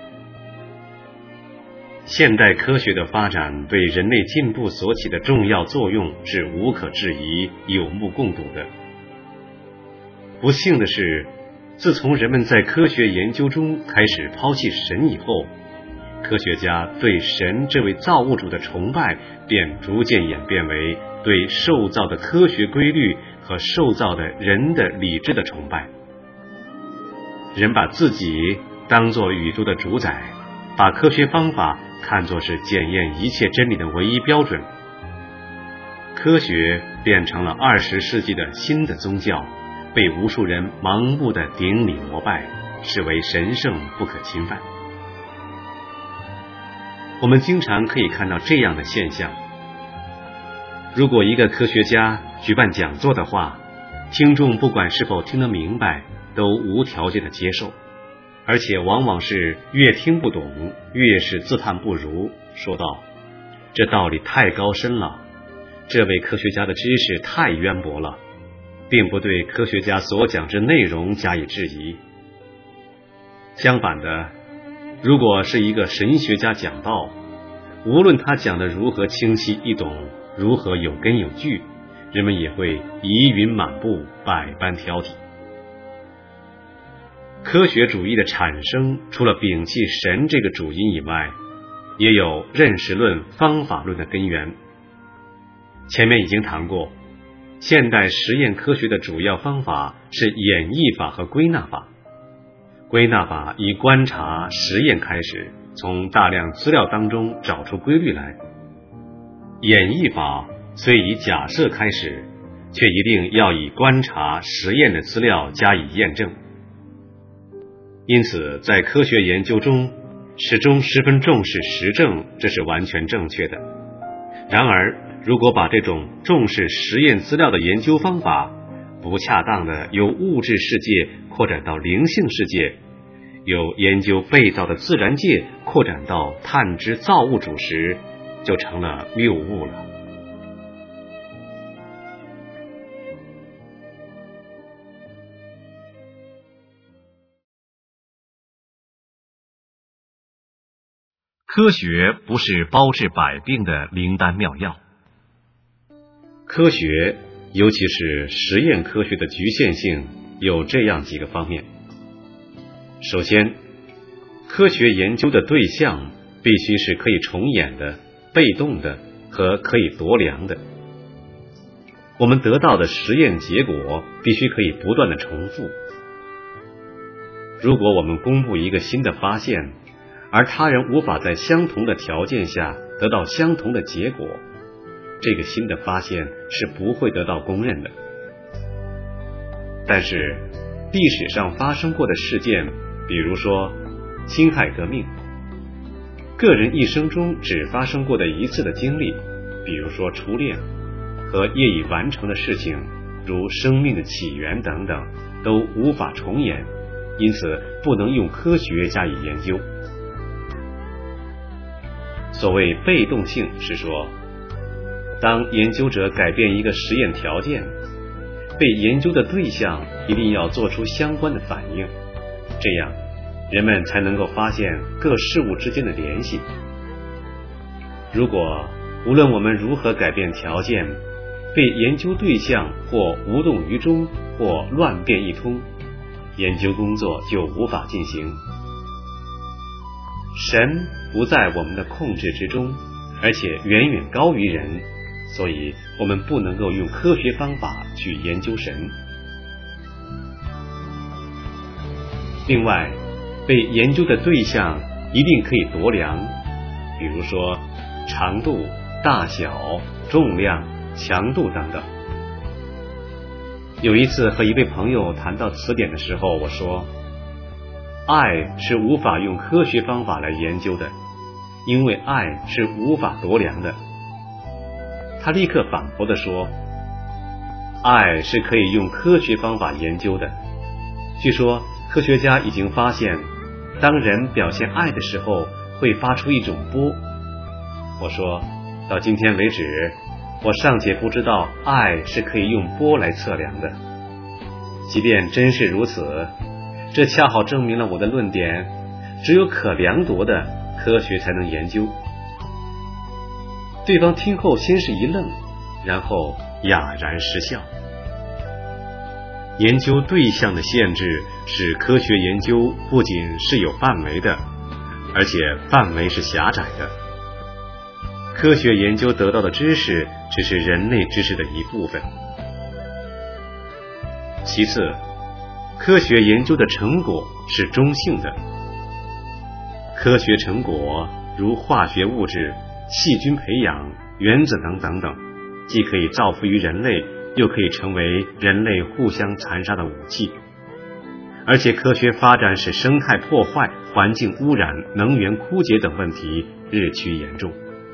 现代科学的发展对人类进步所起的重要作用是无可置疑、有目共睹的。不幸的是，自从人们在科学研究中开始抛弃神以后，科学家对神这位造物主的崇拜便逐渐演变为对受造的科学规律和受造的人的理智的崇拜。人把自己当作宇宙的主宰，把科学方法看作是检验一切真理的唯一标准。科学变成了20世纪的新的宗教，被无数人盲目的顶礼膜拜，视为神圣不可侵犯。我们经常可以看到这样的现象，如果一个科学家举办讲座的话，听众不管是否听得明白，都无条件的接受，而且往往是越听不懂，越是自叹不如，说道：这道理太高深了，这位科学家的知识太渊博了，并不对科学家所讲之内容加以质疑。相反的，如果是一个神学家讲道，无论他讲的如何清晰易懂，如何有根有据，人们也会疑云满布，百般挑剔。科学主义的产生，除了摒弃神这个主因以外，也有认识论、方法论的根源。前面已经谈过，现代实验科学的主要方法是演绎法和归纳法。归纳法以观察、实验开始，从大量资料当中找出规律来。演绎法虽以假设开始，却一定要以观察、实验的资料加以验证。因此，在科学研究中，始终十分重视实证，这是完全正确的。然而，如果把这种重视实验资料的研究方法不恰当的由物质世界扩展到灵性世界，由研究被造的自然界扩展到探知造物主时，就成了谬误了。 科学不是包治百病的灵丹妙药。 科学，尤其是实验科学的局限性有这样几个方面。首先，科学研究的对象必须是可以重演的、被动的和可以度量的。我们得到的实验结果必须可以不断的重复。如果我们公布一个新的发现，而他人无法在相同的条件下得到相同的结果，这个新的发现是不会得到公认的。但是历史上发生过的事件，比如说辛亥革命，个人一生中只发生过的一次的经历，比如说初恋和业已完成的事情，如生命的起源等等，都无法重演，因此不能用科学加以研究。所谓被动性是说，当研究者改变一个实验条件，被研究的对象一定要做出相关的反应，这样人们才能够发现各事物之间的联系。如果无论我们如何改变条件，被研究对象或无动于衷，或乱变一通， 研究工作就无法进行。神不在我们的控制之中，而且远远高于人，所以我们不能够用科学方法去研究神。另外，被研究的对象一定可以度量，比如说长度、大小、重量、强度等等。有一次和一位朋友谈到词典的时候，我说，爱是无法用科学方法来研究的，因为爱是无法度量的。他立刻反驳地说，爱是可以用科学方法研究的。据说科学家已经发现，当人表现爱的时候会发出一种波。我说，到今天为止，我尚且不知道爱是可以用波来测量的。即便真是如此，这恰好证明了我的论点，只有可量度的科学才能研究。对方听后先是一愣，然后哑然失笑。研究对象的限制使科学研究不仅是有范围的，而且范围是狭窄的。科学研究得到的知识只是人类知识的一部分。其次，科学研究的成果是中性的。科学成果如化学物质、细菌培养、原子能等等，既可以造福于人类，又可以成为人类互相残杀的武器。而且科学发展使生态破坏、环境污染、能源枯竭等问题日趋严重。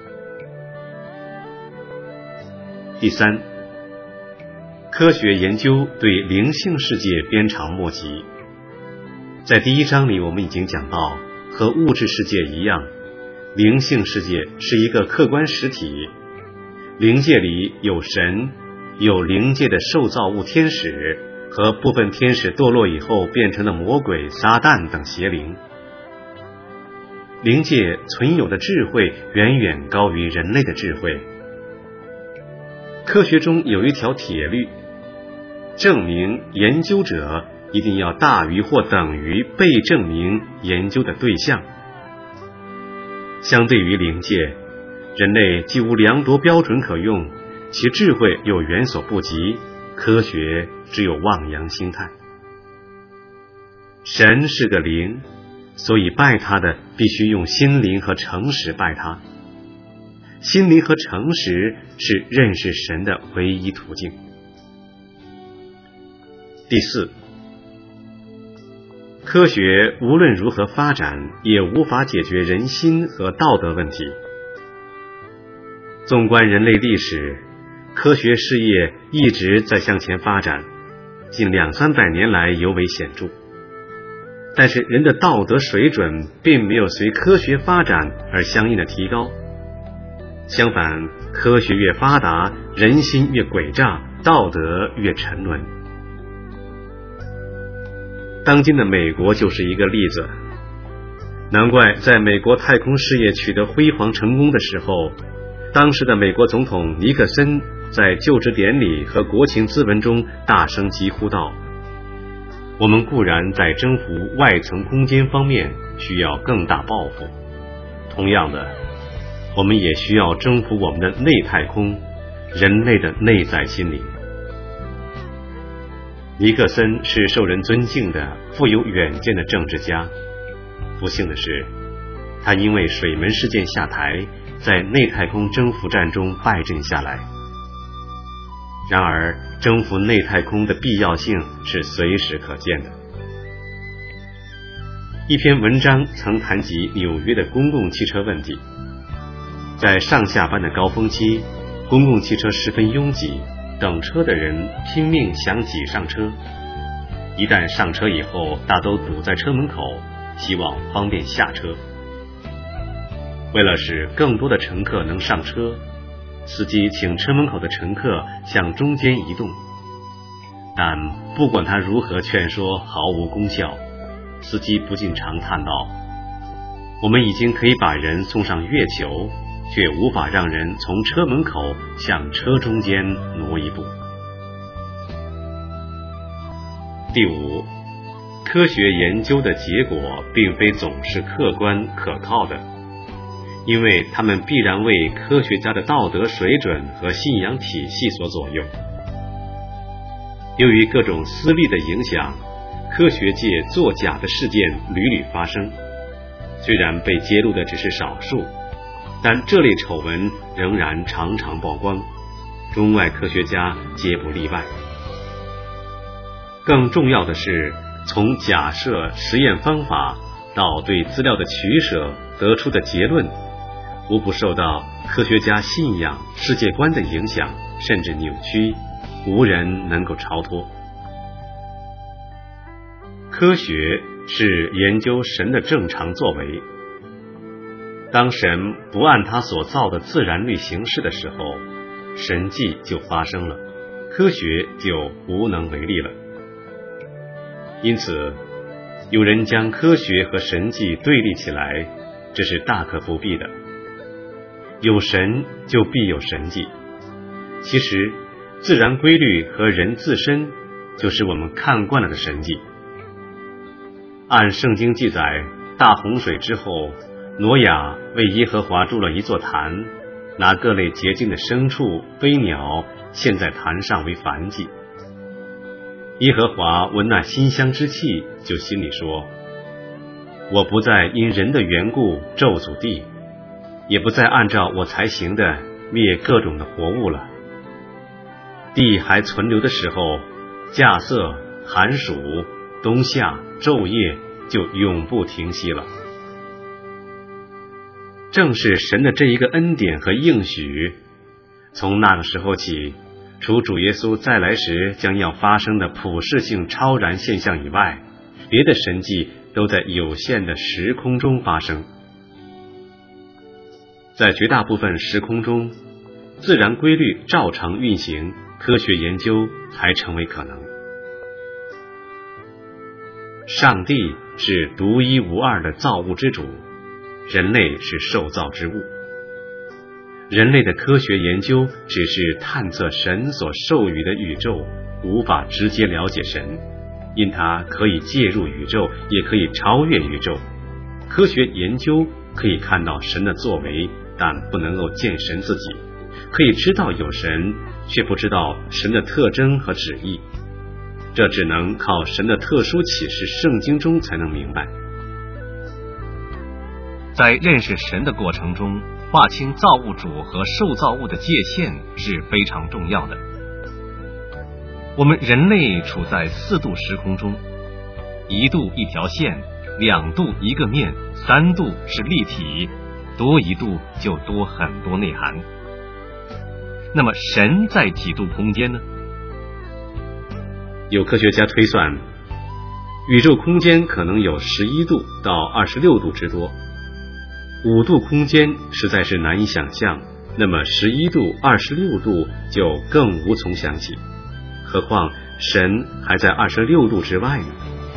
第三，科学研究对灵性世界鞭长莫及。在第一章里我们已经讲到，和物质世界一样，灵性世界是一个客观实体，灵界里有神，有灵界的受造物天使和部分天使堕落以后变成的魔鬼、撒旦等邪灵。灵界存有的智慧远远高于人类的智慧。科学中有一条铁律，证明研究者一定要大于或等于被证明研究的对象。相对于灵界，人类既无量夺标准可用，其智慧又远所不及，科学只有望洋兴叹。神是个灵，所以拜他的必须用心灵和诚实拜他。心灵和诚实是认识神的唯一途径。第四，科学无论如何发展，也无法解决人心和道德问题。纵观人类历史，科学事业一直在向前发展，近200-300年来尤为显著。但是人的道德水准并没有随科学发展而相应的提高。相反，科学越发达，人心越诡诈，道德越沉沦。当今的美国就是一个例子。难怪在美国太空事业取得辉煌成功的时候，当时的美国总统尼克森在就职典礼和国情咨文中大声疾呼道，我们固然在征服外层空间方面需要更大抱负，同样的，我们也需要征服我们的内太空，人类的内在心灵。尼克森是受人尊敬的、富有远见的政治家。不幸的是，他因为水门事件下台，在内太空征服战中败阵下来。然而，征服内太空的必要性是随时可见的。一篇文章曾谈及纽约的公共汽车问题。在上下班的高峰期，公共汽车十分拥挤，等车的人拼命想挤上车。一旦上车以后，大都堵在车门口，希望方便下车。为了使更多的乘客能上车，司机请车门口的乘客向中间移动。但不管他如何劝说，毫无功效。司机不禁长叹道：我们已经可以把人送上月球，却无法让人从车门口向车中间挪一步。第五， 科学研究的结果并非总是客观可靠的，因为它们必然为科学家的道德水准和信仰体系所左右。由于各种私利的影响，科学界作假的事件屡屡发生，虽然被揭露的只是少数，但这类丑闻仍然常常曝光，中外科学家皆不例外。更重要的是，从假设实验方法到对资料的取舍得出的结论，无不受到科学家信仰世界观的影响，甚至扭曲，无人能够超脱。科学是研究神的正常作为，当神不按他所造的自然律行事的时候，神迹就发生了，科学就无能为力了。因此，有人将科学和神迹对立起来，这是大可不必的。有神就必有神迹。其实，自然规律和人自身就是我们看惯了的神迹。按圣经记载，大洪水之后，挪亚为耶和华筑了一座坛，拿各类洁净的牲畜、飞鸟献在坛上为燔祭。耶和华闻那馨香之气，就心里说：我不再因人的缘故咒诅地，也不再按照我才行的灭各种的活物了。地还存留的时候，稼穑、寒暑、冬夏、昼夜就永不停息了。正是神的这一个恩典和应许，从那个时候起，除主耶稣再来时将要发生的普世性超然现象以外，别的神迹都在有限的时空中发生。在绝大部分时空中，自然规律照常运行，科学研究才成为可能。上帝是独一无二的造物之主，人类是受造之物。人类的科学研究只是探测神所授予的宇宙，无法直接了解神，因它可以介入宇宙，也可以超越宇宙。科学研究可以看到神的作为，但不能够见神自己，可以知道有神，却不知道神的特征和旨意。这只能靠神的特殊启示圣经中才能明白。 在认识神的过程中，划清造物主和受造物的界限是非常重要的。我们人类处在4度时空中，1度一条线，2度一个面，3度是立体，多1度就多很多内涵。那么神在几度空间呢？ 有科学家推算，宇宙空间可能有11度到26度之多。5度空间实在是难以想象，那么11度、26度就更无从想起。何况神还在26度之外呢？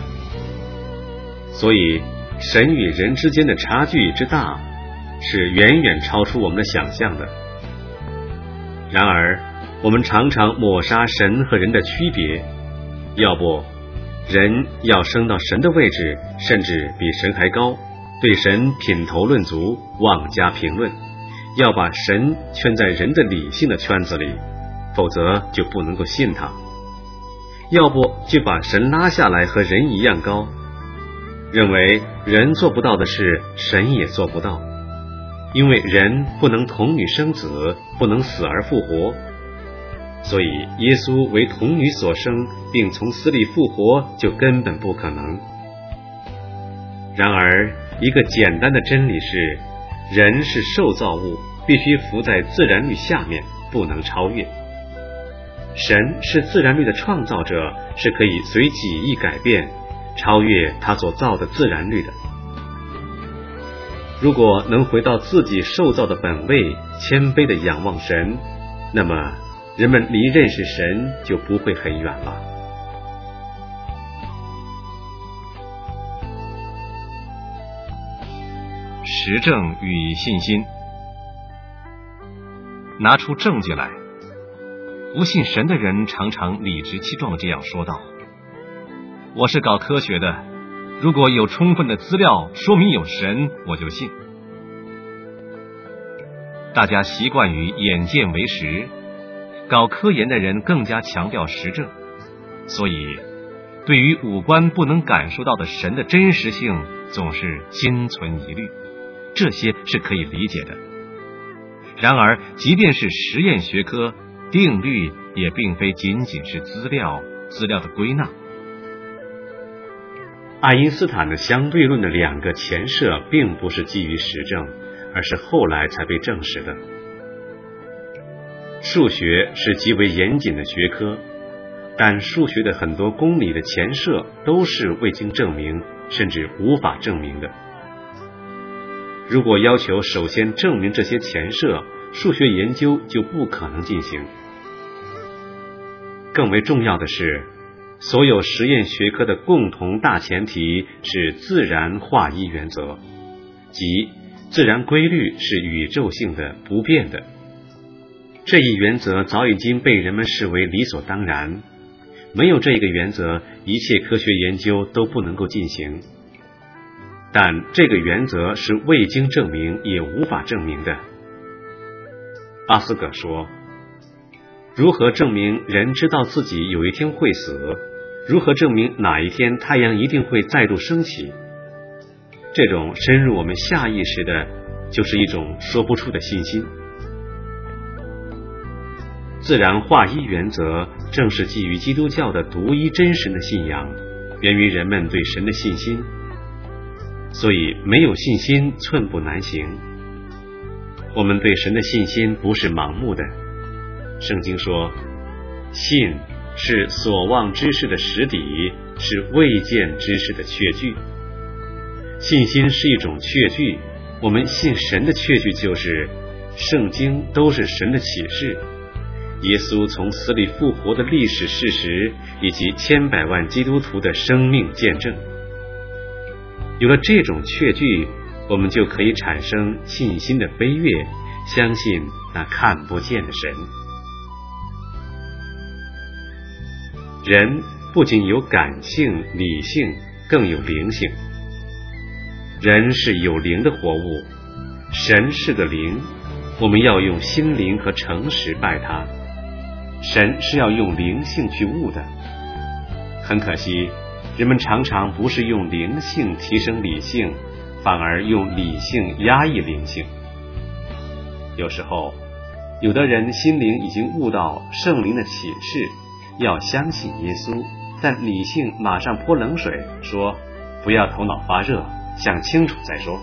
所以，神与人之间的差距之大，是远远超出我们的想象的。然而，我们常常抹杀神和人的区别，要不，人要升到神的位置，甚至比神还高，对神品头论足，妄加评论，要把神圈在人的理性的圈子里，否则就不能够信他；要不就把神拉下来和人一样高，认为人做不到的事，神也做不到，因为人不能童女生子，不能死而复活。所以耶稣为童女所生，并从死里复活，就根本不可能。然而，一个简单的真理是，人是受造物，必须服在自然律下面，不能超越。神是自然律的创造者，是可以随己意改变，超越他所造的自然律的。如果能回到自己受造的本位，谦卑地仰望神，那么人们离认识神就不会很远了。 实证与信心。拿出证据来。不信神的人常常理直气壮这样说道： 我是搞科学的，如果有充分的资料说明有神，我就信。大家习惯于眼见为实，搞科研的人更加强调实证，所以对于五官不能感受到的神的真实性总是心存疑虑，这些是可以理解的。然而即便是实验学科，定律也并非仅仅是资料的归纳。 爱因斯坦的相对论的两个前设并不是基于实证，而是后来才被证实的。数学是极为严谨的学科，但数学的很多公理的前设都是未经证明，甚至无法证明的。如果要求首先证明这些前设，数学研究就不可能进行。更为重要的是，所有实验学科的共同大前提是自然化一原则，即自然规律是宇宙性的、不变的。这一原则早已经被人们视为理所当然，没有这个原则，一切科学研究都不能够进行。但这个原则是未经证明也无法证明的。阿斯葛说，如何证明人知道自己有一天会死？如何证明哪一天太阳一定会再度升起？这种深入我们下意识的，就是一种说不出的信心。自然化一原则正是基于基督教的独一真神的信仰，源于人们对神的信心。所以没有信心寸步难行。我们对神的信心不是盲目的。圣经说，信是所望之事的实底，是未见之事的确据。信心是一种确据，我们信神的确据就是圣经都是神的启示，耶稣从死里复活的历史事实，以及千百万基督徒的生命见证。有了这种确据，我们就可以产生信心的飞跃，相信那看不见的神。人不仅有感性、理性，更有灵性。人是有灵的活物，神是个灵，我们要用心灵和诚实拜他。神是要用灵性去悟的。很可惜，人们常常不是用灵性提升理性，反而用理性压抑灵性。有时候，有的人心灵已经悟到圣灵的启示，要相信耶稣，但理性马上泼冷水，说不要头脑发热，想清楚再说。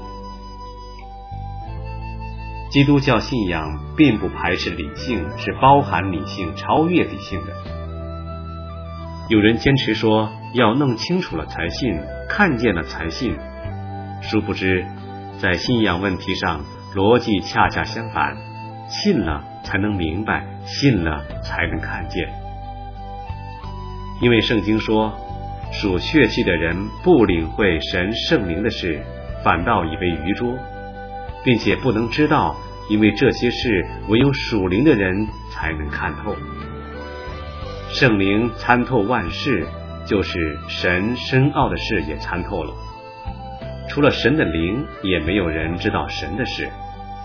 基督教信仰并不排斥理性，是包含理性、超越理性的。有人坚持说要弄清楚了才信，看见了才信，殊不知在信仰问题上逻辑恰恰相反，信了才能明白，信了才能看见。因为圣经说，属血气的人不领会神圣灵的事，反倒以为愚拙，并且不能知道，因为这些事唯有属灵的人才能看透。圣灵参透万事，就是神深奥的事也参透了。除了神的灵，也没有人知道神的事。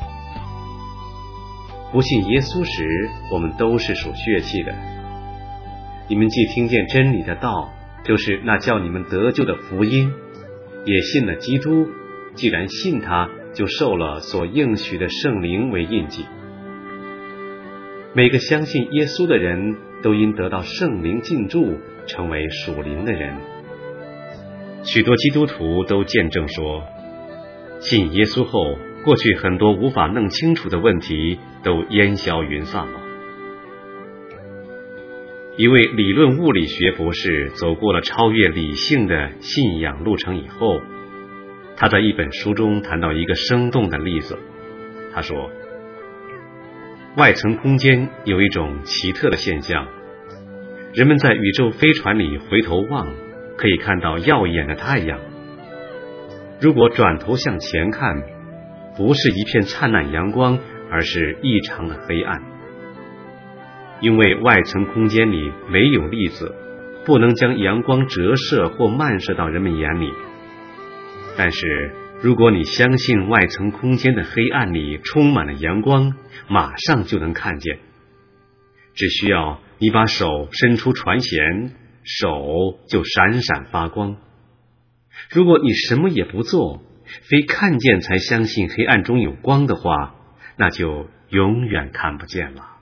不信耶稣时，我们都是属血气的。你们既听见真理的道，就是那叫你们得救的福音，也信了基督，既然信他，就受了所应许的圣灵为印记。每个相信耶稣的人都因得到圣灵进驻，成为属灵的人。许多基督徒都见证说，信耶稣后，过去很多无法弄清楚的问题都烟消云散了。一位理论物理学博士走过了超越理性的信仰路程以后，他在一本书中谈到一个生动的例子。他说，外层空间有一种奇特的现象，人们在宇宙飞船里回头望，可以看到耀眼的太阳。如果转头向前看，不是一片灿烂阳光，而是异常的黑暗。因为外层空间里没有粒子， 不能将阳光折射或漫射到人们眼里。但是如果你相信外层空间的黑暗里充满了阳光，马上就能看见。只需要你把手伸出船舷，手就闪闪发光。如果你什么也不做，非看见才相信黑暗中有光的话，那就永远看不见了。